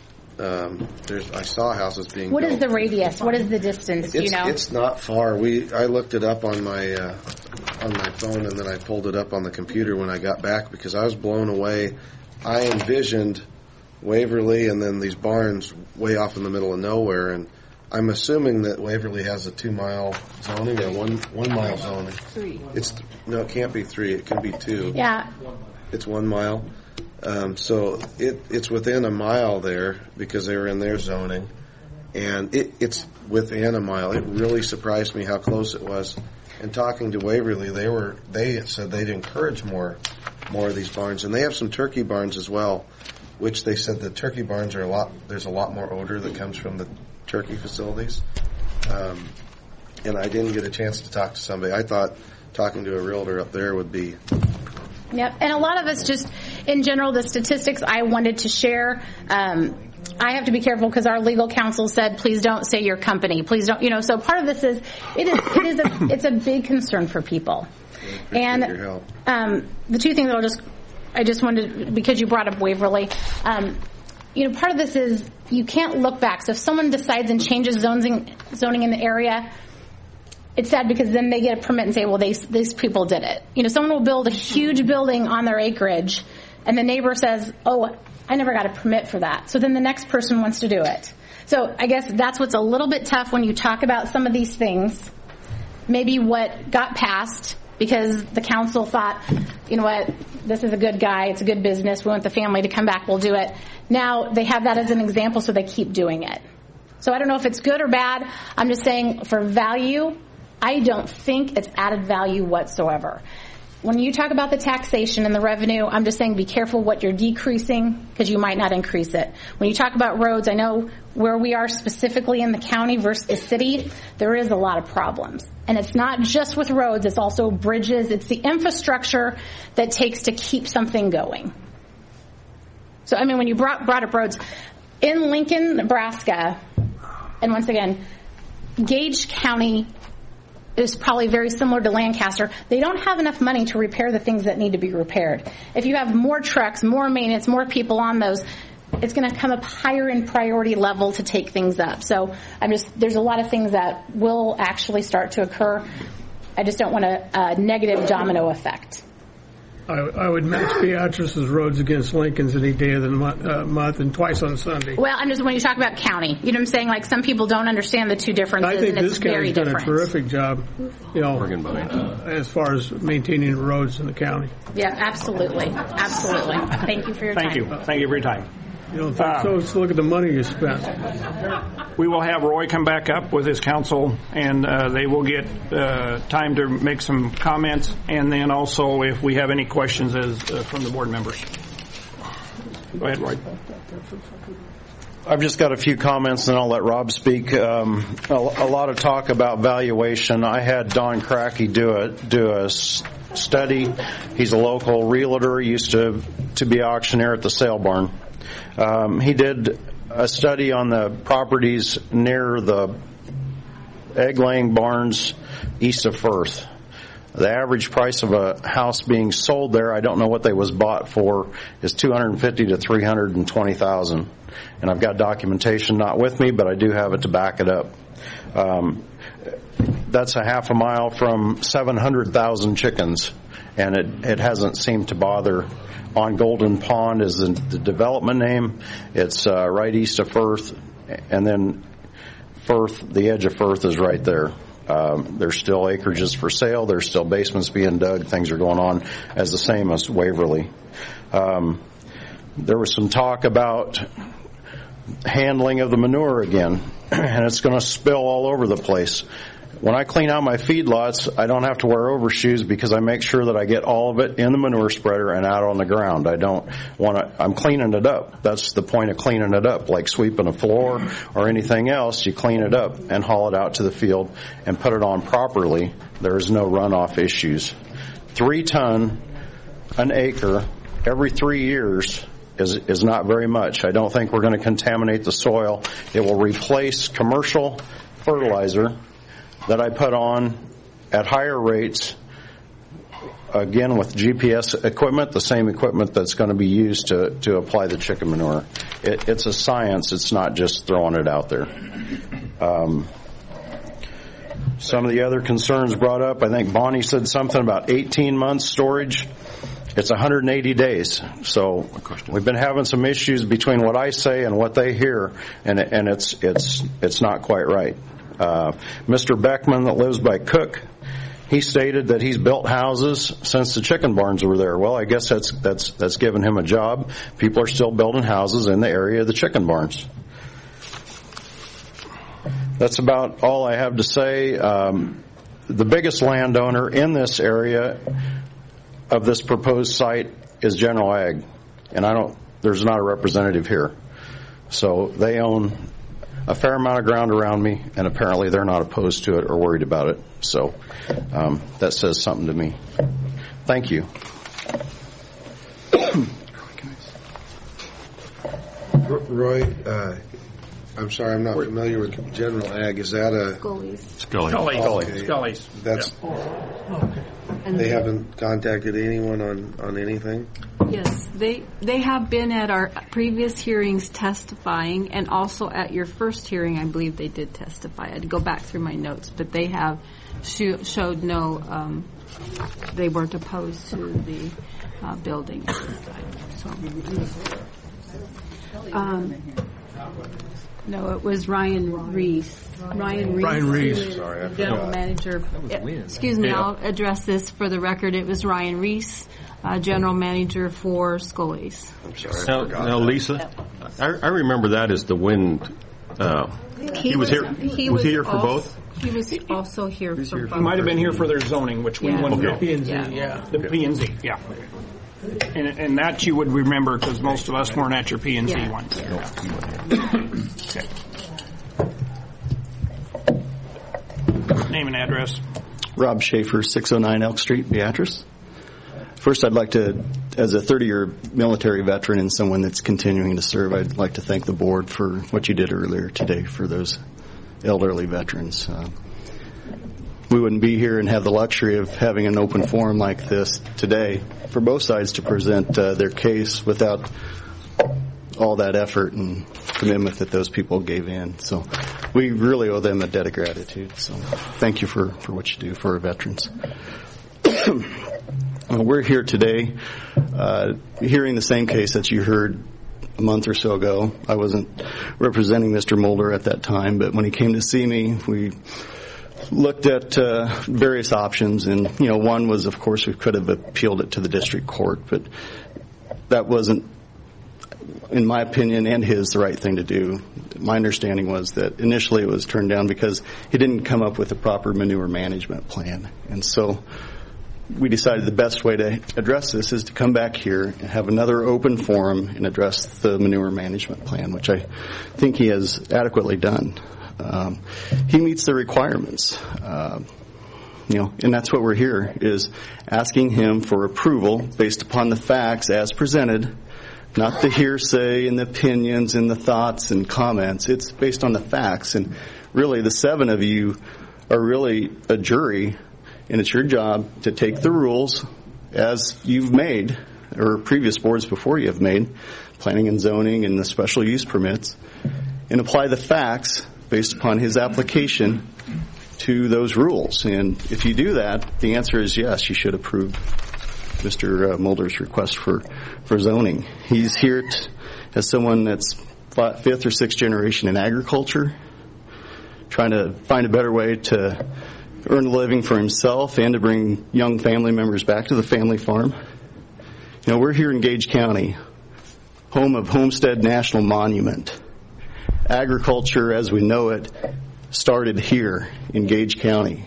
I saw houses being What built. Is the radius? What is the distance? You know, it's not far. I looked it up on my phone, and then I pulled it up on the computer when I got back because I was blown away. I envisioned Waverly and then these barns way off in the middle of nowhere, and I'm assuming that Waverly has a 2-mile zoning or 1 mile zoning. 3. It can't be 3. It can be 2. Yeah. It's 1 mile. So it's within a mile there because they were in their zoning, and it's within a mile. It really surprised me how close it was. And talking to Waverly, they said they'd encourage more of these barns, and they have some turkey barns as well, which they said the turkey barns are there's a lot more odor that comes from the turkey facilities. And I didn't get a chance to talk to somebody. I thought talking to a realtor up there would be... Yep, and a lot of us just, in general, the statistics I wanted to share, I have to be careful because our legal counsel said, please don't say your company. Please don't, you know, so part of this is, it's a big concern for people. And the two things that I just wanted, because you brought up Waverly, you know, part of this is you can't look back. So if someone decides and changes zoning in the area, it's sad because then they get a permit and say, well, these people did it. You know, someone will build a huge building on their acreage, and the neighbor says, oh, I never got a permit for that. So then the next person wants to do it. So I guess that's what's a little bit tough when you talk about some of these things. Maybe what got passed because the council thought, you know what, this is a good guy, it's a good business, we want the family to come back, we'll do it. Now they have that as an example, so they keep doing it. So I don't know if it's good or bad. I'm just saying for value, I don't think it's added value whatsoever. When you talk about the taxation and the revenue, I'm just saying be careful what you're decreasing because you might not increase it. When you talk about roads, I know where we are specifically in the county versus the city, there is a lot of problems. And it's not just with roads, it's also bridges. It's the infrastructure that takes to keep something going. So, I mean, when you brought up roads, in Lincoln, Nebraska, and once again, Gage County is probably very similar to Lancaster. They don't have enough money to repair the things that need to be repaired. If you have more trucks, more maintenance, more people on those, it's going to come up higher in priority level to take things up. So there's a lot of things that will actually start to occur. I just don't want a negative domino effect. I would match Beatrice's roads against Lincoln's any day of the month and twice on Sunday. Well, I'm just when you talk about county, you know what I'm saying? Like some people don't understand the two differences. I think and this it's very county's done different. a terrific job, you know, as far as maintaining the roads in the county. Yeah, absolutely, absolutely. Thank you for your time. Thank you for your time. You don't think so? Let's look at the money you spent. We will have Roy come back up with his counsel, and they will get time to make some comments, and then also if we have any questions from the board members. Go ahead, Roy. I've just got a few comments, and I'll let Rob speak. A lot of talk about valuation. I had Don Cracky do a study. He's a local realtor, used to be auctioneer at the sale barn. He did a study on the properties near the egg-laying barns east of Firth. The average price of a house being sold there, I don't know what they was bought for, is $250,000 to $320,000. And I've got documentation not with me, but I do have it to back it up. That's a half a mile from 700,000 chickens. and it hasn't seemed to bother. On Golden Pond is the development name. It's right east of Firth, and then Firth, the edge of Firth is right there. There's still acreages for sale. There's still basements being dug. Things are going on as the same as Waverly. There was some talk about handling of the manure again, and it's going to spill all over the place. When I clean out my feedlots, I don't have to wear overshoes because I make sure that I get all of it in the manure spreader and out on the ground. I don't want to, I'm cleaning it up. That's the point of cleaning it up. Like sweeping a floor or anything else, you clean it up and haul it out to the field and put it on properly. There's no runoff issues. 3 ton an acre every 3 years is not very much. I don't think we're going to contaminate the soil. It will replace commercial fertilizer that I put on at higher rates, again with GPS equipment, the same equipment that's going to be used to apply the chicken manure. It's a science. It's not just throwing it out there. Some of the other concerns brought up, I think Bonnie said something about 18 months storage. It's 180 days. So we've been having some issues between what I say and what they hear, and it's not quite right. Mr. Beckman that lives by Cook, he stated that he's built houses since the chicken barns were there. Well, I guess that's given him a job. People are still building houses in the area of the chicken barns. That's about all I have to say. The biggest landowner in this area of this proposed site is General Ag, and there's not a representative here. So they own a fair amount of ground around me, and apparently they're not opposed to it or worried about it. So that says something to me. Thank you. Roy, I'm sorry, I'm not familiar with General Ag. Is that a... Scully's. That's... Okay. They haven't contacted anyone on anything? Yes, they have been at our previous hearings testifying, and also at your first hearing, I believe they did testify. I had to go back through my notes, but they have showed no, they weren't opposed to the building. So, no, it was Ryan Reese. Ryan Reese. Sorry, General Manager. Excuse me, I'll address this for the record. It was Ryan Reese, General Manager for Scully's. I'm sorry. Now, Lisa, I remember that as the wind. He was here. Was he here for both? He was also here for both. He might have been here for their zoning, which we went through. P&Z, The P&Z, yeah. And that you would remember because most of us weren't at your P&Z ones. Okay. Name and address. Rob Schaefer, 609 Elk Street, Beatrice. First, I'd like to, as a 30-year military veteran and someone that's continuing to serve, I'd like to thank the board for what you did earlier today for those elderly veterans. We wouldn't be here and have the luxury of having an open forum like this today for both sides to present their case without all that effort and commitment that those people gave in. So we really owe them a debt of gratitude. So thank you for what you do for our veterans. We're here today hearing the same case that you heard a month or so ago. I wasn't representing Mr. Mulder at that time, but when he came to see me, we looked at various options, and one was, of course, we could have appealed it to the district court, but that wasn't, in my opinion and his, the right thing to do. My understanding was that initially it was turned down because he didn't come up with a proper manure management plan, and so we decided the best way to address this is to come back here and have another open forum and address the manure management plan, which I think he has adequately done. He meets the requirements, and that's what we're here, is asking him for approval based upon the facts as presented, not the hearsay and the opinions and the thoughts and comments. It's based on the facts, and really the 7 of you are really a jury, and it's your job to take the rules as you've made, or previous boards before you have made, planning and zoning and the special use permits, and apply the facts based upon his application to those rules. And if you do that, the answer is yes, you should approve Mr. Mulder's request for zoning. He's here as someone that's fifth or sixth generation in agriculture, trying to find a better way to earn a living for himself and to bring young family members back to the family farm. You know, we're here in Gage County, home of Homestead National Monument. Agriculture as we know it started here in Gage County.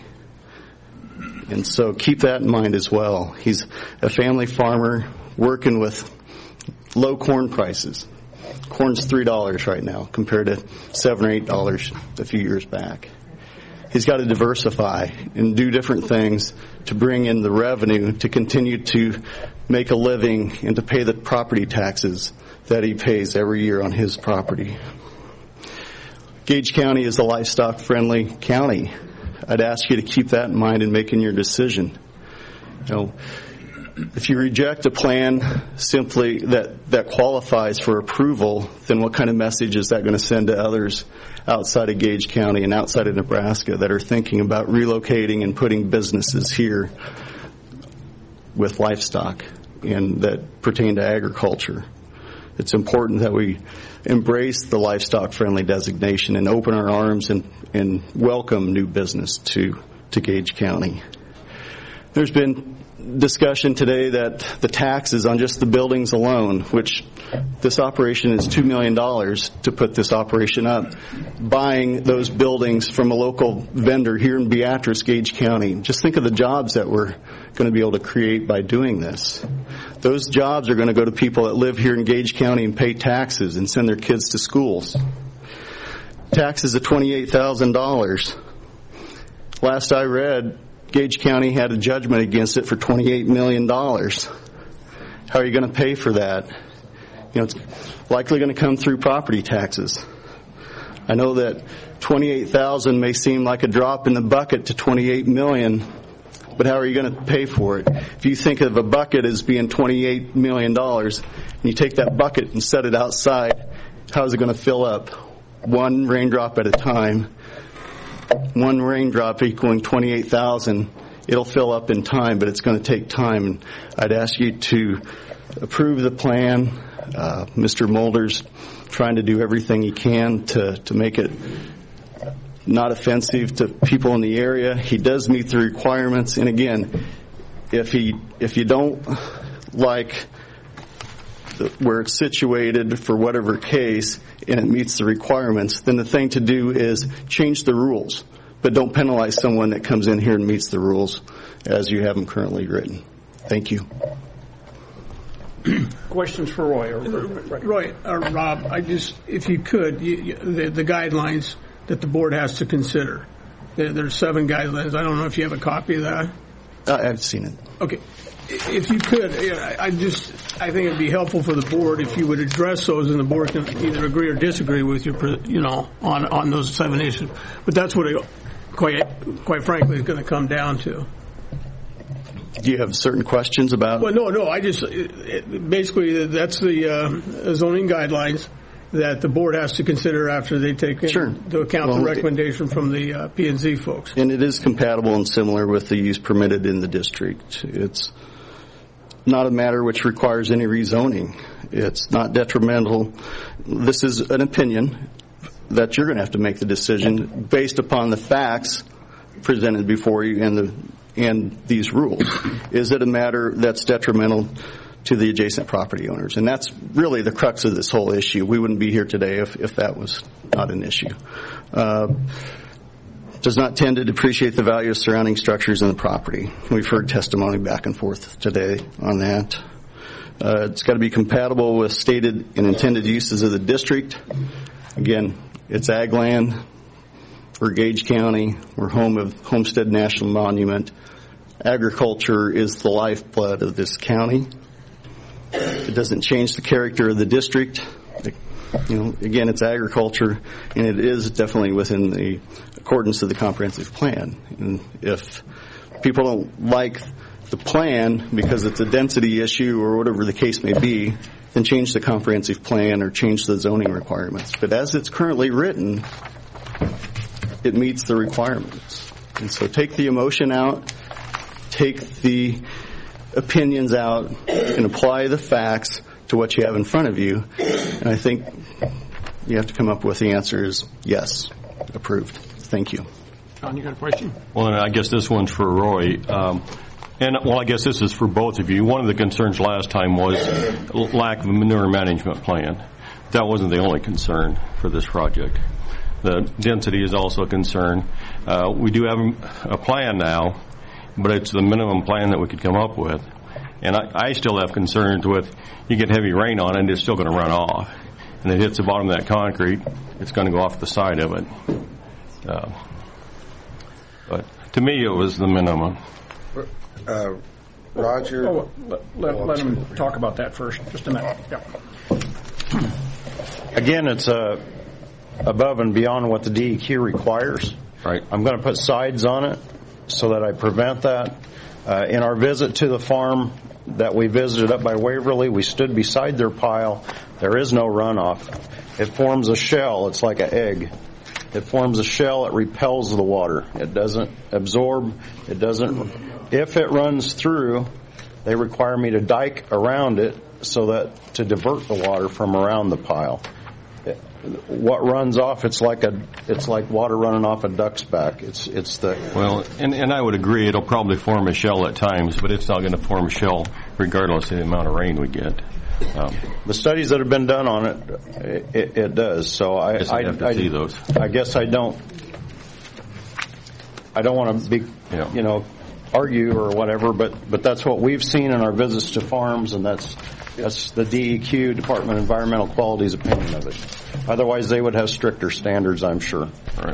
And so keep that in mind as well. He's a family farmer working with low corn prices. Corn's $3 right now compared to $7 or $8 a few years back. He's got to diversify and do different things to bring in the revenue to continue to make a living and to pay the property taxes that he pays every year on his property. Gage County is a livestock-friendly county. I'd ask you to keep that in mind in making your decision. You know, if you reject a plan simply that qualifies for approval, then what kind of message is that going to send to others outside of Gage County and outside of Nebraska that are thinking about relocating and putting businesses here with livestock and that pertain to agriculture? It's important that we embrace the livestock-friendly designation and open our arms and welcome new business to Gage County. There's been discussion today that the taxes on just the buildings alone, which this operation is $2 million to put this operation up, buying those buildings from a local vendor here in Beatrice, Gage County. Just think of the jobs that we're going to be able to create by doing this. Those jobs are going to go to people that live here in Gage County and pay taxes and send their kids to schools. Taxes of $28,000. Last I read, Gage County had a judgment against it for $28 million. How are you going to pay for that? You know, it's likely going to come through property taxes. I know that $28,000 may seem like a drop in the bucket to $28 million, but how are you going to pay for it? If you think of a bucket as being $28 million, and you take that bucket and set it outside, how is it going to fill up? One raindrop at a time. One raindrop equaling 28,000. It'll fill up in time, but it's going to take time. And I'd ask you to approve the plan. Mr. Mulder's trying to do everything he can to make it not offensive to people in the area. He does meet the requirements. And again, if you don't like where it's situated for whatever case and it meets the requirements, then the thing to do is change the rules. But don't penalize someone that comes in here and meets the rules as you have them currently written. Thank you. Questions for Roy? Roy, Rob, if you could, the guidelines that the board has to consider. There's 7 guidelines. I don't know if you have a copy of that. I've seen it. Okay. If you could, I think it'd be helpful for the board if you would address those, and the board can either agree or disagree with you, on those 7 issues. But that's what it, quite frankly, is going to come down to. Do you have certain questions about? Well, no. Basically, that's the zoning guidelines that the board has to consider after they take into account the recommendation from the P&Z folks. And it is compatible and similar with the use permitted in the district. It's not a matter which requires any rezoning. It's not detrimental. This is an opinion that you're going to have to make the decision based upon the facts presented before you and these rules. Is it a matter that's detrimental to the adjacent property owners? And that's really the crux of this whole issue. We wouldn't be here today if that was not an issue. Does not tend to depreciate the value of surrounding structures in the property. We've heard testimony back and forth today on that. It's got to be compatible with stated and intended uses of the district. Again, it's ag land. We're Gage County. We're home of Homestead National Monument. Agriculture is the lifeblood of this county. It doesn't change the character of the district. Again, it's agriculture, and it is definitely within the accordance of the comprehensive plan. And if people don't like the plan because it's a density issue or whatever the case may be, then change the comprehensive plan or change the zoning requirements. But as it's currently written, it meets the requirements. And so take the emotion out, take the opinions out and apply the facts to what you have in front of you. And I think you have to come up with the answer is yes, approved. Thank you. John, you got a question? Well, and I guess this one's for Roy. I guess this is for both of you. One of the concerns last time was lack of a manure management plan. That wasn't the only concern for this project. The density is also a concern. We do have a plan now, but it's the minimum plan that we could come up with. And I still have concerns with, you get heavy rain on it, and it's still going to run off. And it hits the bottom of that concrete, it's going to go off the side of it. But to me, it was the minimum. Roger? Oh, let him talk about that first. Just a minute. Yeah. Again, it's above and beyond what the DEQ requires. Right. I'm going to put sides on it so that I prevent that. In our visit to the farm that we visited up by Waverly, we stood beside their pile. There is no runoff. It forms a shell. It's like an egg. It forms a shell. It repels the water. It doesn't absorb. It doesn't. If it runs through, they require me to dike around it so that to divert the water from around the pile. What runs off, it's like water running off a duck's back. And I would agree it'll probably form a shell at times, but it's not going to form a shell regardless of the amount of rain we get. The studies that have been done on it does. So I have to see those. I guess I don't want to be argue or whatever, but that's what we've seen in our visits to farms, and that's the DEQ, Department of Environmental Quality's opinion of it. Otherwise, they would have stricter standards, I'm sure. All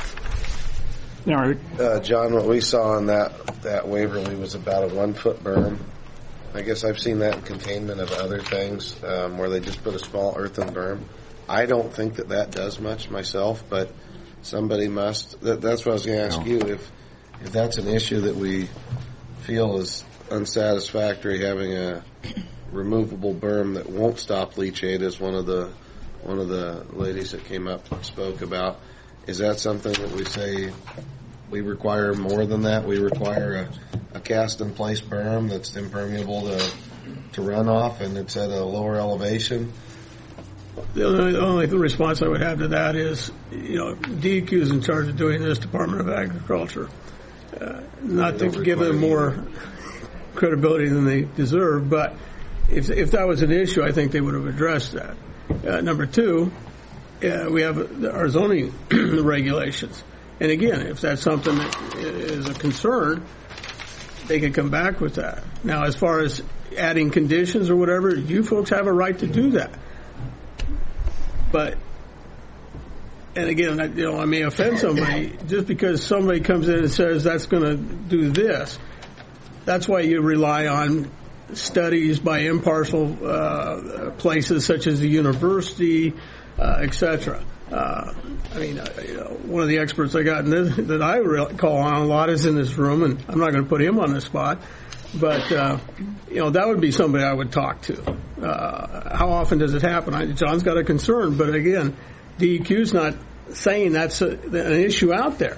right. John, what we saw on that Waverly was about a 1-foot berm. I guess I've seen that in containment of other things where they just put a small earthen berm. I don't think that does much myself, but somebody must. That's what I was going to ask you. If that's an issue that we feel is unsatisfactory, having a removable berm that won't stop leachate, as one of the ladies that came up spoke about, is that something that we say we require more than that? We require a cast-in-place berm that's impermeable to runoff, and it's at a lower elevation? The only response I would have to that is, DEQ is in charge of doing this, Department of Agriculture. Not to give them more credibility than they deserve, but if that was an issue, I think they would have addressed that. Number two, we have our zoning regulations. And again, if that's something that is a concern, they could come back with that. Now, as far as adding conditions or whatever, you folks have a right to do that. But, and again, I may offend somebody just because somebody comes in and says that's going to do this. That's why you rely on studies by impartial places such as the university, etc. One of the experts I got in this, that I call on a lot is in this room, and I'm not going to put him on the spot, but that would be somebody I would talk to. How often does it happen? John's got a concern, but again, DEQ's not saying that's an issue out there.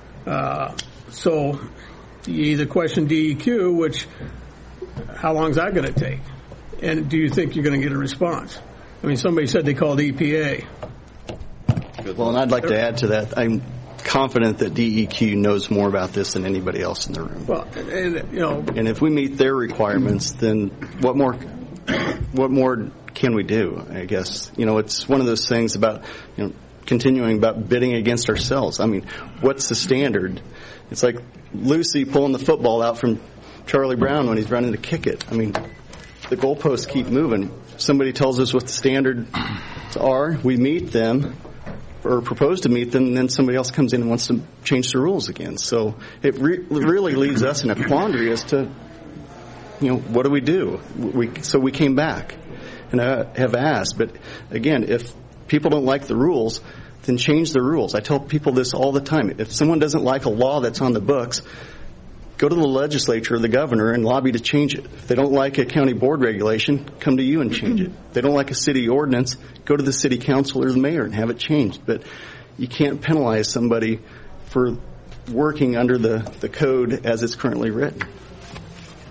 So you either question DEQ, which how long is that going to take? And do you think you're going to get a response? Somebody said they called EPA. Well, and I'd like to add to that. I'm confident that DEQ knows more about this than anybody else in the room. Well, and if we meet their requirements, then what more can we do? I guess it's one of those things about continuing about bidding against ourselves. What's the standard? It's like Lucy pulling the football out from Charlie Brown when he's running to kick it. The goalposts keep moving. Somebody tells us what the standards are, we meet them, or propose to meet them, and then somebody else comes in and wants to change the rules again. So it really leaves us in a quandary as to, what do we do? So we came back and have asked. But again, if people don't like the rules, then change the rules. I tell people this all the time. If someone doesn't like a law that's on the books, go to the legislature or the governor and lobby to change it. If they don't like a county board regulation, come to you and change it. If they don't like a city ordinance, go to the city council or the mayor and have it changed. But you can't penalize somebody for working under the code as it's currently written.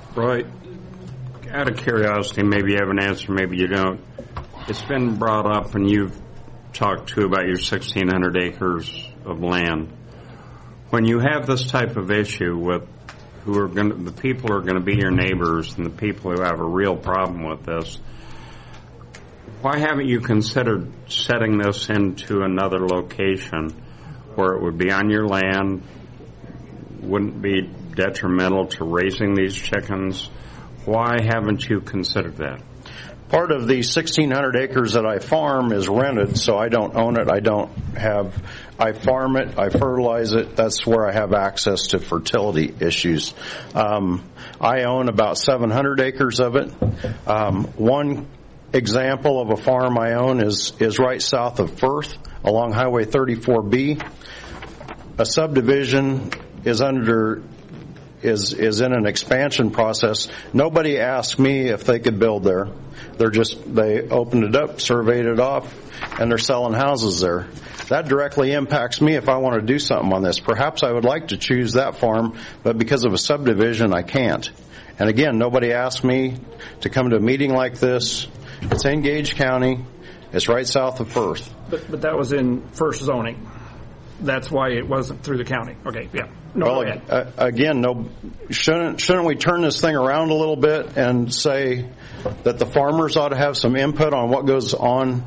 Roy, out of curiosity, maybe you have an answer, maybe you don't. It's been brought up, and you've talked too about your 1,600 acres of land. When you have this type of issue with the people who are going to be your neighbors and the people who have a real problem with this, why haven't you considered setting this into another location where it would be on your land, wouldn't be detrimental to raising these chickens? Why haven't you considered that? Part of the 1,600 acres that I farm is rented, so I don't own it. I farm it, I fertilize it. That's where I have access to fertility issues. I own about 700 acres of it. One example of a farm I own is right south of Firth along Highway 34B. A subdivision is in an expansion process. Nobody asked me if they could build there. They opened it up, surveyed it off, and they're selling houses there. That directly impacts me if I want to do something on this. Perhaps I would like to choose that farm, but because of a subdivision, I can't. And again, nobody asked me to come to a meeting like this. It's in Gage County. It's right south of Firth. But that was in first zoning. That's why it wasn't through the county. Okay, yeah. No, well, go ahead. Again, shouldn't we turn this thing around a little bit and say that the farmers ought to have some input on what goes on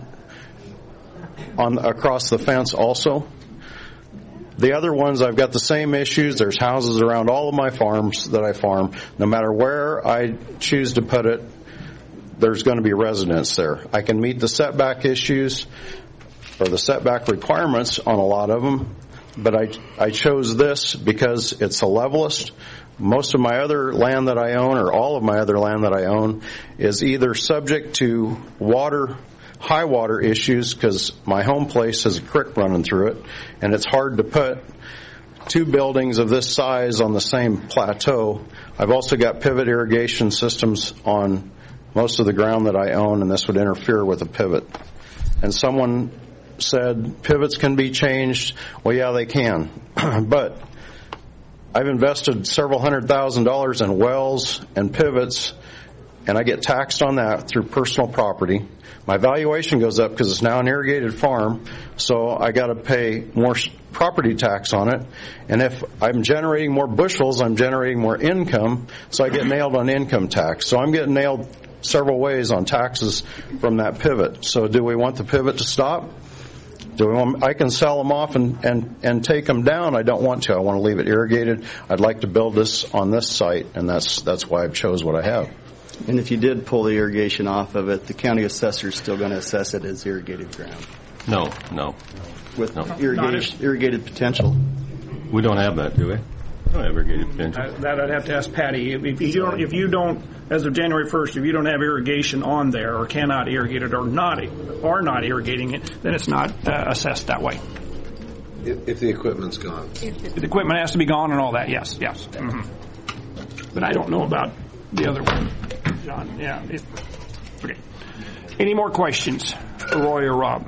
across the fence also? The other ones, I've got the same issues. There's houses around all of my farms that I farm. No matter where I choose to put it, there's going to be residents there. I can meet the setback issues or the setback requirements on a lot of them, but I chose this because it's the levelest. Most of my other land that I own, or all of my other land that I own, is either subject to high water issues because my home place has a creek running through it, and it's hard to put two buildings of this size on the same plateau. I've also got pivot irrigation systems on most of the ground that I own, and this would interfere with a pivot. And someone said pivots can be changed. Well, yeah, they can. But I've invested several $100,000 in wells and pivots, and I get taxed on that through personal property. My valuation goes up because it's now an irrigated farm, so I got to pay more property tax on it. And if I'm generating more bushels, I'm generating more income, so I get nailed on income tax. So I'm getting nailed several ways on taxes from that pivot. So do we want the pivot to stop? I can sell them off and take them down. I don't want to. I want to leave it irrigated. I'd like to build this on this site, and that's why I've chose what I have. And if you did pull the irrigation off of it, the county assessor is still going to assess it as irrigated ground. No. With irrigated potential. We don't have that, do we? We don't have irrigated potential. That I'd have to ask Patty. If you don't, as of January 1st, if you don't have irrigation on there or cannot irrigate it or not irrigating it, then it's not assessed that way. If the equipment's gone. If the equipment has to be gone and all that, yes. Mm-hmm. But I don't know about the other one, John. Yeah. Okay. Any more questions for Roy or Rob?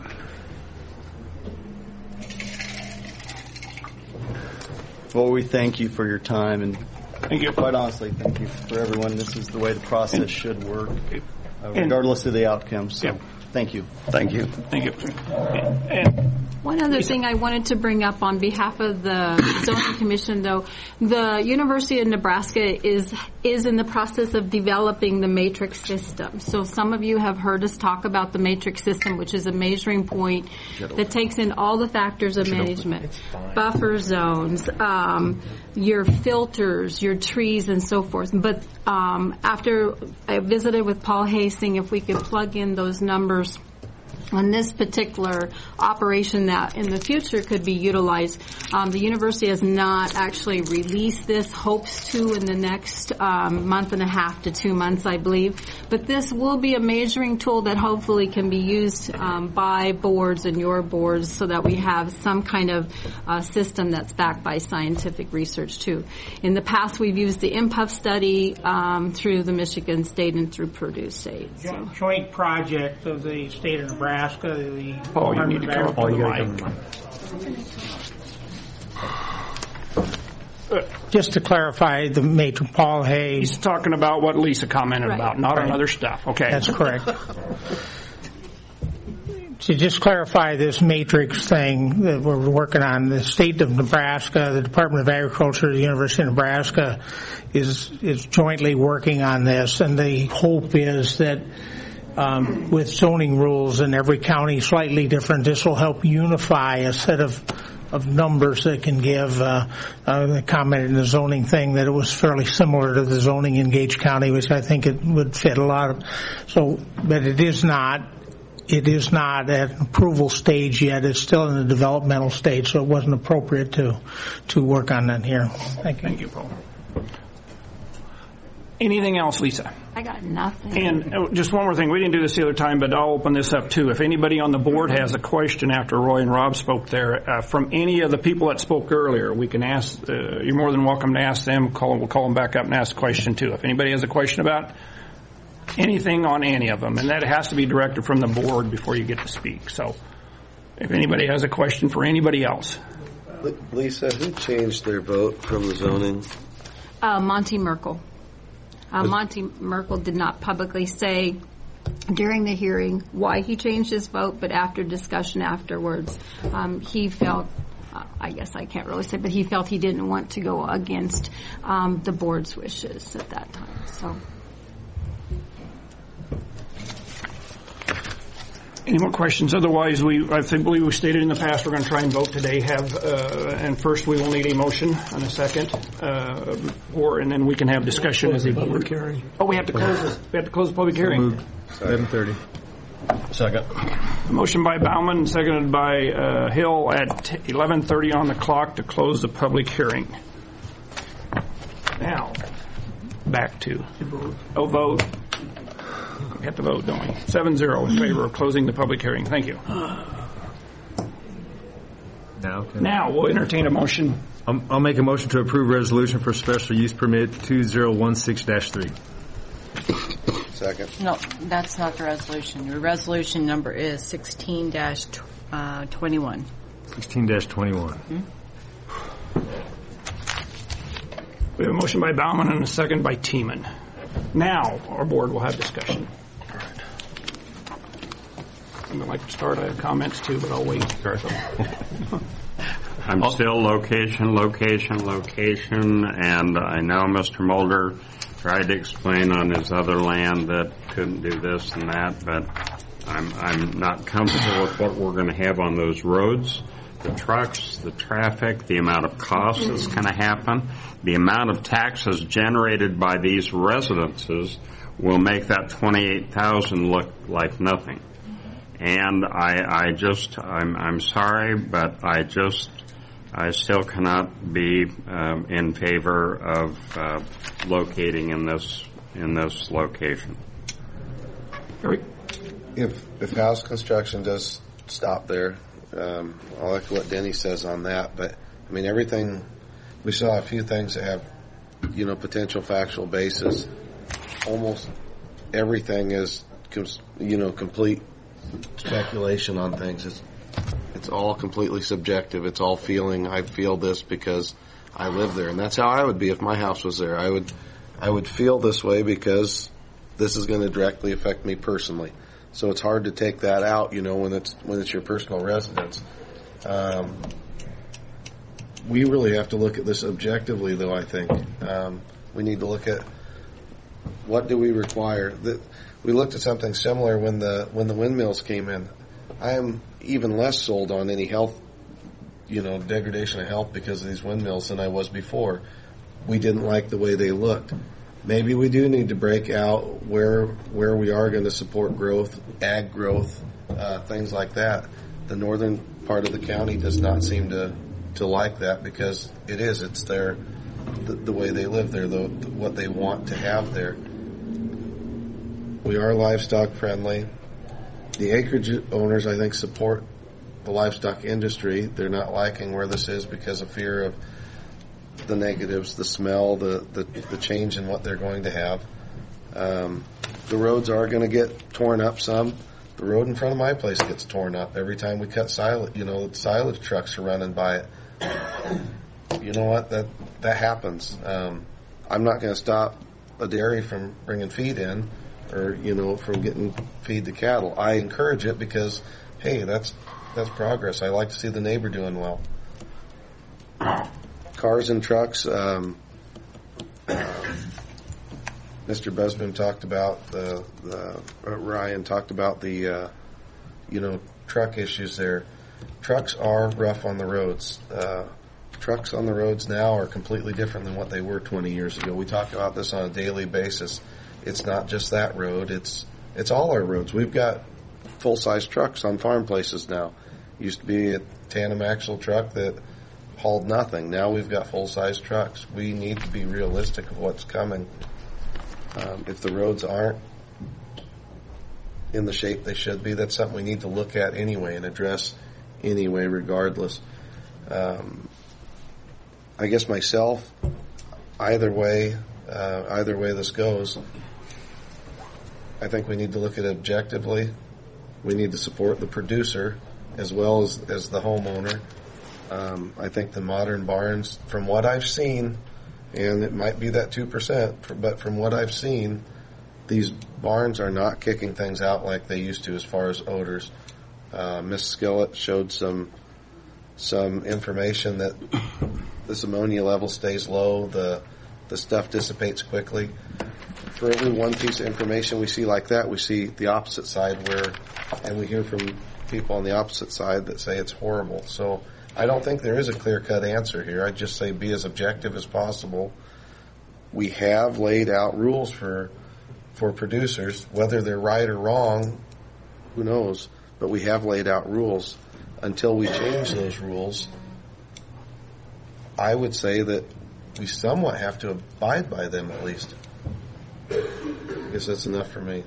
Well, we thank you for your time, and thank you. Quite honestly, thank you for everyone. This is the way the process should work, regardless of the outcome. So, thank you. Thank you. Thank you. One other thing I wanted to bring up on behalf of the Zoning Commission, though, the University of Nebraska is in the process of developing the matrix system. So some of you have heard us talk about the matrix system, which is a measuring point that takes in all the factors of management, buffer zones, your filters, your trees, and so forth. But after I visited with Paul Hastings, if we could plug in those numbers on this particular operation that in the future could be utilized. The university has not actually released this, hopes to in the next month and a half to 2 months, I believe. But this will be a measuring tool that hopefully can be used by boards and your boards so that we have some kind of system that's backed by scientific research too. In the past, we've used the IMPUF study through the Michigan State and through Purdue State. So. Joint project of the state of Nebraska. You need to come up with the mic. Just to clarify, the matrix, Paul Hayes. He's talking about what Lisa commented about, not on other stuff. Okay. That's correct. To just clarify this matrix thing that we're working on, the state of Nebraska, the Department of Agriculture, the University of Nebraska is jointly working on this, and the hope is that with zoning rules in every county slightly different, this will help unify a set of numbers that can give the comment in the zoning thing that it was fairly similar to the zoning in Gage County, which I think it would fit a lot of. But it is not at an approval stage yet. It's still in the developmental stage, so it wasn't appropriate to work on that here. Thank you. Thank you, Paul. Anything else, Lisa? I got nothing. And just one more thing. We didn't do this the other time, but I'll open this up too. If anybody on the board has a question after Roy and Rob spoke there, from any of the people that spoke earlier, we can ask. You're more than welcome to ask them. We'll call them back up and ask a question too. If anybody has a question about anything on any of them, and that has to be directed from the board before you get to speak. So if anybody has a question for anybody else. Lisa, who changed their vote from the zoning? Monty Merkel. Monty Merkel did not publicly say during the hearing why he changed his vote, but after discussion afterwards, he felt, I guess I can't really say, but he felt he didn't want to go against the board's wishes at that time. So. Any more questions? Otherwise, I believe we stated in the past we're going to try and vote today. And first we will need a motion and a second, and then we can have discussion as a public hearing. Oh, we have to close this. We have to close the public hearing. 11:30. Second. A motion by Bauman, seconded by Hill at 11:30 on the clock to close the public hearing. Now, back to vote. We have to vote, don't we? 7-0 in favor of closing the public hearing. Thank you. Now we'll entertain a motion. I'll make a motion to approve resolution for special use permit 2016-3. Second. No, that's not the resolution. Your resolution number is 16-21. 16-21. We have a motion by Bauman and a second by Tiemann. Now our board will have discussion. I'd like to start. I have comments too, but I'll wait. I'm still location, and I know Mr. Mulder tried to explain on his other land that couldn't do this and that, but I'm not comfortable with what we're going to have on those roads, the trucks, the traffic, the amount of cost that's going to happen, the amount of taxes generated by these residences will make that $28,000 look like nothing. And I'm sorry, but I still cannot be in favor of locating in this location. If house construction does stop there, I like what Denny says on that. But I mean, everything we saw a few things that have potential factual basis. Almost everything is complete speculation on things. It's all completely subjective. It's all feeling. I feel this because I live there, and that's how I would be if my house was there. I would feel this way because this is going to directly affect me personally. So it's hard to take that out, when it's your personal residence. We really have to look at this objectively, though. I think we need to look at what do we require. We looked at something similar when the windmills came in. I am even less sold on any health, degradation of health because of these windmills than I was before. We didn't like the way they looked. Maybe we do need to break out where we are going to support growth, ag growth, things like that. The northern part of the county does not seem to like that because it's the way they live there, what they want to have there. We are livestock friendly. The acreage owners, I think, support the livestock industry. They're not liking where this is because of fear of the negatives, the smell, the change in what they're going to have. The roads are going to get torn up some. The road in front of my place gets torn up every time we cut silage. Silage trucks are running by it. you know what, that happens. I'm not going to stop a dairy from bringing feed in, or from getting feed to cattle. I encourage it because, hey, that's progress. I like to see the neighbor doing well. Cars and trucks. Mr. Busman talked about Ryan talked about the truck issues there. Trucks are rough on the roads. Trucks on the roads now are completely different than what they were 20 years ago. We talk about this on a daily basis. It's not just that road. It's all our roads. We've got full-size trucks on farm places now. Used to be a tandem axle truck that hauled nothing. Now we've got full-size trucks. We need to be realistic of what's coming. If the roads aren't in the shape they should be, that's something we need to look at anyway and address anyway, regardless. I guess myself, either way this goes, I think we need to look at it objectively. We need to support the producer as well as the homeowner. I think the modern barns, from what I've seen, and it might be that 2%, but from what I've seen, these barns are not kicking things out like they used to as far as odors. Miss Skillett showed some information that this ammonia level stays low, the stuff dissipates quickly. For every one piece of information we see like that, we see the opposite side and we hear from people on the opposite side that say it's horrible. So I don't think there is a clear-cut answer here. I just say be as objective as possible. We have laid out rules for producers. Whether they're right or wrong, who knows? But we have laid out rules. Until we change those rules, I would say that we somewhat have to abide by them at least. I guess that's enough for me.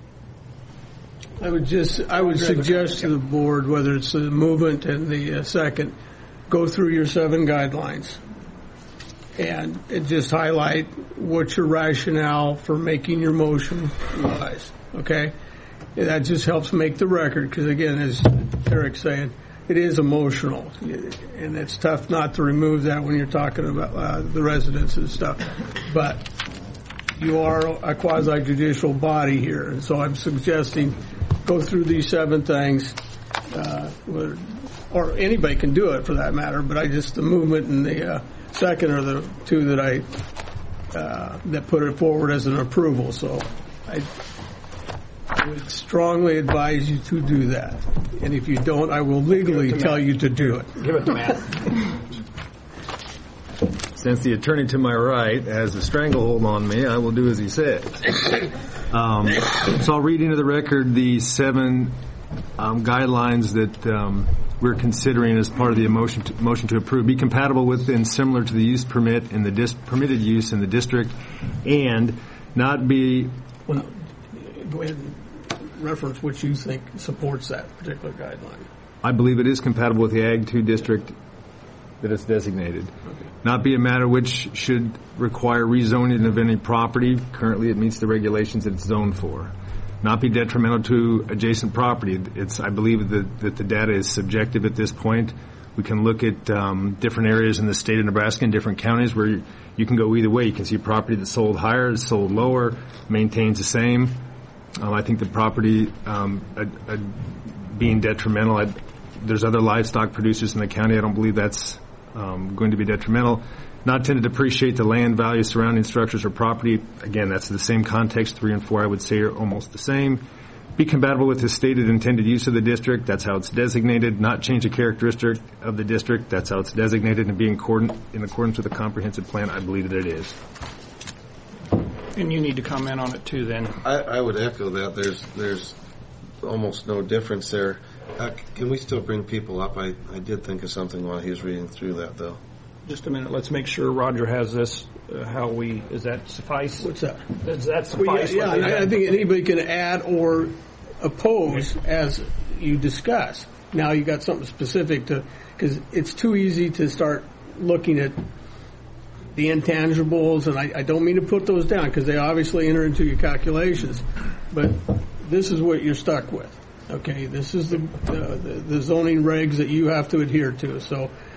I would suggest to the board, whether it's the movement and the second, go through your 7 guidelines and just highlight what your rationale for making your motion was. Okay, that just helps make the record because, again, as Eric's saying, it is emotional, and it's tough not to remove that when you're talking about the residents and stuff. But you are a quasi-judicial body here, and so I'm suggesting go through these 7 things, or anybody can do it for that matter, but the movement and the second are the 2 that that put it forward as an approval. So I would strongly advise you to do that. And if you don't, I will legally tell you to do it. Give it to Matt. Since the attorney to my right has a stranglehold on me, I will do as he says. So I'll read into the record the 7 guidelines that we're considering as part of the motion to approve. Be compatible with and similar to the use permit and the permitted use in the district, and not be... Well, go ahead and reference what you think supports that particular guideline. I believe it is compatible with the Ag 2 district that it's designated. Okay. Not be a matter which should require rezoning of any property. Currently, it meets the regulations that it's zoned for. Not be detrimental to adjacent property. I believe that the data is subjective at this point. We can look at different areas in the state of Nebraska and different counties where you can go either way. You can see property that's sold higher, that's sold lower, maintains the same. I think the property being detrimental, there's other livestock producers in the county. I don't believe that's going to be detrimental. Not tend to depreciate the land value surrounding structures or property. Again, that's the same context. 3 and 4, I would say, are almost the same. Be compatible with the stated intended use of the district. That's how it's designated. Not change a characteristic of the district. That's how it's designated. And be in accordance with the comprehensive plan. I believe that it is. And you need to comment on it too, then. I would echo that. There's almost no difference there. Can we still bring people up? I did think of something while he was reading through that, though. Just a minute. Let's make sure Roger has this. Does that suffice? What's that? Does that suffice? Well, I think anybody can add or oppose as you discuss. Now you got something specific because it's too easy to start looking at the intangibles, and I don't mean to put those down because they obviously enter into your calculations, but this is what you're stuck with. Okay, this is the zoning regs that you have to adhere to. So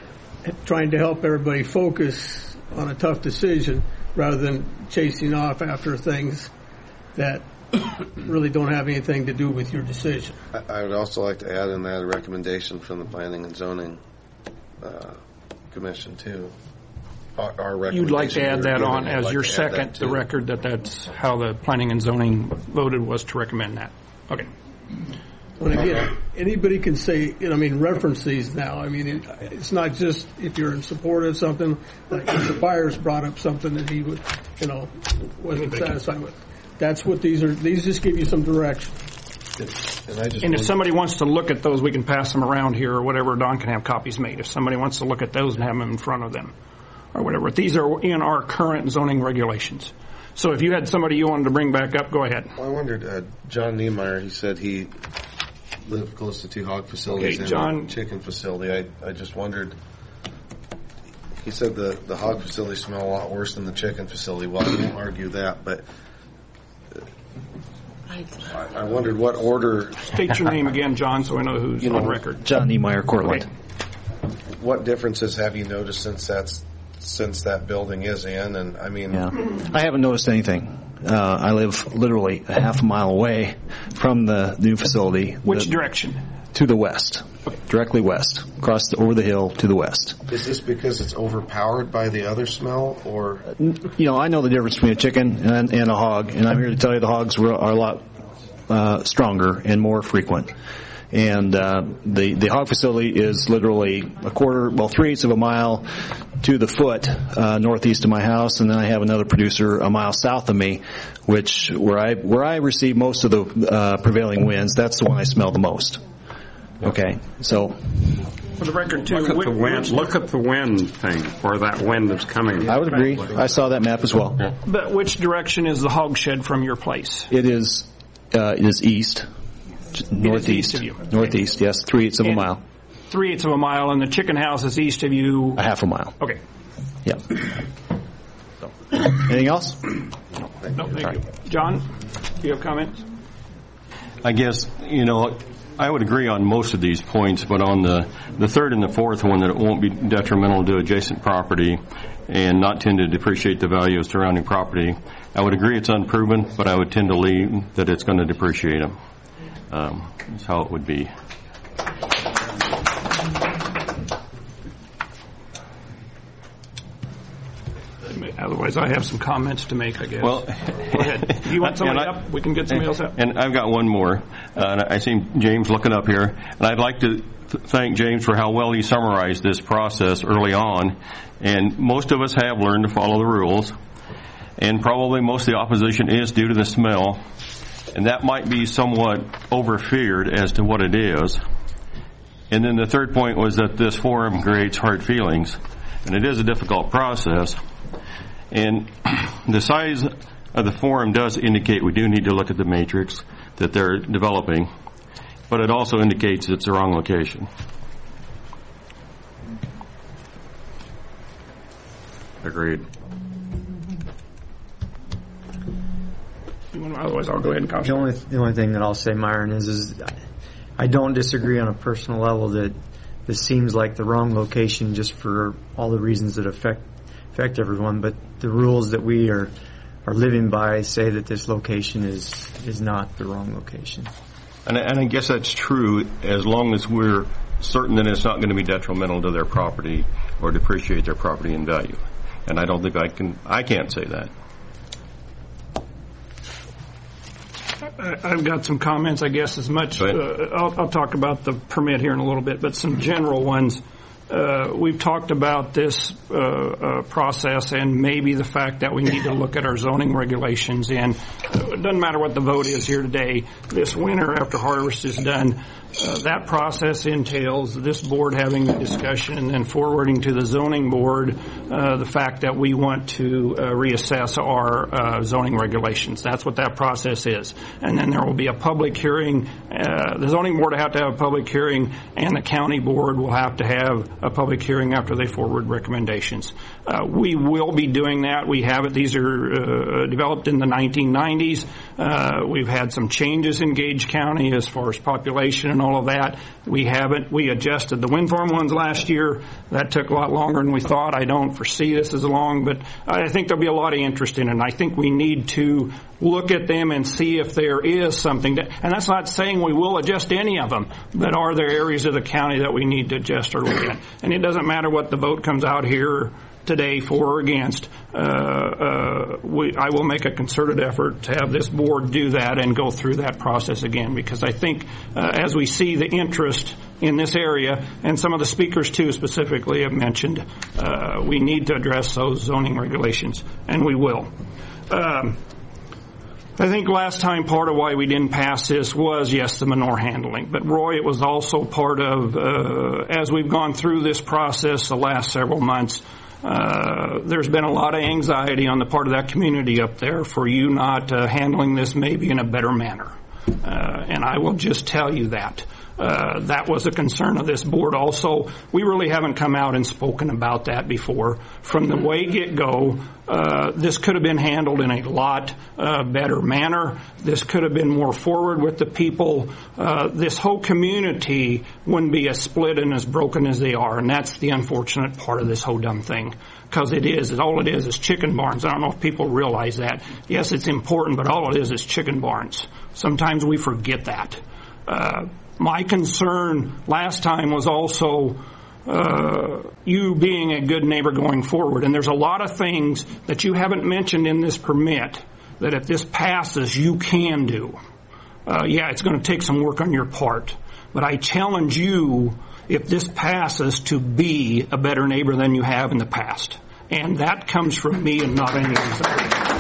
trying to help everybody focus on a tough decision rather than chasing off after things that really don't have anything to do with your decision. I would also like to add in that a recommendation from the Planning and Zoning Commission too. Our recommendation. You'd like to add that on as like your to add second, that the too. record that—that's how the Planning and Zoning voted, was to recommend that. Okay. And again, anybody can say, reference these now. I mean, it's not just if you're in support of something. Like Mr. Byers brought up something that he wasn't satisfied with. That's what these are. These just give you some direction. And if somebody wants to look at those, we can pass them around here or whatever. Don can have copies made. If somebody wants to look at those and have them in front of them or whatever. These are in our current zoning regulations. So if you had somebody you wanted to bring back up, go ahead. Well, I wondered, John Niemeyer, he said he lived close to 2 hog facilities and a chicken facility. I just wondered, he said the hog facility smell a lot worse than the chicken facility. Well, I won't argue that, but I wondered what order. State your name again, John, so I know who's on record. John Niemeyer, Cortland. Okay. What differences have you noticed since that building is in? And I mean, I haven't noticed anything. I live literally a half a mile away from the new facility. Which direction? To the west, directly west, over the hill to the west. Is this because it's overpowered by the other smell, or? I know the difference between a chicken and a hog, and I'm here to tell you the hogs are a lot stronger and more frequent. And the hog facility is literally 3/8 of a mile to the foot northeast of my house, and then I have another producer a mile south of me, where I receive most of the prevailing winds. That's the one I smell the most. Okay, so for the record, too, look at the wind. Look at the wind thing, or that wind that's coming. I would agree. I saw that map as well. Yeah. But which direction is the hog shed from your place? It is east. Northeast. East of you. Northeast, yes. 3/8 of a mile. 3/8 of a mile, and the chicken house is east of you. A half a mile. Okay. Yeah. Anything else? No, thank you. John, do you have comments? I guess, I would agree on most of these points, but on the third and the fourth one, that it won't be detrimental to adjacent property and not tend to depreciate the value of surrounding property, I would agree it's unproven, but I would tend to lean that it's going to depreciate them. That's how it would be. Otherwise, I have some comments to make, I guess. Well, go ahead. If you want somebody up, we can get somebody else up. And I've got one more. I see James looking up here, and I'd like to thank James for how well he summarized this process early on. And most of us have learned to follow the rules, and probably most of the opposition is due to the smell, and that might be somewhat over-feared as to what it is. And then the third point was that this forum creates hard feelings, and it is a difficult process. And the size of the forum does indicate we do need to look at the matrix that they're developing, but it also indicates it's the wrong location. Agreed. Otherwise, I'll go ahead and comment. The only thing that I'll say, Myron, is I don't disagree on a personal level that this seems like the wrong location just for all the reasons that affect everyone, but the rules that we are living by say that this location is not the wrong location. And I guess that's true as long as we're certain that it's not going to be detrimental to their property or depreciate their property in value. And I don't think I can't say that. I've got some comments, I guess, as much. I'll talk about the permit here in a little bit, but some general ones. We've talked about this process and maybe the fact that we need to look at our zoning regulations. And it doesn't matter what the vote is here today. This winter, after harvest is done, that process entails this board having a discussion and then forwarding to the zoning board the fact that we want to reassess our zoning regulations. That's what that process is. And then there will be a public hearing. The zoning board will have to have a public hearing, and the county board will have to have a public hearing after they forward recommendations. We will be doing that. We have it. These are developed in the 1990s. We've had some changes in Gage County as far as population and all of that. We haven't. We adjusted the wind farm ones last year. That took a lot longer than we thought. I don't foresee this as long, but I think there'll be a lot of interest in it. And I think we need to look at them and see if there is something. And that's not saying we will adjust any of them, but are there areas of the county that we need to adjust or look at? And it doesn't matter what the vote comes out here today for or against. I will make a concerted effort to have this board do that and go through that process again, because I think as we see the interest in this area, and some of the speakers too specifically have mentioned, we need to address those zoning regulations, and we will. I think last time part of why we didn't pass this was, yes, the manure handling. But, Roy, it was also part of, as we've gone through this process the last several months, there's been a lot of anxiety on the part of that community up there for you not handling this maybe in a better manner. And I will just tell you that. That was a concern of this board also. We really haven't come out and spoken about that before. From the way get-go, this could have been handled in a lot better manner. This could have been more forward with the people. This whole community wouldn't be as split and as broken as they are, and that's the unfortunate part of this whole dumb thing. Because all it is chicken barns. I don't know if people realize that. Yes, it's important, but all it is chicken barns. Sometimes we forget that. My concern last time was also you being a good neighbor going forward. And there's a lot of things that you haven't mentioned in this permit that if this passes, you can do. Yeah, it's going to take some work on your part. But I challenge you, if this passes, to be a better neighbor than you have in the past. And that comes from me and not any anxiety.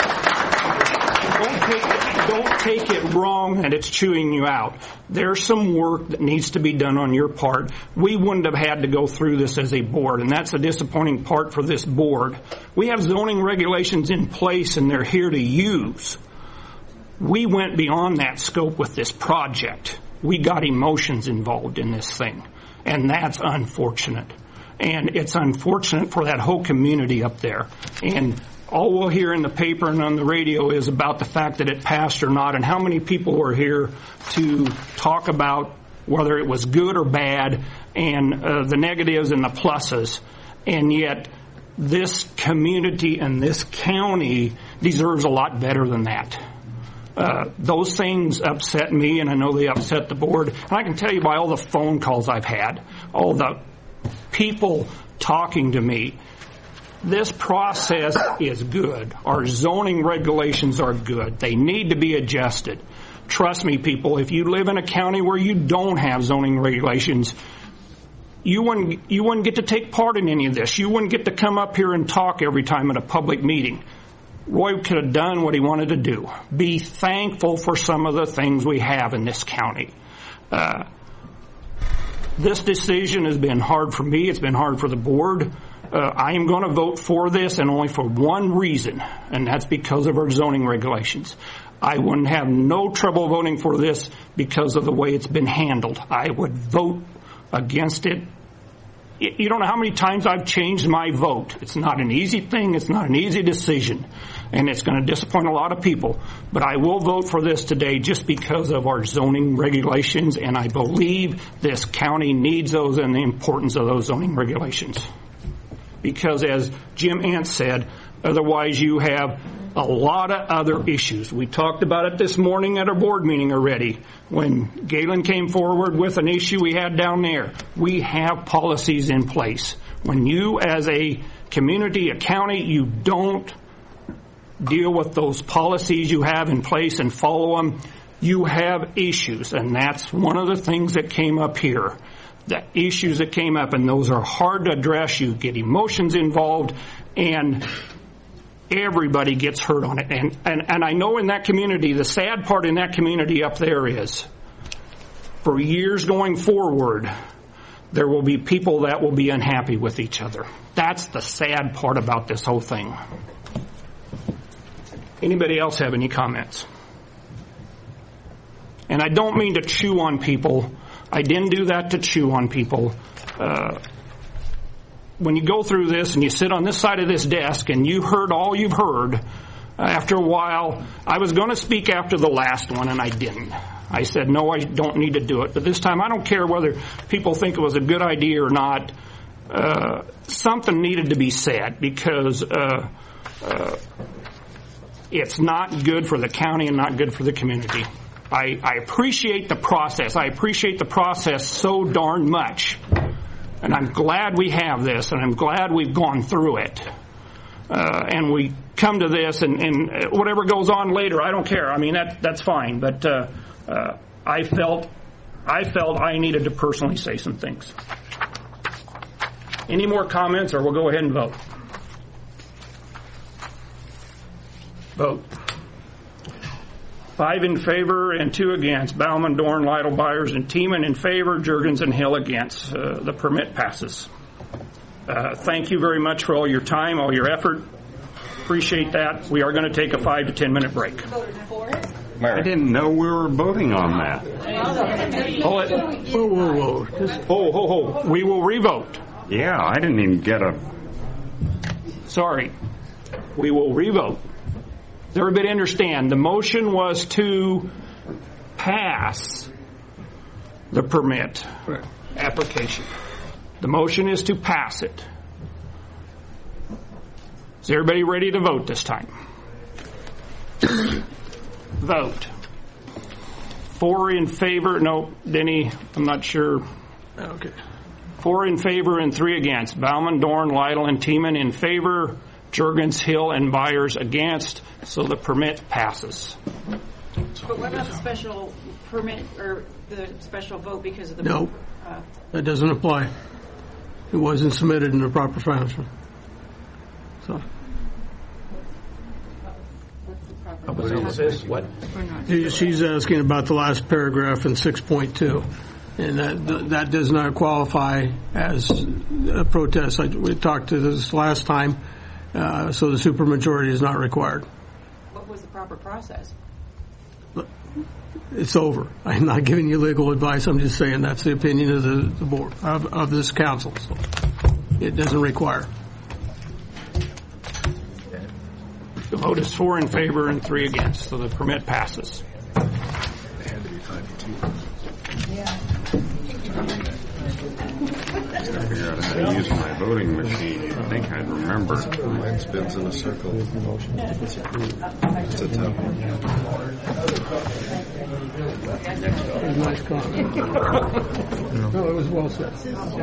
Don't take it wrong that it's chewing you out. There's some work that needs to be done on your part. We wouldn't have had to go through this as a board, and that's the disappointing part for this board. We have zoning regulations in place, and they're here to use. We went beyond that scope with this project. We got emotions involved in this thing, and that's unfortunate. And it's unfortunate for that whole community up there. And all we'll hear in the paper and on the radio is about the fact that it passed or not, and how many people were here to talk about whether it was good or bad, and the negatives and the pluses. And yet this community and this county deserves a lot better than that. Those things upset me, and I know they upset the board. And I can tell you by all the phone calls I've had, all the people talking to me, this process is good. Our zoning regulations are good. They need to be adjusted. Trust me, people, if you live in a county where you don't have zoning regulations, you wouldn't get to take part in any of this. You wouldn't get to come up here and talk every time at a public meeting. Roy could have done what he wanted to do. Be thankful for some of the things we have in this county. This decision has been hard for me. It's been hard for the board. I am going to vote for this, and only for one reason, and that's because of our zoning regulations. I wouldn't have no trouble voting for this because of the way it's been handled. I would vote against it. You don't know how many times I've changed my vote. It's not an easy thing. It's not an easy decision, and it's going to disappoint a lot of people. But I will vote for this today just because of our zoning regulations, and I believe this county needs those and the importance of those zoning regulations. Because as Jim Ant said, otherwise you have a lot of other issues. We talked about it this morning at our board meeting already. When Galen came forward with an issue we had down there, we have policies in place. When you as a community, a county, you don't deal with those policies you have in place and follow them, you have issues. And that's one of the things that came up here. The issues that came up, and those are hard to address. You get emotions involved, and everybody gets hurt on it. And I know in that community, the sad part in that community up there is, for years going forward, there will be people that will be unhappy with each other. That's the sad part about this whole thing. Anybody else have any comments? And I don't mean to chew on people. I didn't do that to chew on people. when you go through this and you sit on this side of this desk and you heard all you've heard, after a while, I was going to speak after the last one and I didn't. I said, no, I don't need to do it. But this time, I don't care whether people think it was a good idea or not. Something needed to be said because it's not good for the county and not good for the community. I appreciate the process. I appreciate the process so darn much. And I'm glad we have this, and I'm glad we've gone through it. And we come to this, and whatever goes on later, I don't care. I mean, that's fine. But I felt I needed to personally say some things. Any more comments, or we'll go ahead and vote? Vote. 5 in favor and 2 against. Bauman, Dorn, Lytle, Byers, and Tiemann in favor. Juergens and Hill against. The permit passes. Thank you very much for all your time, all your effort. Appreciate that. We are going to take a 5 to 10 minute break. I didn't know we were voting on that. Whoa. We will revote. Yeah, I didn't even get a... Sorry. We will revote. Does everybody understand? The motion was to pass the permit application. The motion is to pass it. Is everybody ready to vote this time? Vote. 4 in favor. No, Denny, I'm not sure. Okay. 4 in favor and 3 against. Bauman, Dorn, Lytle, and Tiemann in favor. Juergens, Hill, and Byers against. So the permit passes. But what about the special permit or the special vote because of the... No, that doesn't apply. It wasn't submitted in the proper fashion. So. What? She's asking about the last paragraph in 6.2, and that does not qualify as a protest. We talked to this last time, so the supermajority is not required. What was the proper process? It's over. I'm not giving you legal advice. I'm just saying that's the opinion of the board, of this council. So it doesn't require. The vote is 4 in favor and 3 against, so the permit passes. It had to be 5 to 2. Yeah. I figured out how to use my voting machine. I think I'd remember. Mine spins in a circle. It's a tough one. Nice comment. No, it was well said.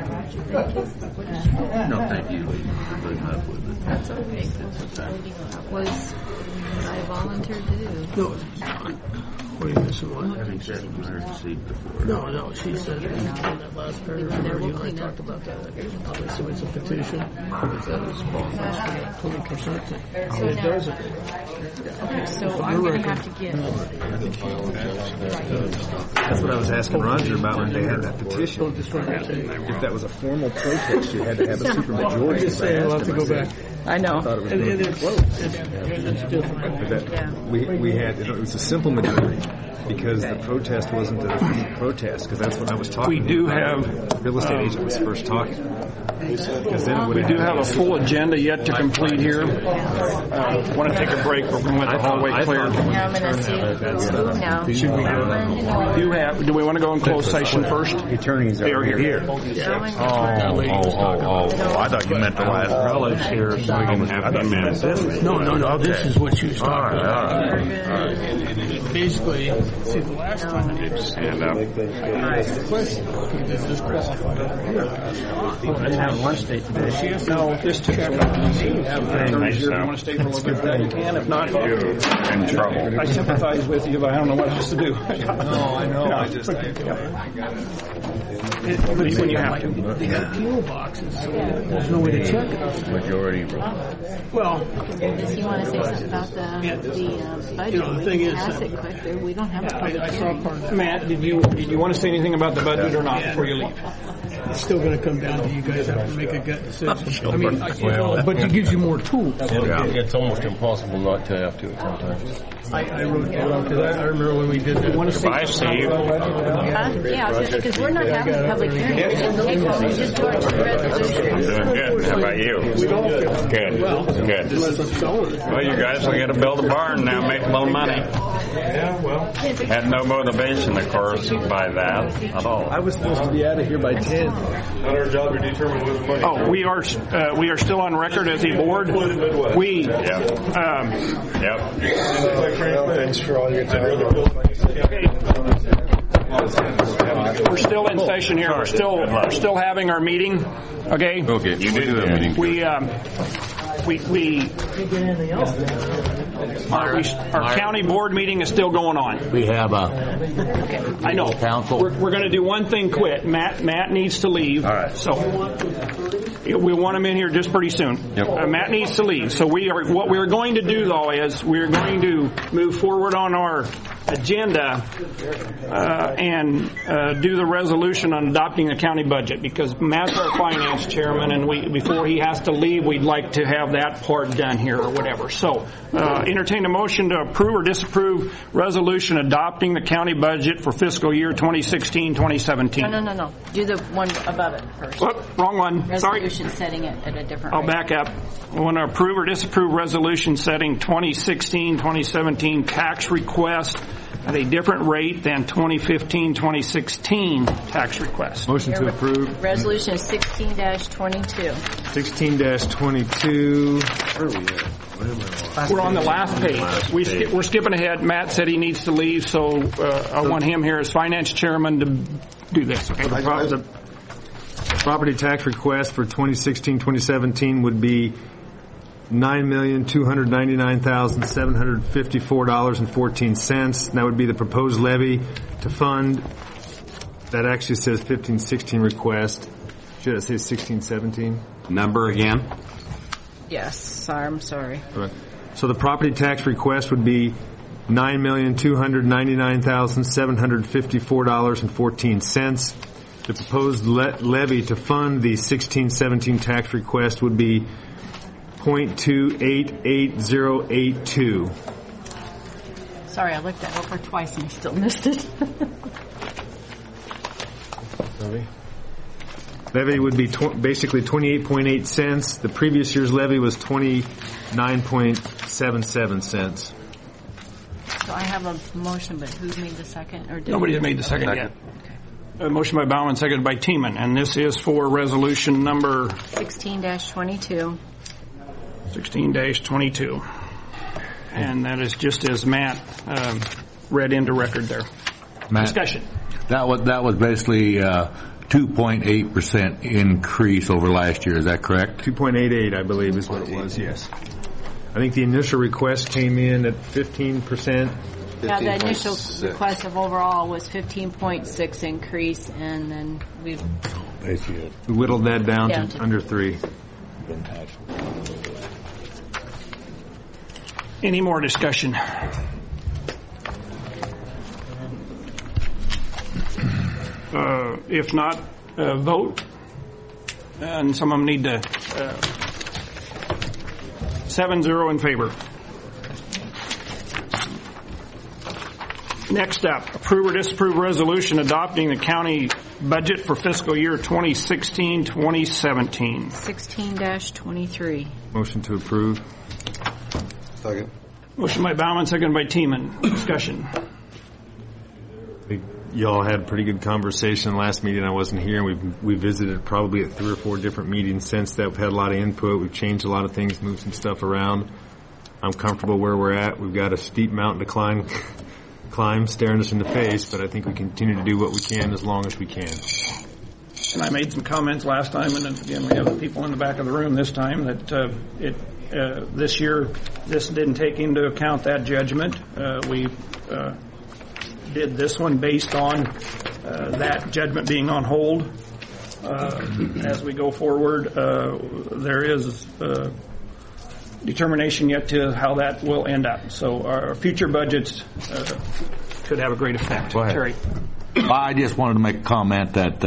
No, thank you. Good enough with it. That's okay. That was what I volunteered to do. No, what are you missing? One? Having sat in my seat before. No, she said in that last paragraph, you and I talked about that. Obviously, it's a petition. It's a small 20% thing. It doesn't. Okay, so I'm going to have to get... That's what I was asking Roger about when they had that petition. If that was a formal protest, you had to have a supermajority. Just saying, I'll have to go back. I know. I thought it was It is close. It's different. We had, it was a simple majority because the protest wasn't a protest, because that's what I was talking about. We do have... The real estate agent was first talking. We do have a full agenda yet to complete here. Want to take a break, but we're going to let the hallway clear. Yeah, I'm going to see. No. Do we want to go in closed session first? Attorneys are here. Oh, I thought you meant the last relatives here, so we can have them in. No. This is what she was talking about. And basically, see, the last time they Stand up. One state today. No, just to check. You want to stay for a little bit? You can. If not, you're in trouble. I sympathize with you, but I don't know what else to do. No, I know. I just when you have to. PO boxes, so there's no way to check it. Majority. Well, Does he want to say something about the budget? The thing is, pass it quick. We don't have a public hearing. Matt, did you want to say anything about the budget or not before you leave? It's still going to come down to you guys have to make a gut decision. I mean, but it gives you more tools. It's almost impossible not to have to sometimes. I wrote that up because I remember when we did that. Goodbye, Steve. Yeah, because we're not having a public hearing. We just do our resolution. I'm doing good. you? Good. Well, you guys will get to build a barn now, make a little money. Yeah, well. Had no motivation, of course, by that at all. I was supposed to be out of here by 10. Not our job to determine whether money. Oh, we are still on record as a board. We. Thanks for all your time. We're still in session here. We're still having our meeting. Okay. Okay. You do that meeting. Our county board meeting is still going on. We have I know. Council. We're going to do one thing quick. Matt needs to leave. All right. So we want him in here just pretty soon. Yep. Matt needs to leave. So what we're going to do though is we're going to move forward on our agenda and do the resolution on adopting the county budget, because Matt's our finance chairman, and before he has to leave, we'd like to have that part done here or whatever. So entertain a motion to approve or disapprove resolution adopting the county budget for fiscal year 2016-2017. No. Do the one above it first. Whoop, wrong one. Resolution Sorry. setting it at a different I'll rate. back up. I want to approve or disapprove resolution setting 2016-2017 tax request at a different rate than 2015-2016 tax request. Motion to approve. Resolution 16-22. 16-22. Where are we at? We're on the last page. We're skipping ahead. Matt said he needs to leave, so I want him here as finance chairman to do this. Okay? The property tax request for 2016-2017 would be $9,299,754.14. That would be the proposed levy to fund. That actually says 15-16 request. Should it say 16-17? Number again? Yes, I'm sorry. Right. So the property tax request would be $9,299,754.14. The proposed levy to fund the 16-17 tax request would be .288082. Sorry, I looked that over twice and I still missed it. Levy would be basically 28.8 cents. The previous year's levy was 29.77 cents. So I have a motion, but who made the second? Or Nobody's made the second yet. A motion by Bauman, seconded by Tiemann, and this is for resolution number 16-22. 16-22. And that is just as Matt read into record there. Matt, discussion. That was basically 2.8% increase over last year. Is that correct? 2.88, I believe, is what it was. Yes. I think the initial request came in at 15%. Yeah, the initial request of overall was 15.6 increase, and then we whittled that down to under 3. Any more discussion? If not, vote. And some of them need to 7-0 in favor. Next up, approve or disapprove resolution adopting the county budget for fiscal year 2016-2017. 16-23. Motion to approve. Second. Motion by Bauman, second by Tiemann. Discussion. Y'all had a pretty good conversation last meeting. I wasn't here, and we visited probably at 3 or 4 different meetings since that. We've had a lot of input. We've changed a lot of things, moved some stuff around. I'm comfortable where we're at. We've got a steep mountain to climb staring us in the face, but I think we continue to do what we can as long as we can. And I made some comments last time, and again, we have the people in the back of the room this time, that this year, this didn't take into account that judgment. We did this one based on that judgment being on hold. As we go forward, there is determination yet to how that will end up. So our future budgets could have a great effect. Go ahead. Terry. I just wanted to make a comment that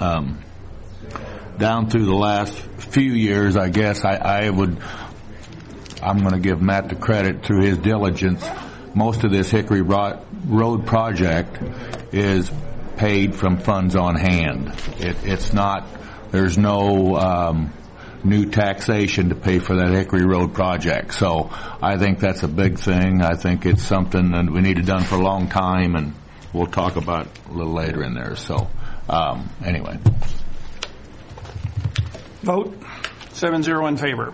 down through the last few years, I guess I'm going to give Matt the credit through his diligence. Most of this Hickory Road project is paid from funds on hand. It's not. There's no new taxation to pay for that Hickory Road project. So I think that's a big thing. I think it's something that we need to done for a long time, and we'll talk about a little later in there. So anyway. Vote 7-0 in favor.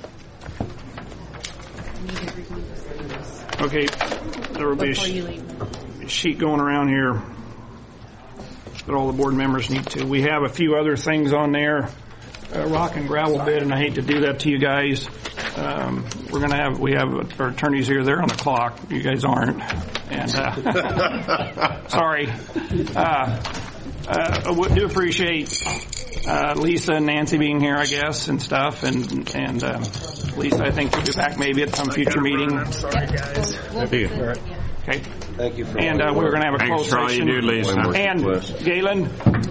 Okay, there will be a sheet going around here that all the board members need to. We have a few other things on there, rock and gravel bid, and I hate to do that to you guys. We have our attorneys here. They're on the clock. You guys aren't. And sorry. I do appreciate Lisa and Nancy being here, I guess, and stuff. And Lisa, I think you'll be back maybe at some future meeting. I'm sorry, guys. Okay. Thank you for And we're going to have a closed session. You do, Lisa. And Galen,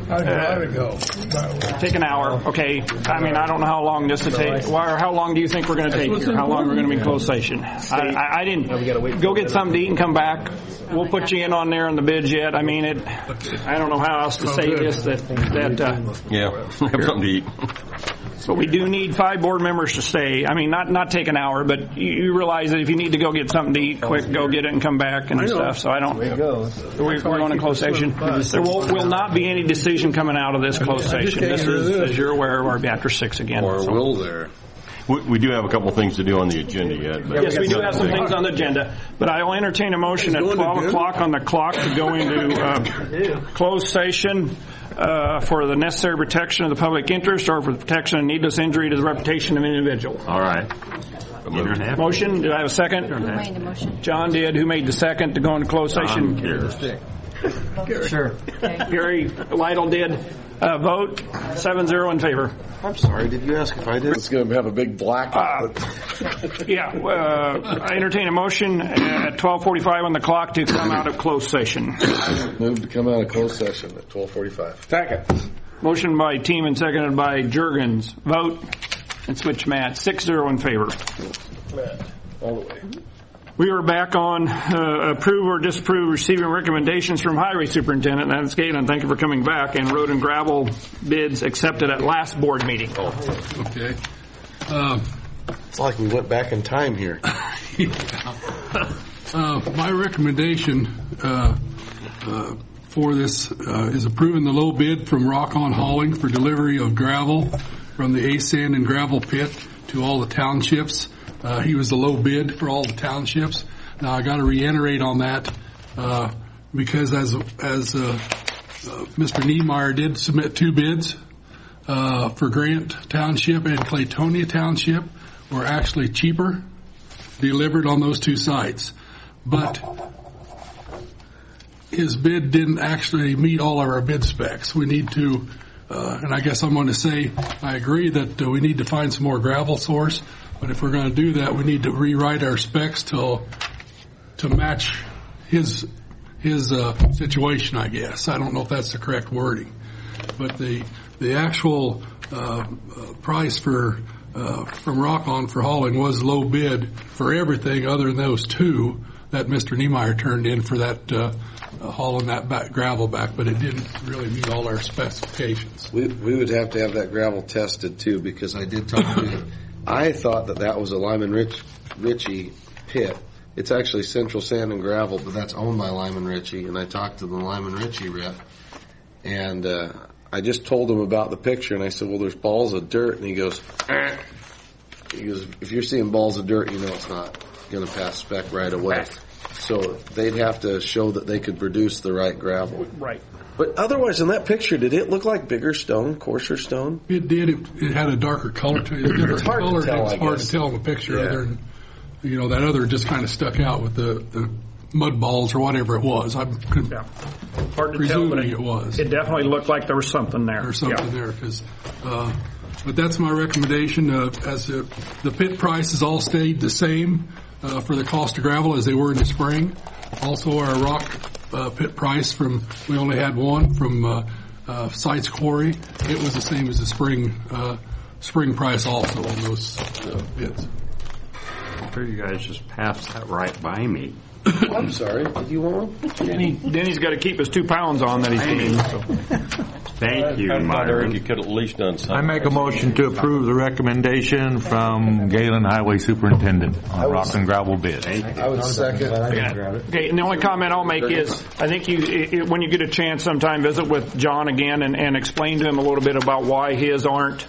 take an hour. Okay. I mean, I don't know how long this will take. How long do you think we're going to take here? How long we're going to be in closed session? I didn't go get something to eat and come back. We'll put you in on there on the bids yet. I mean, I don't know how else to say this. Yeah, have something to eat. But we do need 5 board members to stay. I mean, not take an hour, but you realize that if you need to go get something to eat, quick, go get it and come back and stuff. So I don't. We're going to closed session. There will not be any decision coming out of this closed session. This is, as you're aware, we'll be after 6 again. Or will there? We do have a couple things to do on the agenda yet. But yes, we do have some things on the agenda, but I will entertain a motion at 12 o'clock on the clock to go into closed session for the necessary protection of the public interest or for the protection of needless injury to the reputation of an individual. All right. Motion. Did I have a second? Who made the motion? John did. Who made the second to go into closed session? Sure. Gary Lytle did. Vote 7-0 in favor. I'm sorry, did you ask if I did? It's going to have a big black. I entertain a motion at 12:45 on the clock to come out of closed session. Move to come out of closed session at 12:45. Second. Motion by Team and seconded by Juergens. Vote and switch Matt. 6-0 in favor. Matt, all the way. We are back on approve or disapprove receiving recommendations from Highway Superintendent. That's Galen. Thank you for coming back. And road and gravel bids accepted at last board meeting. Okay. It's like we went back in time here. My recommendation for this is approving the low bid from Rock On Hauling for delivery of gravel from the sand and gravel pit to all the townships. He was the low bid for all the townships. Now I got to reiterate on that because as Mr. Niemeyer did submit 2 bids for Grant Township and Claytonia Township were actually cheaper delivered on those 2 sites, but his bid didn't actually meet all of our bid specs. We need to, and I guess I'm going to say I agree that we need to find some more gravel source. But if we're going to do that, we need to rewrite our specs to match his situation, I guess. I don't know if that's the correct wording. But the actual price from Rock On for hauling was low bid for everything other than those 2 that Mr. Niemeyer turned in for that hauling that gravel back, but it didn't really meet all our specifications. We would have to have that gravel tested, too, because I did talk to him. I thought that was a Lyman Ritchie pit. It's actually Central Sand and Gravel, but that's owned by Lyman Ritchie. And I talked to the Lyman Ritchie rep, and I just told him about the picture. And I said, "Well, there's balls of dirt." And he goes, "If you're seeing balls of dirt, you know it's not going to pass spec right away." So they'd have to show that they could produce the right gravel. Right. But otherwise, in that picture, did it look like bigger stone, coarser stone? It did. It had a darker color to it. It's hard to tell, It's hard to tell in the picture. Yeah. Other than, that other just kind of stuck out with the mud balls or whatever it was. I'm hard to presuming tell, it was. It definitely looked like there was something there. There's something there. But that's my recommendation. As the pit prices all stayed the same for the cost of gravel as they were in the spring. Also, our rock pit price we only had one from Sites Quarry. It was the same as the spring price also on those bids. I'm sure you guys just passed that right by me. I'm sorry. Did you want one? Denny's got to keep his 2 pounds on that he's eating. So. Thank you, I Myron. think you could at least done something. I make a motion to approve the recommendation from Galen Highway Superintendent on rock and gravel bid. I would second. Okay, and the only comment I'll make is, I think when you get a chance sometime, visit with John again and explain to him a little bit about why his aren't,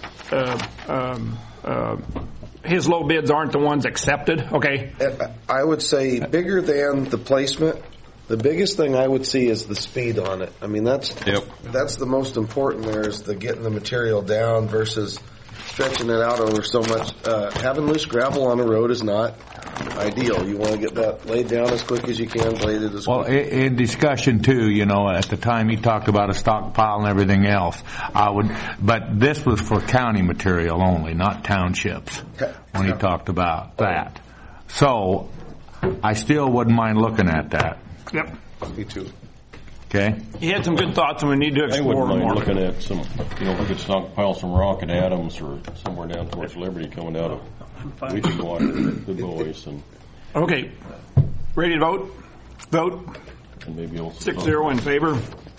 his low bids aren't the ones accepted, okay? I would say bigger than the placement. The biggest thing I would see is the speed on it. I mean, that's the most important there, is the getting the material down versus stretching it out over so much. Having loose gravel on the road is not ideal. You want to get that laid down as quick as you can, bladed as quick. Well, in discussion too, at the time he talked about a stockpile and everything else, but this was for county material only, not townships, when he talked about that. So, I still wouldn't mind looking at that. Yep. Me too. Okay. He had some good thoughts, and we need to I explore wouldn't mind more. looking at some, if we could stockpile some rock at Adams or somewhere down towards Liberty coming out of, we could go after the boys and. Okay. Ready to vote? Vote. And maybe also 6-0 in favor.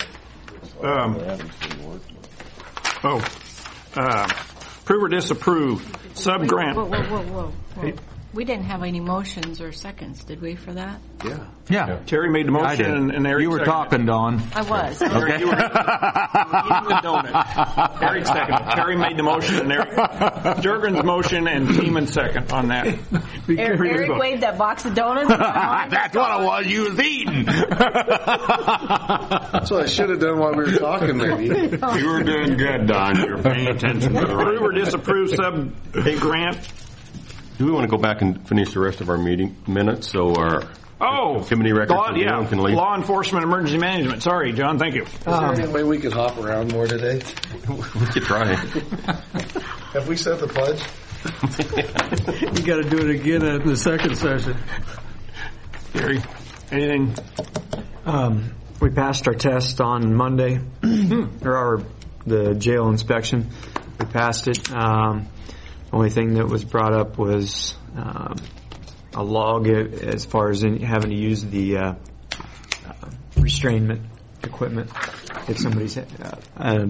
Approve or disapprove sub-grant. Whoa. We didn't have any motions or seconds, did we, for that? Yeah. Terry made the motion, I did. and Eric You were seconded. talking, Dawn. I was. Okay. You were eating the donut. Eric seconded. Terry made the motion, and Eric. Jurgen's motion, and Seaman second on that. Eric waved that box of donuts. That's what it was you was eating. That's what I should have done while we were talking there. You were doing good, Don. You're paying attention to the Approve or disapprove sub-grant. Do we want to go back and finish the rest of our meeting minutes so our committee records can leave? Law enforcement, emergency management. Sorry, John. Thank you. Is there any way we could hop around more today? We could try. Have we said the pledge? You got to do it again in the second session. Gary, anything? We passed our test on Monday, or the jail inspection. We passed it. Only thing that was brought up was a log as far as having to use the restrainment equipment if somebody's at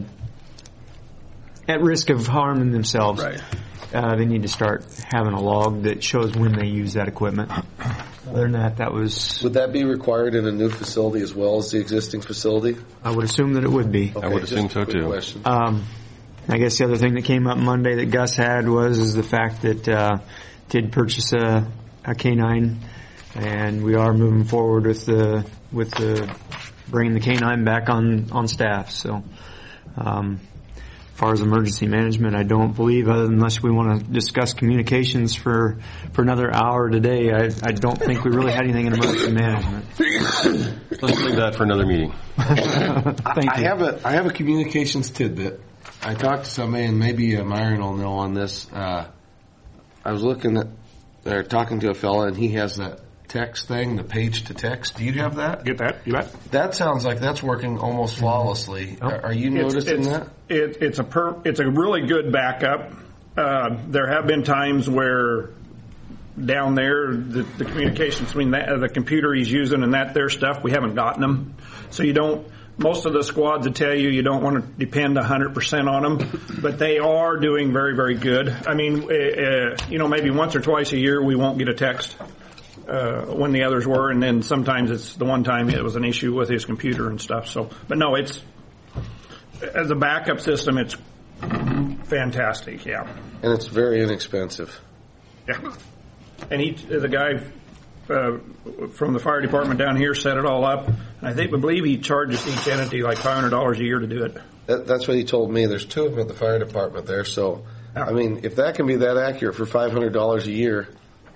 risk of harming themselves. Right. They need to start having a log that shows when they use that equipment. Other than that was... Would that be required in a new facility as well as the existing facility? I would assume that it would be. Okay, I would assume so too. Question. I guess the other thing that came up Monday that Gus had was the fact that did purchase a canine, and we are moving forward with the bringing the canine back on staff. So, as far as emergency management, I don't believe, unless we want to discuss communications for another hour today, I don't think we really had anything in emergency management. Let's leave that for another meeting. Thank you. I have a communications tidbit. I talked to somebody, and maybe Myron will know on this. I was talking to a fella, and he has that text thing, the page to text. Do you have that? Get that? You bet. That sounds like that's working almost flawlessly. Are you noticing that? It's a really good backup. There have been times where down there the communications between the computer he's using and their stuff, we haven't gotten them. So you don't. Most of the squads will tell you don't want to depend 100% on them, but they are doing very, very good. I mean, maybe once or twice a year we won't get a text when the others were, and then sometimes it's the one time it was an issue with his computer and stuff. So, but no, it's as a backup system, it's fantastic. Yeah, and it's very inexpensive. Yeah, and the guy from the fire department down here set it all up. I believe he charges each entity like $500 a year to do it. That's what he told me. There's two of them at the fire department there. So, I mean, if that can be that accurate for $500 a year.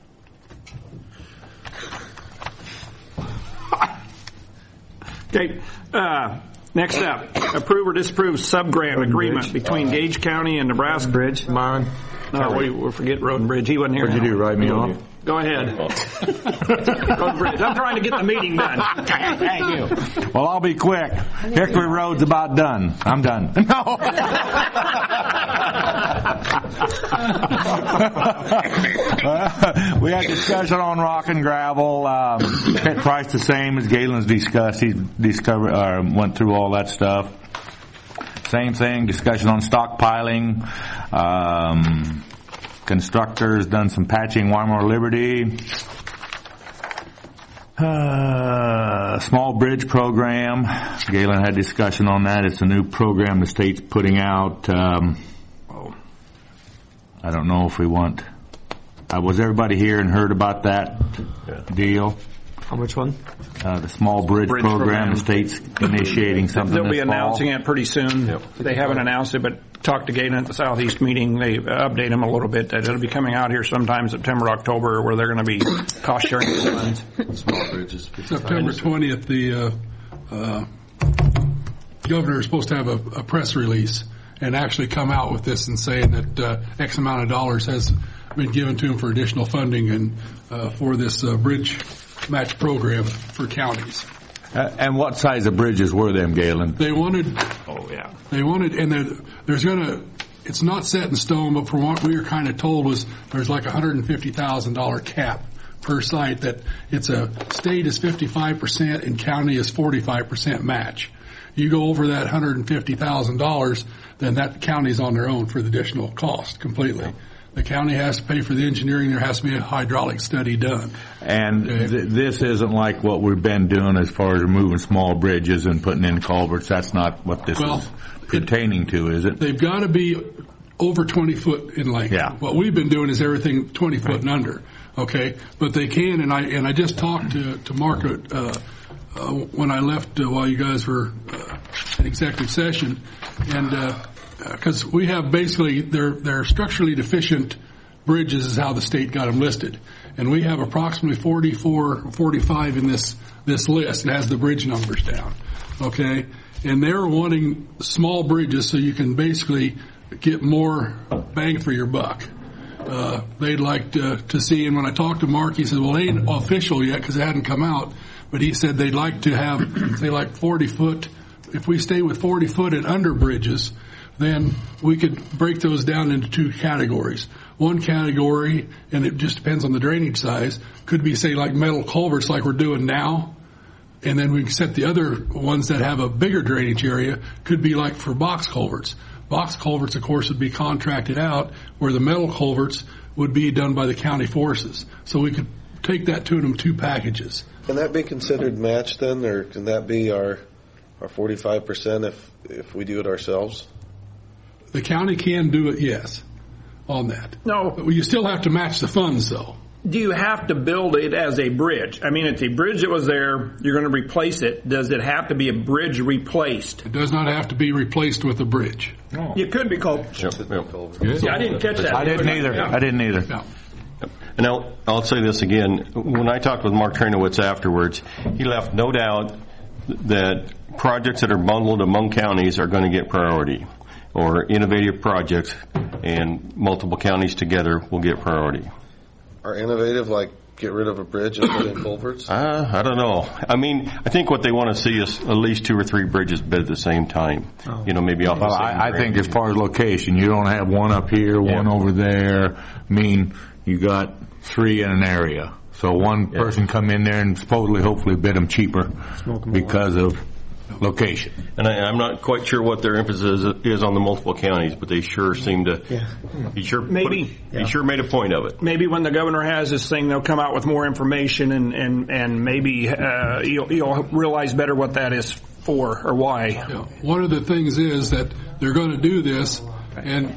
Okay. Next up, approve or disapprove sub-grant agreement between Gage County and Nebraska. Bridge, Mon. No, we forget Road and Bridge. He wasn't here. What'd you do, write me off? Go ahead. Road and Bridge. I'm trying to get the meeting done. Thank you. Well, I'll be quick. Hickory Road's about done. I'm done. No. We had discussion on rock and gravel. Pit price the same as Galen's discussed. He went through all that stuff. same thing, discussion on stockpiling. Constructors done some patching, Weimar Liberty. Small bridge program. Galen had discussion on that. It's a new program the state's putting out. I don't know if we want... was everybody here and heard about that deal? How much one? The small bridge program. The state's initiating something They'll be this fall. announcing it pretty soon. They haven't announced it, but talked to Galen at the Southeast meeting. They update them a little bit. That it'll be coming out here sometime September, October, where they're going to be cost sharing funds. Small bridges. September 20th, the governor is supposed to have a press release and actually come out with this and saying that X amount of dollars has been given to him for additional funding and for this bridge match program for counties. And what size of bridges were them, Galen? They wanted, and there's going to, it's not set in stone, but from what we were kind of told was there's like $150,000 cap per site, that it's a state is 55% and county is 45% match. You go over that $150,000, then that county's on their own for the additional cost completely. The county has to pay for the engineering. There has to be a hydraulic study done. And this isn't like what we've been doing as far as removing small bridges and putting in culverts. That's not what this is pertaining to, is it? They've got to be over 20 foot in length. Yeah. What we've been doing is everything 20 foot and under. Okay, but they can. And I just talked to Mark when I left while you guys were in executive session, and. Because we have basically, they're structurally deficient bridges is how the state got them listed. And we have approximately 44 or 45 in this list. It has the bridge numbers down. Okay? And they're wanting small bridges so you can basically get more bang for your buck. They'd like to see, and when I talked to Mark, he said, well, it ain't official yet because it hadn't come out. But he said they'd like to have, say, like 40 foot. If we stay with 40 foot and under bridges, then we could break those down into two categories. One category, and it just depends on the drainage size, could be, say, like metal culverts like we're doing now. And then we can set the other ones that have a bigger drainage area, could be like for box culverts. Box culverts, of course, would be contracted out, where the metal culverts would be done by the county forces. So we could take that to them two packages. Can that be considered match then, or can that be our 45% if we do it ourselves? The county can do it, yes, on that. No. But you still have to match the funds, though. Do you have to build it as a bridge? I mean, it's a bridge that was there. You're going to replace it. Does it have to be a bridge replaced? It does not have to be replaced with a bridge. No. It could be called. Yep. Yeah, I didn't catch that. I didn't either. Yeah. I didn't either. Yeah. And I'll say this again. When I talked with Mark Trainowitz afterwards, he left no doubt that projects that are bundled among counties are going to get priority, or innovative projects and multiple counties together will get priority. Are innovative like get rid of a bridge and put in culverts? I don't know. I mean, I think what they want to see is at least 2 or 3 bridges bid at the same time. Oh. You know, maybe off the same I think as far as location, you don't have one up here, one over there. I mean, you got 3 in an area. So one person come in there and supposedly, hopefully bid them cheaper because of location. And I'm not quite sure what their emphasis is on the multiple counties, but they sure seem to. He sure he sure made a point of it. Maybe when the governor has this thing, they'll come out with more information, and maybe you'll realize better what that is for or why. Yeah. One of the things is that they're going to do this, and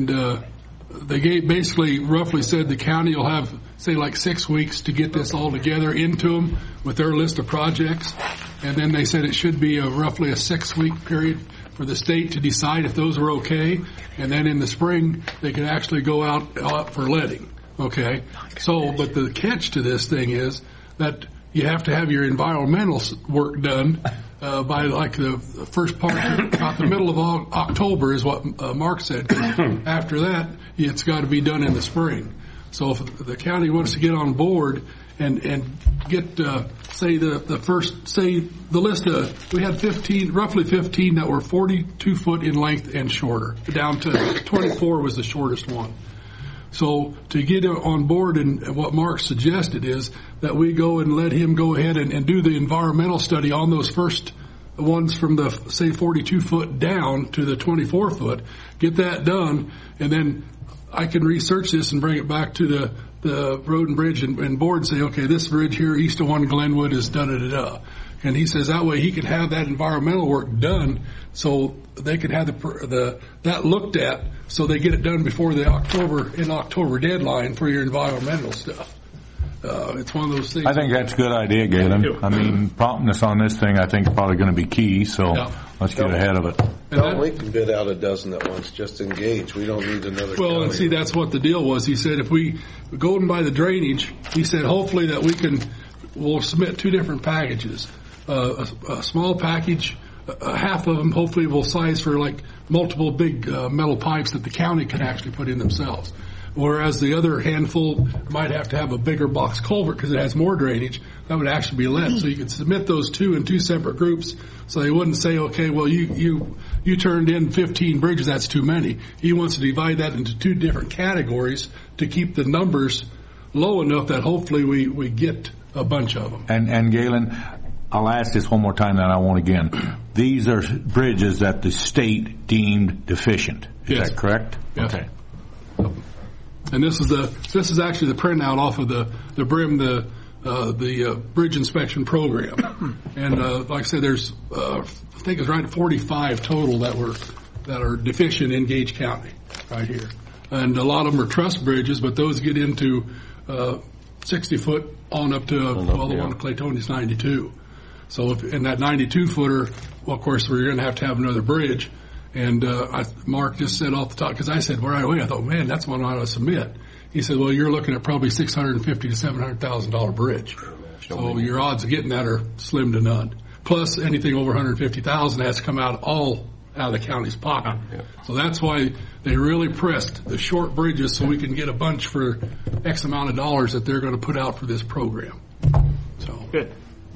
they basically roughly said the county will have, say, like 6 weeks to get this all together into them with their list of projects. And then they said it should be roughly a 6-week period for the state to decide if those were okay. And then in the spring, they could actually go out for letting. Okay? So, but the catch to this thing is that you have to have your environmental work done by like the first part, about the middle of October is what Mark said. After that, it's got to be done in the spring. So if the county wants to get on board and get, say the first, say the list of, we had roughly 15 that were 42 foot in length and shorter, down to 24 was the shortest one. So to get on board, and what Mark suggested is that we go and let him go ahead and do the environmental study on those first ones from the, say, 42-foot down to the 24-foot, get that done, and then I can research this and bring it back to the road and bridge and board and say, okay, this bridge here east of 1 Glenwood is da-da-da-da. And he says that way he can have that environmental work done so they can have that looked at so they get it done before the October deadline for your environmental stuff. It's one of those things. I think that's a good idea, Galen. I mean, promptness on this thing I think is probably going to be key, so let's get ahead of it. We can bid out a dozen at once, just engage. We don't need another Well, and see, that's what the deal was. He said if we go and buy the drainage, he said hopefully that we'll submit 2 different packages. A small package, half of them hopefully will size for like multiple big metal pipes that the county can actually put in themselves. Whereas the other handful might have to have a bigger box culvert because it has more drainage. That would actually be lead. So you could submit those 2 in 2 separate groups. So they wouldn't say, okay, well, you turned in 15 bridges, that's too many. He wants to divide that into 2 different categories to keep the numbers low enough that hopefully we get a bunch of them. And Galen, I'll ask this one more time, then I won't again. These are bridges that the state deemed deficient. Is that correct? Yes. Okay. And this is actually the printout off of the BRIM, the bridge inspection program. And like I said, there's I think it's right at 45 total that are deficient in Gage County right here. And a lot of them are truss bridges, but those get into 60 foot on up to the one at Claytonia is 92. So in that 92-footer, well, of course, we're going to have another bridge. And Mark just said off the top, because I said right away, I thought, man, that's one I ought to submit. He said, well, you're looking at probably $650,000 to $700,000 bridge. So your odds of getting that are slim to none. Plus, anything over $150,000 has to come all out of the county's pocket. So that's why they really pressed the short bridges so we can get a bunch for X amount of dollars that they're going to put out for this program. So good.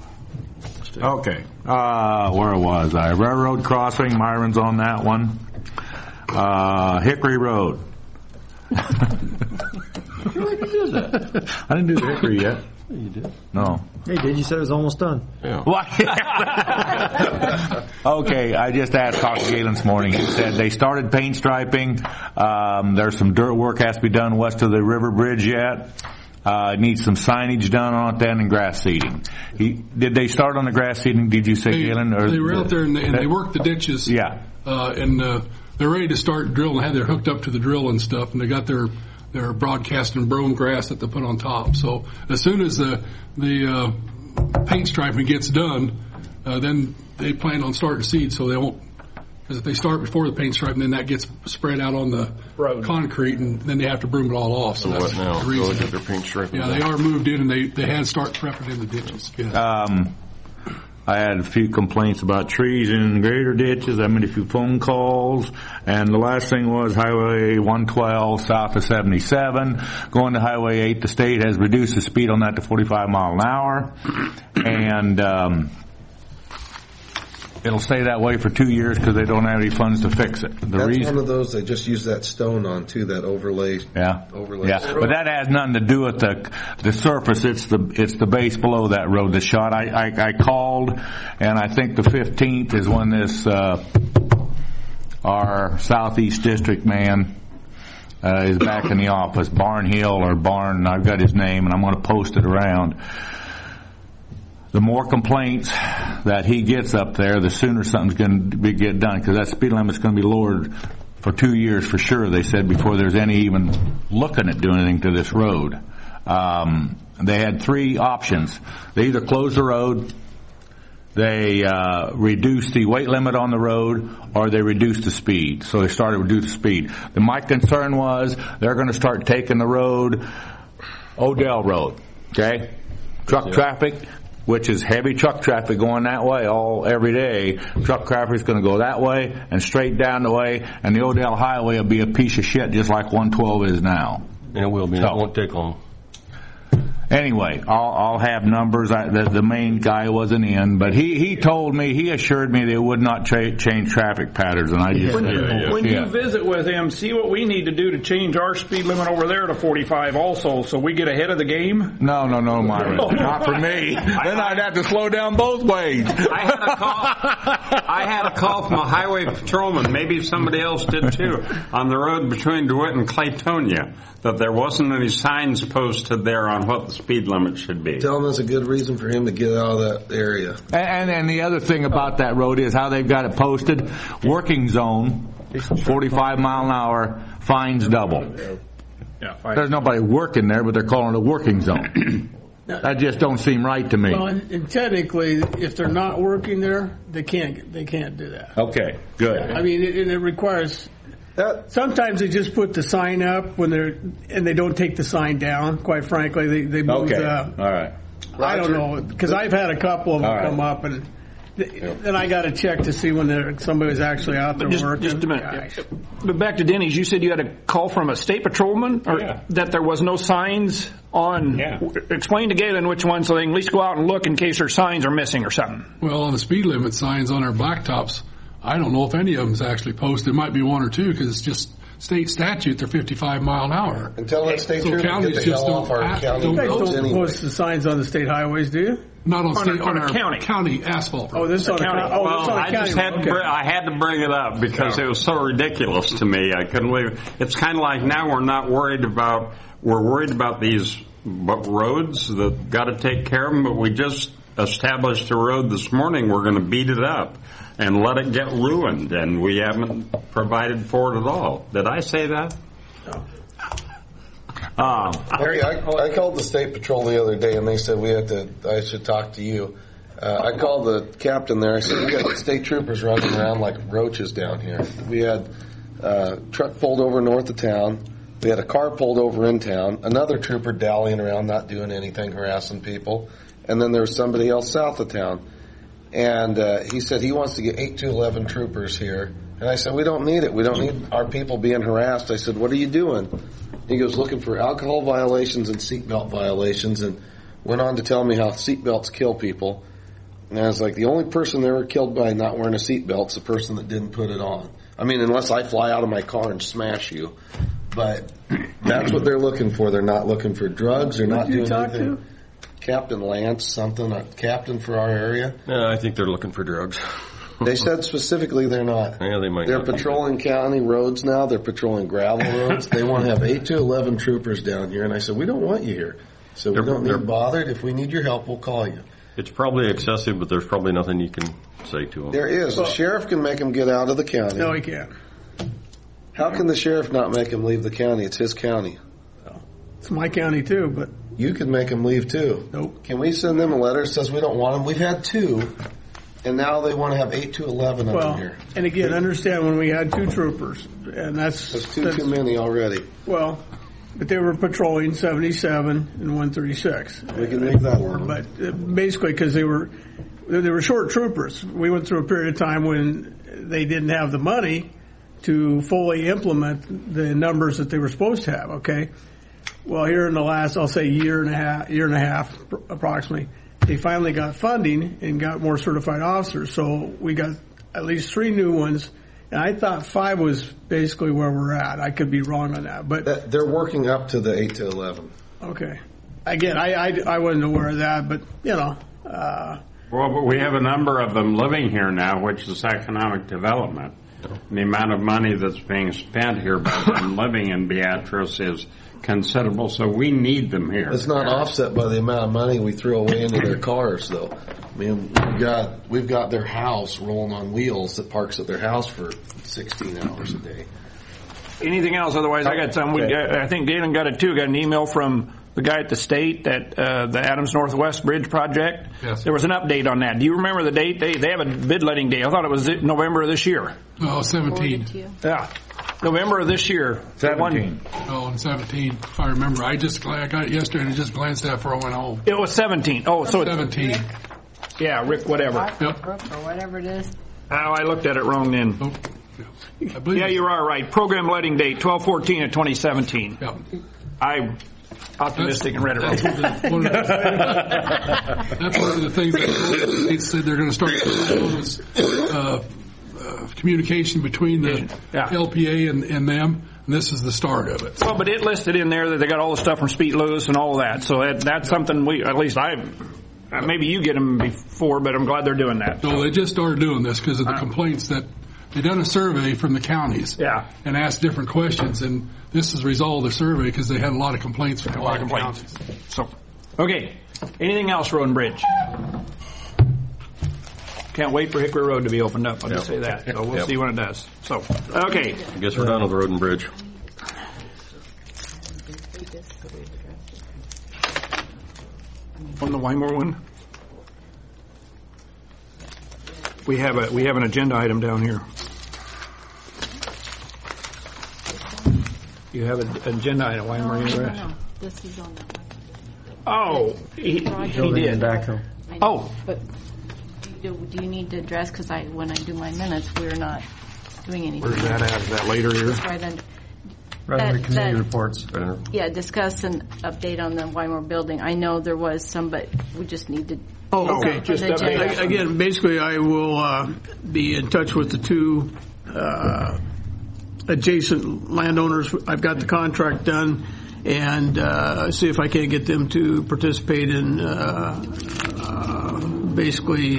Okay. Where was I? Railroad crossing. Myron's on that one. Hickory Road. I didn't do the Hickory yet. You did. No. Yeah, you did. You said it was almost done. Yeah. Okay, I just talked to Galen this morning. He said they started paint striping. There's some dirt work has to be done west of the river bridge yet. It needs some signage done on it then and grass seeding. Did they start on the grass seeding, did you say, Galen? They were out there and they worked the ditches. Yeah. And they're ready to start drilling. They're hooked up to the drill and stuff, and they got their broadcasting brome grass that they put on top. So as soon as the paint striping gets done, then they plan on starting seed, so they won't. Because if they start before the paint striping, then that gets spread out on the concrete, and then they have to broom it all off. So that's now? the reason. Get their paint striping. Yeah, they are moved in, and they had start prepping in the ditches. I had a few complaints about trees in greater ditches. I made a few phone calls. And the last thing was Highway 112 south of 77. Going to Highway 8, the state has reduced the speed on that to 45 mile an hour. And it'll stay that way for 2 years because they don't have any funds to fix it. That's one of those they just use that stone on too, that overlay. Yeah, but that has nothing to do with the surface. It's the base below that road that's shot. I called, and I think the 15th is when this our Southeast District man is back in the office. Barnhill or Barn, I've got his name, and I'm going to post it around. The more complaints that he gets up there, the sooner something's going to get done, because that speed limit's going to be lowered for 2 years for sure, they said, before there's any even looking at doing anything to this road. They had 3 options. They either close the road, they reduce the weight limit on the road, or they reduce the speed. So they started to reduce the speed. My concern was they're going to start taking the road, Odell Road, okay? Truck traffic, which is heavy truck traffic going that way every day. Truck traffic is going to go that way and straight down the way, and the Odell Highway will be a piece of shit just like 112 is now. And it will be. It won't take long. Anyway, I'll have numbers. The main guy wasn't in, but he told me, he assured me they would not change traffic patterns, and I just when you visit with him, see what we need to do to change our speed limit over there to 45 also, so we get ahead of the game? No, Myron. Not for me. Then I'd have to slow down both ways. I had a call from a highway patrolman, maybe somebody else did too, on the road between DeWitt and Claytonia, that there wasn't any signs posted there on what the speed limit should be. Tell him that's a good reason for him to get out of that area. And the other thing about that road is how they've got it posted. Working zone, 45 mile an hour, fines double. There's nobody working there, but they're calling it a working zone. That just don't seem right to me. Well, and technically, if they're not working there, they can't do that. Okay, good. I mean, it requires. Sometimes they just put the sign up and they don't take the sign down. Quite frankly, they move. Okay, all right. I don't know, because I've had a couple of them come up, and then I got to check to see when somebody's actually out there working. Just a minute. But back to Denny's, you said you had a call from a state patrolman, or that there was no signs on. Yeah. Explain to Galen which one, so they can at least go out and look in case their signs are missing or something. Well, on the speed limit signs on our blacktops, I don't know if any of them is actually posted. It might be one or two because it's just state statute. They're 55 mile an hour. Until that state trooper get the hell off our county roads anyway. You don't post the signs on the state highways, do you? Not on our county asphalt road. Oh, this is on the county. Oh, well, I had to bring it up because it was so ridiculous to me. I couldn't believe it. It's kind of like now we're worried about these roads that got to take care of them, but we just established a road this morning. We're going to beat it up and let it get ruined, and we haven't provided for it at all. Did I say that? No. I called the state patrol the other day, and they said I should talk to you. I called the captain there. I said, we got state troopers running around like roaches down here. We had a truck pulled over north of town. We had a car pulled over in town. Another trooper dallying around, not doing anything, harassing people. And then there was somebody else south of town. And he said he wants to get 8 to 11 troopers here. And I said, we don't need it. We don't need our people being harassed. I said, what are you doing? He goes, looking for alcohol violations and seatbelt violations, and went on to tell me how seatbelts kill people. And I was like, the only person they were killed by not wearing a seatbelt is the person that didn't put it on. I mean, unless I fly out of my car and smash you. But that's what they're looking for. They're not looking for drugs. They're not doing anything. Captain Lance, a captain for our area. No, I think they're looking for drugs. They said specifically they're not. Yeah, they might. They're patrolling county roads now. They're patrolling gravel roads. They want to have 8 to 11 troopers down here. And I said, we don't want you here. So we don't need bothered. If we need your help, we'll call you. It's probably excessive, but there's probably nothing you can say to them. There is. The sheriff can make them get out of the county. No, he can't. How can the sheriff not make him leave the county? It's his county. It's my county too, but you can make them leave too. Nope. Can we send them a letter that says we don't want them? We've had 2, and now they want to have 8 to 11 of them here. And again, understand when we had 2 troopers, and that's too many already. Well, but they were patrolling 77 and 136. We can make that work. But basically, because they were short troopers. We went through a period of time when they didn't have the money to fully implement the numbers that they were supposed to have. Okay. Well, here in the last, I'll say year and a half approximately, they finally got funding and got more certified officers. So we got at least 3 new ones, and I thought 5 was basically where we're at. I could be wrong on that, but they're working up to the 8 to 11. Okay. Again, I wasn't aware of that, but well, but we have a number of them living here now, which is economic development. The amount of money that's being spent here by them living in Beatrice is considerable, so we need them here. It's not offset by the amount of money we throw away into their cars, though. I mean, we've got their house rolling on wheels that parks at their house for 16 hours a day. Anything else? Otherwise, I got some. Okay. I think Galen got it too. Got an email from the guy at the state that the Adams Northwest Bridge project. Yes. There was an update on that. Do you remember the date? They have a bid letting date. I thought it was November of this year. Oh, 17. Yeah. November of this year. 17. Oh, and 17, if I remember. I got it yesterday and I just glanced at it before I went home. It was 17. Oh, so 17. Yeah, Rick, whatever. Yep. Or whatever it is. Oh, I looked at it wrong then. Oh. Yeah, you are right. Program letting date 12/14 of 2017. Yep. I optimistic and read it wrong. That's one of the things that they said they're going to start communication between the LPA and them, and this is the start of it. Well, but it listed in there that they got all the stuff from Speed Lewis and all that, so that's something maybe you get them before, but I'm glad they're doing that. So they just started doing this because of the complaints that they done a survey from the counties and asked different questions, and this has resolved the survey because they had a lot of complaints from counties. So, okay. Anything else, Road and Bridge? Can't wait for Hickory Road to be opened up. I'll just say that. So we'll see when it does. So, okay. I guess we're done with the Road and Bridge. On the Wymore one, we have an agenda item down here. You have an agenda item. Wymore University. No, this is on that one. Oh, he did. Oh, but do you need to address? Because when I do my minutes, we're not doing anything. Where's that at? Is that later here? Right then. Right under committee reports. Yeah, discuss an update on the Wymore building. I know there was some, but we just need to. Oh, okay. Again, basically, I will be in touch with the two adjacent landowners. I've got the contract done, and see if I can't get them to participate in basically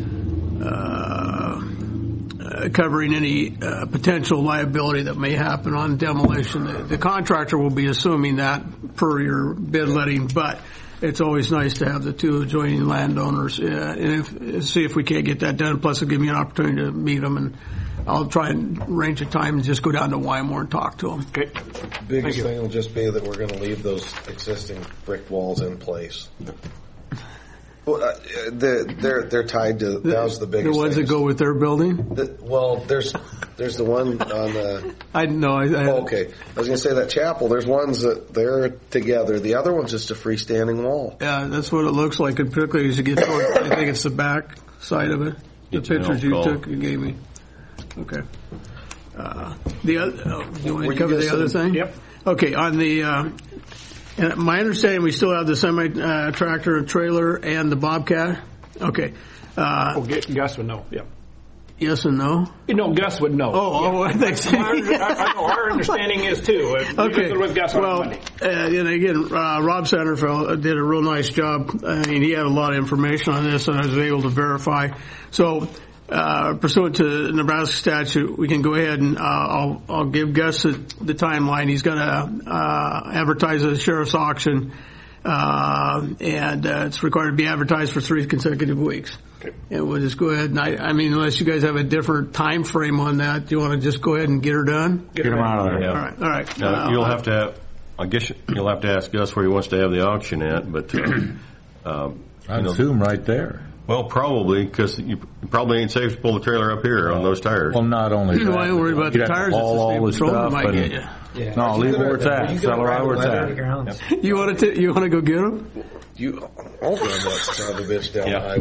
covering any potential liability that may happen on demolition. The contractor will be assuming that per your bid letting, but it's always nice to have the two adjoining landowners and see if we can't get that done. Plus, it'll give me an opportunity to meet them, and I'll try and arrange a time and just go down to Wymore and talk to them. Okay. Biggest thing will just be that we're going to leave those existing brick walls in place. Well, they're tied to. That was the biggest. The ones that go with their building. There's the one on the. I know. Okay, I was going to say that chapel. There's ones that they're together. The other one's just a freestanding wall. Yeah, that's what it looks like. And particularly as you get toward, I think it's the back side of it. The pictures you took, you gave me. Okay. The other. Do you want to cover the other thing? Yep. Okay. On the. And my understanding, we still have the semi-tractor and trailer and the Bobcat. Okay. Gus would know. Yeah. Yes and no? No, Gus would know. I think so. Our understanding is too. Okay. With Gus and again, Rob Satterfeld did a real nice job. I mean, he had a lot of information on this, and I was able to verify. So, pursuant to Nebraska statute, we can go ahead and I'll give Gus the timeline. He's going to advertise at the sheriff's auction, and it's required to be advertised for 3 consecutive weeks. Okay. And we'll just go ahead and I mean, unless you guys have a different time frame on that, do you want to just go ahead and get her done? Get them out of there. Yeah. All right. Now, you'll have to have. I guess you'll have to ask Gus where he wants to have the auction at, but I assume right there. Well, probably, because you probably ain't safe to pull the trailer up here on those tires. Well, not only that. Don't worry about the tires. All the stuff. Might get you. Yeah. No, leave it where it's at. Sell it right where it's at. Yep. You want to go get them? I'll run that son of a bitch down the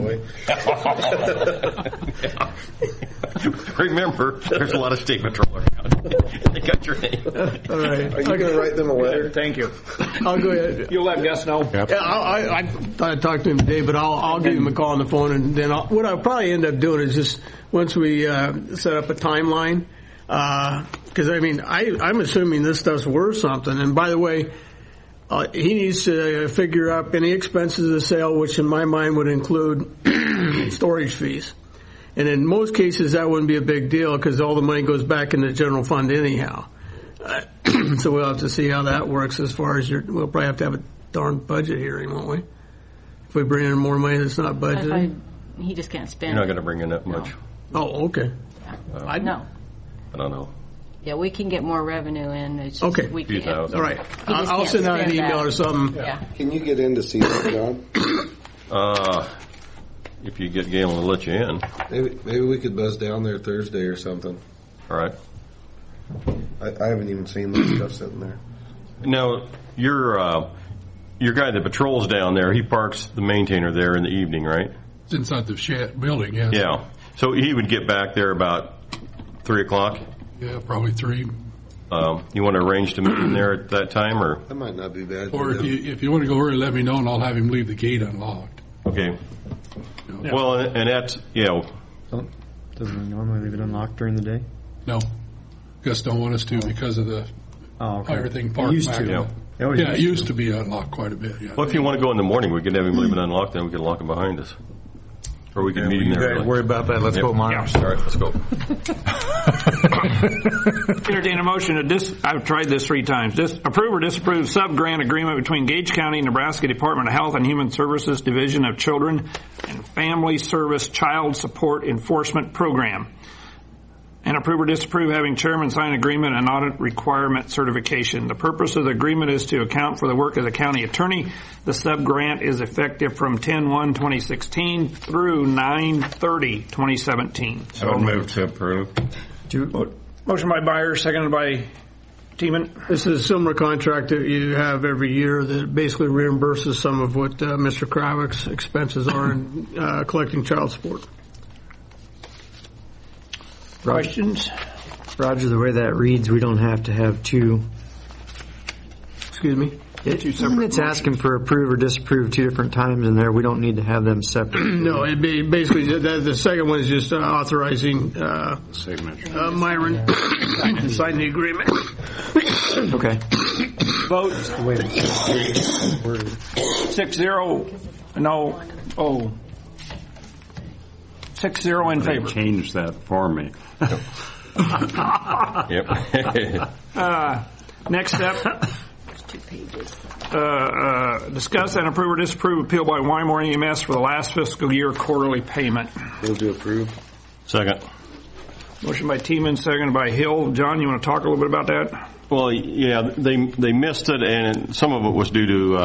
highway. Remember, there's a lot of state patrollers out. They got your name. All right. Are you going to write them a letter? Thank you. I'll go ahead. You'll let Gus know. Yep. Yeah, I thought I'd talk to him today, but I'll give him a call on the phone, and then what I'll probably end up doing is just once we set up a timeline, because I mean I'm assuming this stuff's worth something. And by the way, he needs to figure up any expenses of the sale, which in my mind would include storage fees. And in most cases, that wouldn't be a big deal because all the money goes back in the general fund anyhow. So we'll have to see how that works as far as we'll probably have to have a darn budget hearing, won't we? If we bring in more money that's not budgeted. He just can't spend. You're not going to bring in that much. Oh, okay. No. I don't know. Yeah, we can get more revenue in. It's just okay. We can't. All right. I'll send out an email or something. Yeah. Can you get in to see that, John? If you get Galen to let you in. Maybe we could buzz down there Thursday or something. All right. I haven't even seen that stuff sitting there. Now, your guy that patrols down there, he parks the maintainer there in the evening, right? It's inside the shed building, yes. Yeah. So he would get back there about 3 o'clock? Yeah, probably 3. You want to arrange to meet in there at that time, or? That might not be bad. Or if you want to go early, let me know, and I'll have him leave the gate unlocked. Okay. Yeah. Well, and that's, Doesn't he normally leave it unlocked during the day? No. Just don't want us to because of the everything parked Used back. to. Yeah, it used to be unlocked quite a bit. Yeah. Well, if you want to go in the morning, we could have him leave it unlocked, then we could lock it behind us. Or we could meet in there. Worry about that. Let's go, Myers. All right, let's go. Entertain a motion to I've tried this 3 times. Approve or disapprove sub-grant agreement between Gage County, Nebraska Department of Health and Human Services Division of Children and Family Service Child Support Enforcement Program. And approve or disapprove having chairman sign agreement and audit requirement certification. The purpose of the agreement is to account for the work of the county attorney. The sub-grant is effective from 10/1/2016 through 9/30/2017. So move to approve. Motion by Byers, seconded by Teeman. This is a similar contract that you have every year that basically reimburses some of what Mr. Kravick's expenses are in collecting child support. Questions? Roger, the way that reads, we don't have to have two. Excuse me? It's asking for approve or disapprove 2 different times in there. We don't need to have them separate. No, it'd be basically the second one is just authorizing Myron to sign the agreement. Okay. Vote. 6-0. No. 6-0 in favor. Change that for me. Yep. Next step. 2 pages. Discuss and approve or disapprove appeal by Wymore EMS for the last fiscal year quarterly payment. Move to approve. Second. Motion by Teeman, seconded by Hill. John, you want to talk a little bit about that? Well, yeah, they missed it, and some of it was due to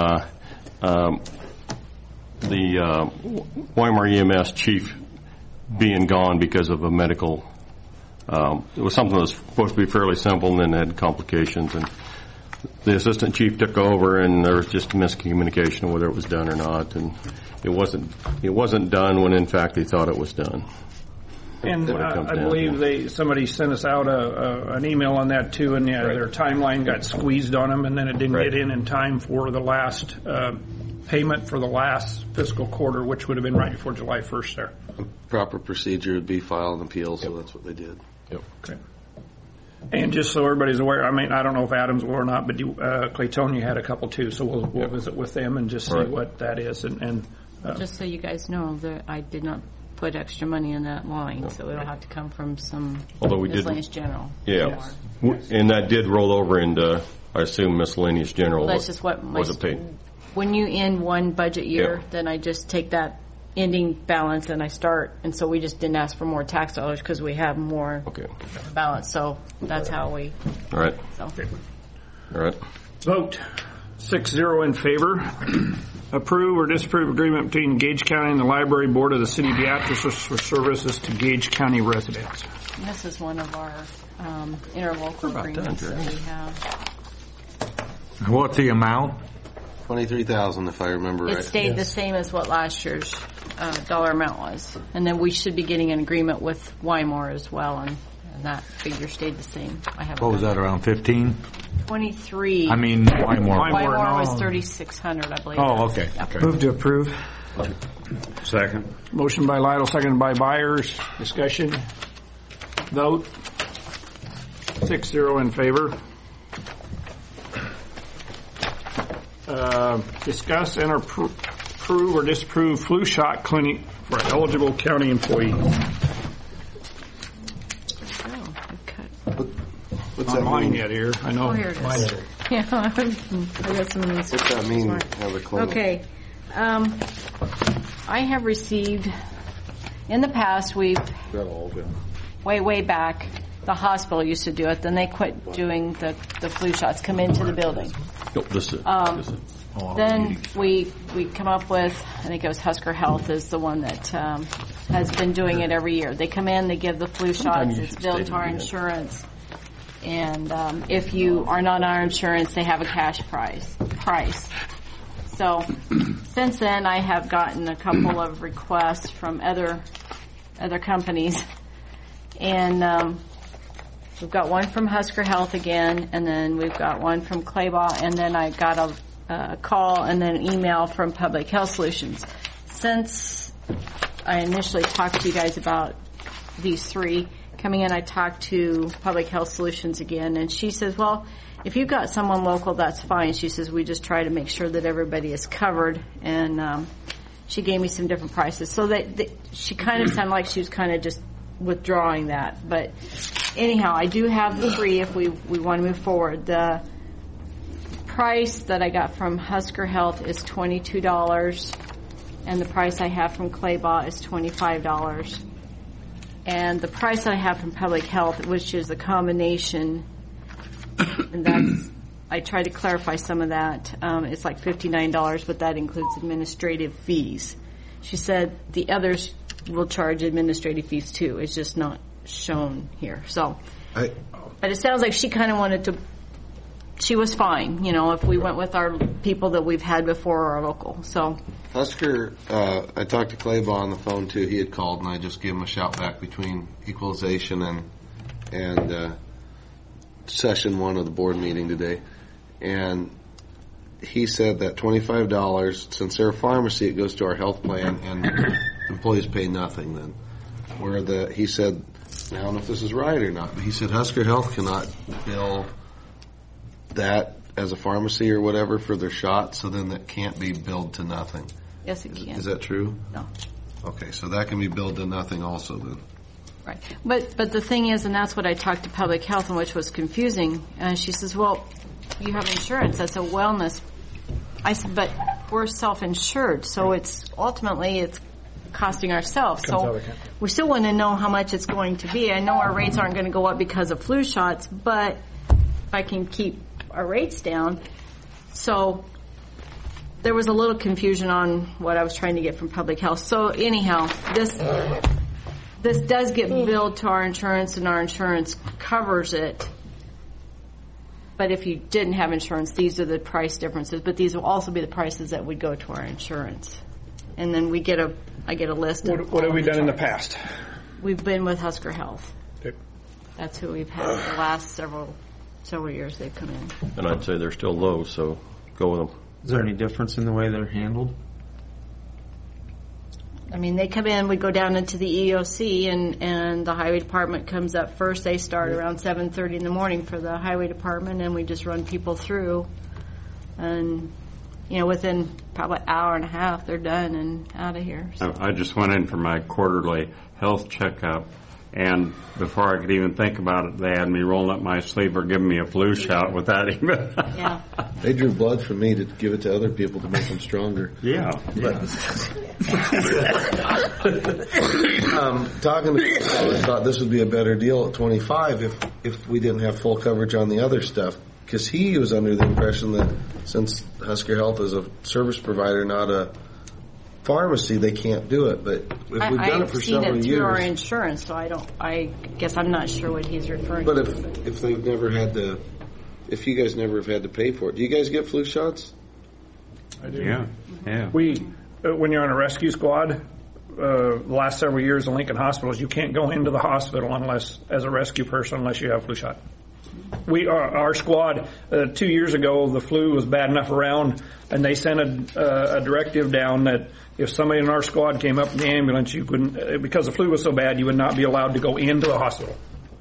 the Wymore EMS chief being gone because of a medical. It was something that was supposed to be fairly simple, and then had complications, and the assistant chief took over, and there was just miscommunication whether it was done or not, and it wasn't done when in fact they thought it was done. And I believe somebody sent us out an email on that too, and their timeline got squeezed on them, and then it didn't get in time for the last payment for the last fiscal quarter, which would have been right before July 1st there. Proper procedure would be file an appeal, so that's what they did. Yep. Okay. And just so everybody's aware, I mean, I don't know if Adams will or not, but Claytonia had a couple too, so we'll visit with them and just see what that is. And just so you guys know that I did not put extra money in that line, so it'll have to come from some miscellaneous general. Yeah, and that did roll over into, I assume, miscellaneous general. That's just what wasn't paid. When you end one budget year, then I just take that ending balance and I start, and so we just didn't ask for more tax dollars because we have more balance. So that's how we. All right. So. All right. Vote 6-0 in favor. Approve or disapprove agreement between Gage County and the Library Board of the City of Beatrice for services to Gage County residents. And this is one of our interlocal agreements that we have. What's the amount? $23,000, if I remember right. It stayed the same as what last year's dollar amount was. And then we should be getting an agreement with Wymore as well, and that figure stayed the same. What was that, around 15? 23. I mean, Wymore. Wymore was 3,600, I believe. Oh, okay. Move to approve. Second. Motion by Lytle, seconded by Byers. Discussion. Vote 6-0 in favor. Discuss and approve or disapprove flu shot clinic for eligible county employees. What's Not that mine mean? yet here. I know. Oh, here it is. Mine. Yeah, I got some of these. What's that mean? Have a clinic? Okay. I have received, in the past, we've, way back, the hospital used to do it. Then they quit doing the flu shots, come into the building. Then we come up with, I think it was Husker Health is the one that has been doing it every year. They come in, they give the flu shots, it's billed to our insurance. And if you are not on our insurance, they have a cash price. So since then, I have gotten a couple of requests from other companies, and we've got one from Husker Health again, and then we've got one from Claybaugh, and then I got a call and then an email from Public Health Solutions. Since I initially talked to you guys about these three coming in, I talked to Public Health Solutions again, and she says, well, if you've got someone local, that's fine. She says, we just try to make sure that everybody is covered, and she gave me some different prices. So she kind of sounded like she was kind of just withdrawing that. But anyhow, I do have the three if we want to move forward. The price that I got from Husker Health is $22, and the price I have from Claybaugh is $25. And the price that I have from Public Health, which is a combination, and that's, I tried to clarify some of that. It's like $59, but that includes administrative fees. She said the others will charge administrative fees too. It's just not shown here. So, but it sounds like she kind of wanted to. She was fine, if we went with our people that we've had before, our local. So Husker, I talked to Claybaugh on the phone too. He had called, and I just gave him a shout back between equalization and session 1 of the board meeting today. And he said that $25, since they're a pharmacy, it goes to our health plan, and employees pay nothing then. He said, I don't know if this is right or not, but he said Husker Health cannot bill that as a pharmacy or whatever for their shot, so then that can't be billed to nothing. Yes, it can. Is that true? No. Okay, so that can be billed to nothing also then. Right. But the thing is, and that's what I talked to Public Health, and which was confusing, and she says, well, you have insurance. That's a wellness. I said, but we're self-insured, so it's costing ourselves. So we still want to know how much it's going to be. I know our rates aren't going to go up because of flu shots, but if I can keep our rates down. So there was a little confusion on what I was trying to get from Public Health. So anyhow, this does get billed to our insurance, and our insurance covers it. But if you didn't have insurance, these are the price differences. But these will also be the prices that would go to our insurance. And then I get a list. What have we done in the past? We've been with Husker Health. Okay. That's who we've had the last several years they've come in. And I'd say they're still low, so go with them. Is there any difference in the way they're handled? I mean, they come in, we go down into the EOC, and the highway department comes up first. They start around 7:30 in the morning for the highway department, and we just run people through. And, within probably an hour and a half, they're done and out of here. So. I just went in for my quarterly health checkup, and before I could even think about it, they had me rolling up my sleeve or giving me a flu shot without even. Yeah. They drew blood from me to give it to other people to make them stronger. Yeah. Talking to people, I thought this would be a better deal at $25 if we didn't have full coverage on the other stuff. Because he was under the impression that since Husker Health is a service provider, not a pharmacy, they can't do it. But if we've done it for several years, I've seen it through our insurance, so I guess I'm not sure what he's referring to. But if they've never had to, if you guys never have had to pay for it, do you guys get flu shots? I do. Yeah. We, when you're on a rescue squad, the last several years in Lincoln hospitals, you can't go into the hospital as a rescue person unless you have a flu shot. Our squad 2 years ago, the flu was bad enough around, and they sent a directive down that if somebody in our squad came up in the ambulance, you couldn't, because the flu was so bad, you would not be allowed to go into the hospital.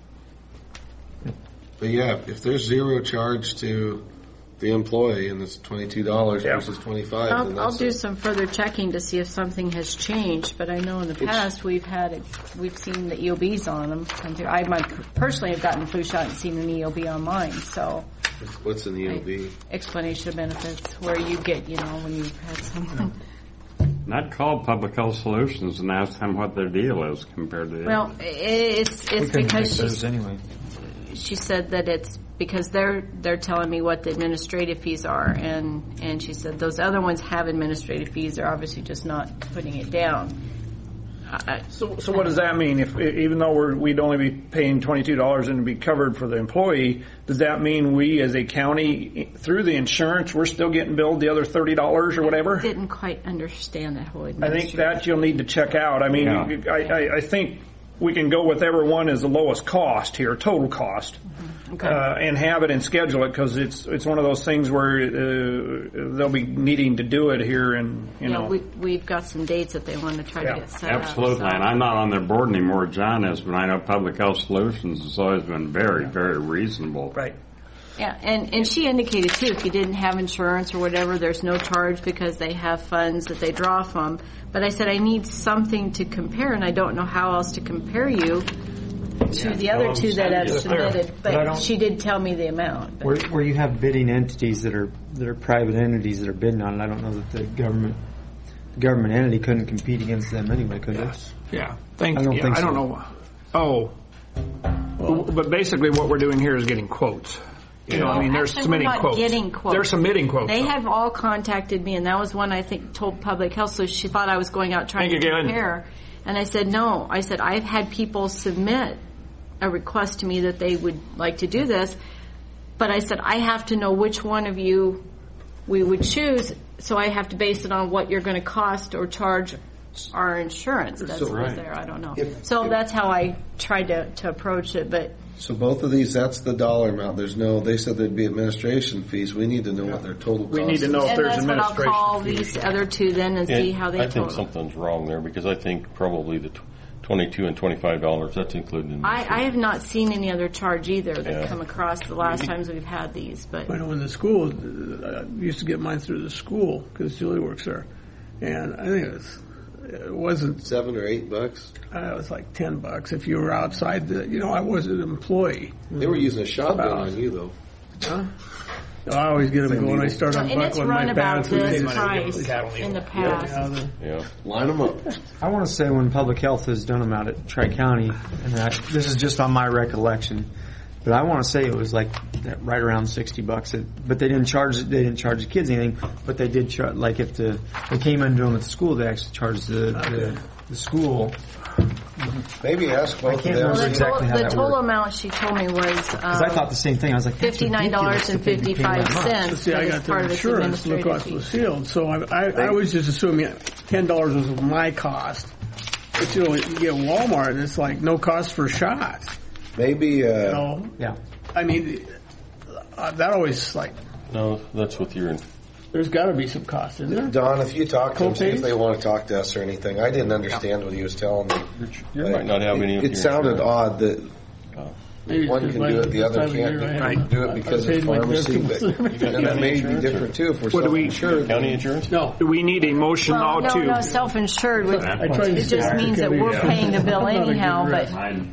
But yeah, if there's zero charge to the employee and it's $22 versus $25, I'll do some further checking to see if something has changed. But I know in the past we've seen the EOBs on them come through. I personally have gotten a flu shot and seen an EOB on mine. So what's an EOB? Explanation of benefits, where you get when you've had someone. Not call Public Health Solutions and ask them what their deal is compared to. Well, it's because anyway. She said that it's because they're telling me what the administrative fees are, and she said those other ones have administrative fees. They're obviously just not putting it down. So what does that mean? If even though we'd only be paying $22 and be covered for the employee, does that mean we as a county through the insurance we're still getting billed the other $30 or whatever? I didn't quite understand that whole. I think that you'll need to check out. I mean, I think we can go whichever one is the lowest cost here, total cost. Okay. And have it and schedule it, because it's one of those things where they'll be needing to do it here, and we've got some dates that they want to try to get set Absolutely, up. So. and I'm not on their board anymore. John is, but I know Public Health Solutions has always been very, very reasonable. Right. Yeah, and she indicated too, if you didn't have insurance or whatever, there's no charge because they have funds that they draw from. But I said I need something to compare, and I don't know how else to compare you to the other two that have submitted, but she did tell me the amount. Where you have bidding entities that are private entities that are bidding on it, I don't know that the government entity couldn't compete against them anyway, could it? Yeah. I don't think so. I don't know. But basically what we're doing here is getting quotes. I mean, they're submitting quotes. Getting quotes. They're submitting quotes. They have all contacted me, and that was one I think told Public Health, so she thought I was going out trying to compare. And I said, no. I said, I've had people submit a request to me that they would like to do this, but I said, I have to know which one of you we would choose, so I have to base it on what you're going to cost or charge our insurance. That's right there. I don't know. That's how I tried to approach it, but... So both of these, that's the dollar amount. They said there'd be administration fees. We need to know what their total cost is. We need to know if there's administration fees. And that's what I'll call these other two then and see how they total. I think something's wrong there, because I think probably the $22 and $25, that's included in I have not seen any other charge either that come across the last times we've had these. But I know in the school, I used to get mine through the school because Julie works there, and I think it wasn't $7 or $8. It was like $10 if you were outside. I wasn't an employee. They were using a shotgun on you though. Huh? I always get them going. I start and unbuckling my it's run about pants. this price in the past. Line them up. I want to say when Public Health has done them out at Tri-County, and this is just on my recollection, but I want to say it was like right around $60. But they didn't charge the kids anything. But they did charge, like if they came in doing it at the school, they actually charged the school. Maybe ask both of them. Exactly how the that total worked. amount she told me was because I thought the same thing. I was like $59.55. See, I got the insurance. The cost was sealed, so I was just assuming $10 was my cost. But you get Walmart, and it's like no cost for shots. Maybe. Yeah. I mean, that always No, that's with your. There's got to be some cost in there. Don, if you talk to them, see if they want to talk to us or anything. I didn't understand what he was telling me. You might not have any. It sounded odd that one can do it, the other can't do it because of pharmacy. And that may be different too if we're self-insured. County insurance? No. Do we need a motion now to? No, self-insured. It just means that we're paying the bill anyhow, but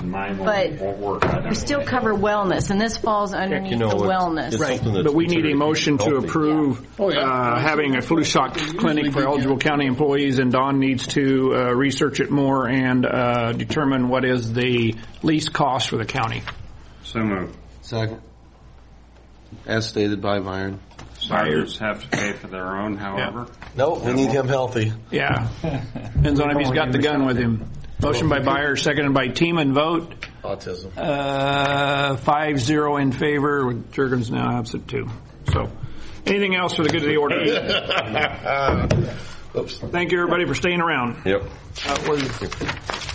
we still cover wellness, and this falls underneath the wellness. Right. But we need a motion to approve having a flu shot clinic for eligible county employees, and Don needs to research it more and determine what is the least cost for the county. So moved. Second. As stated by Byron. Sergeants have to pay for their own, however. Nope, we need him healthy. Yeah. Depends on if he's got the gun with him. Motion by Byer, seconded by Teeman. Vote. Autism. 5-0 in favor, with Juergens now absent too. So, anything else for the good of the order? Oops. Thank you, everybody, for staying around. Yep. That was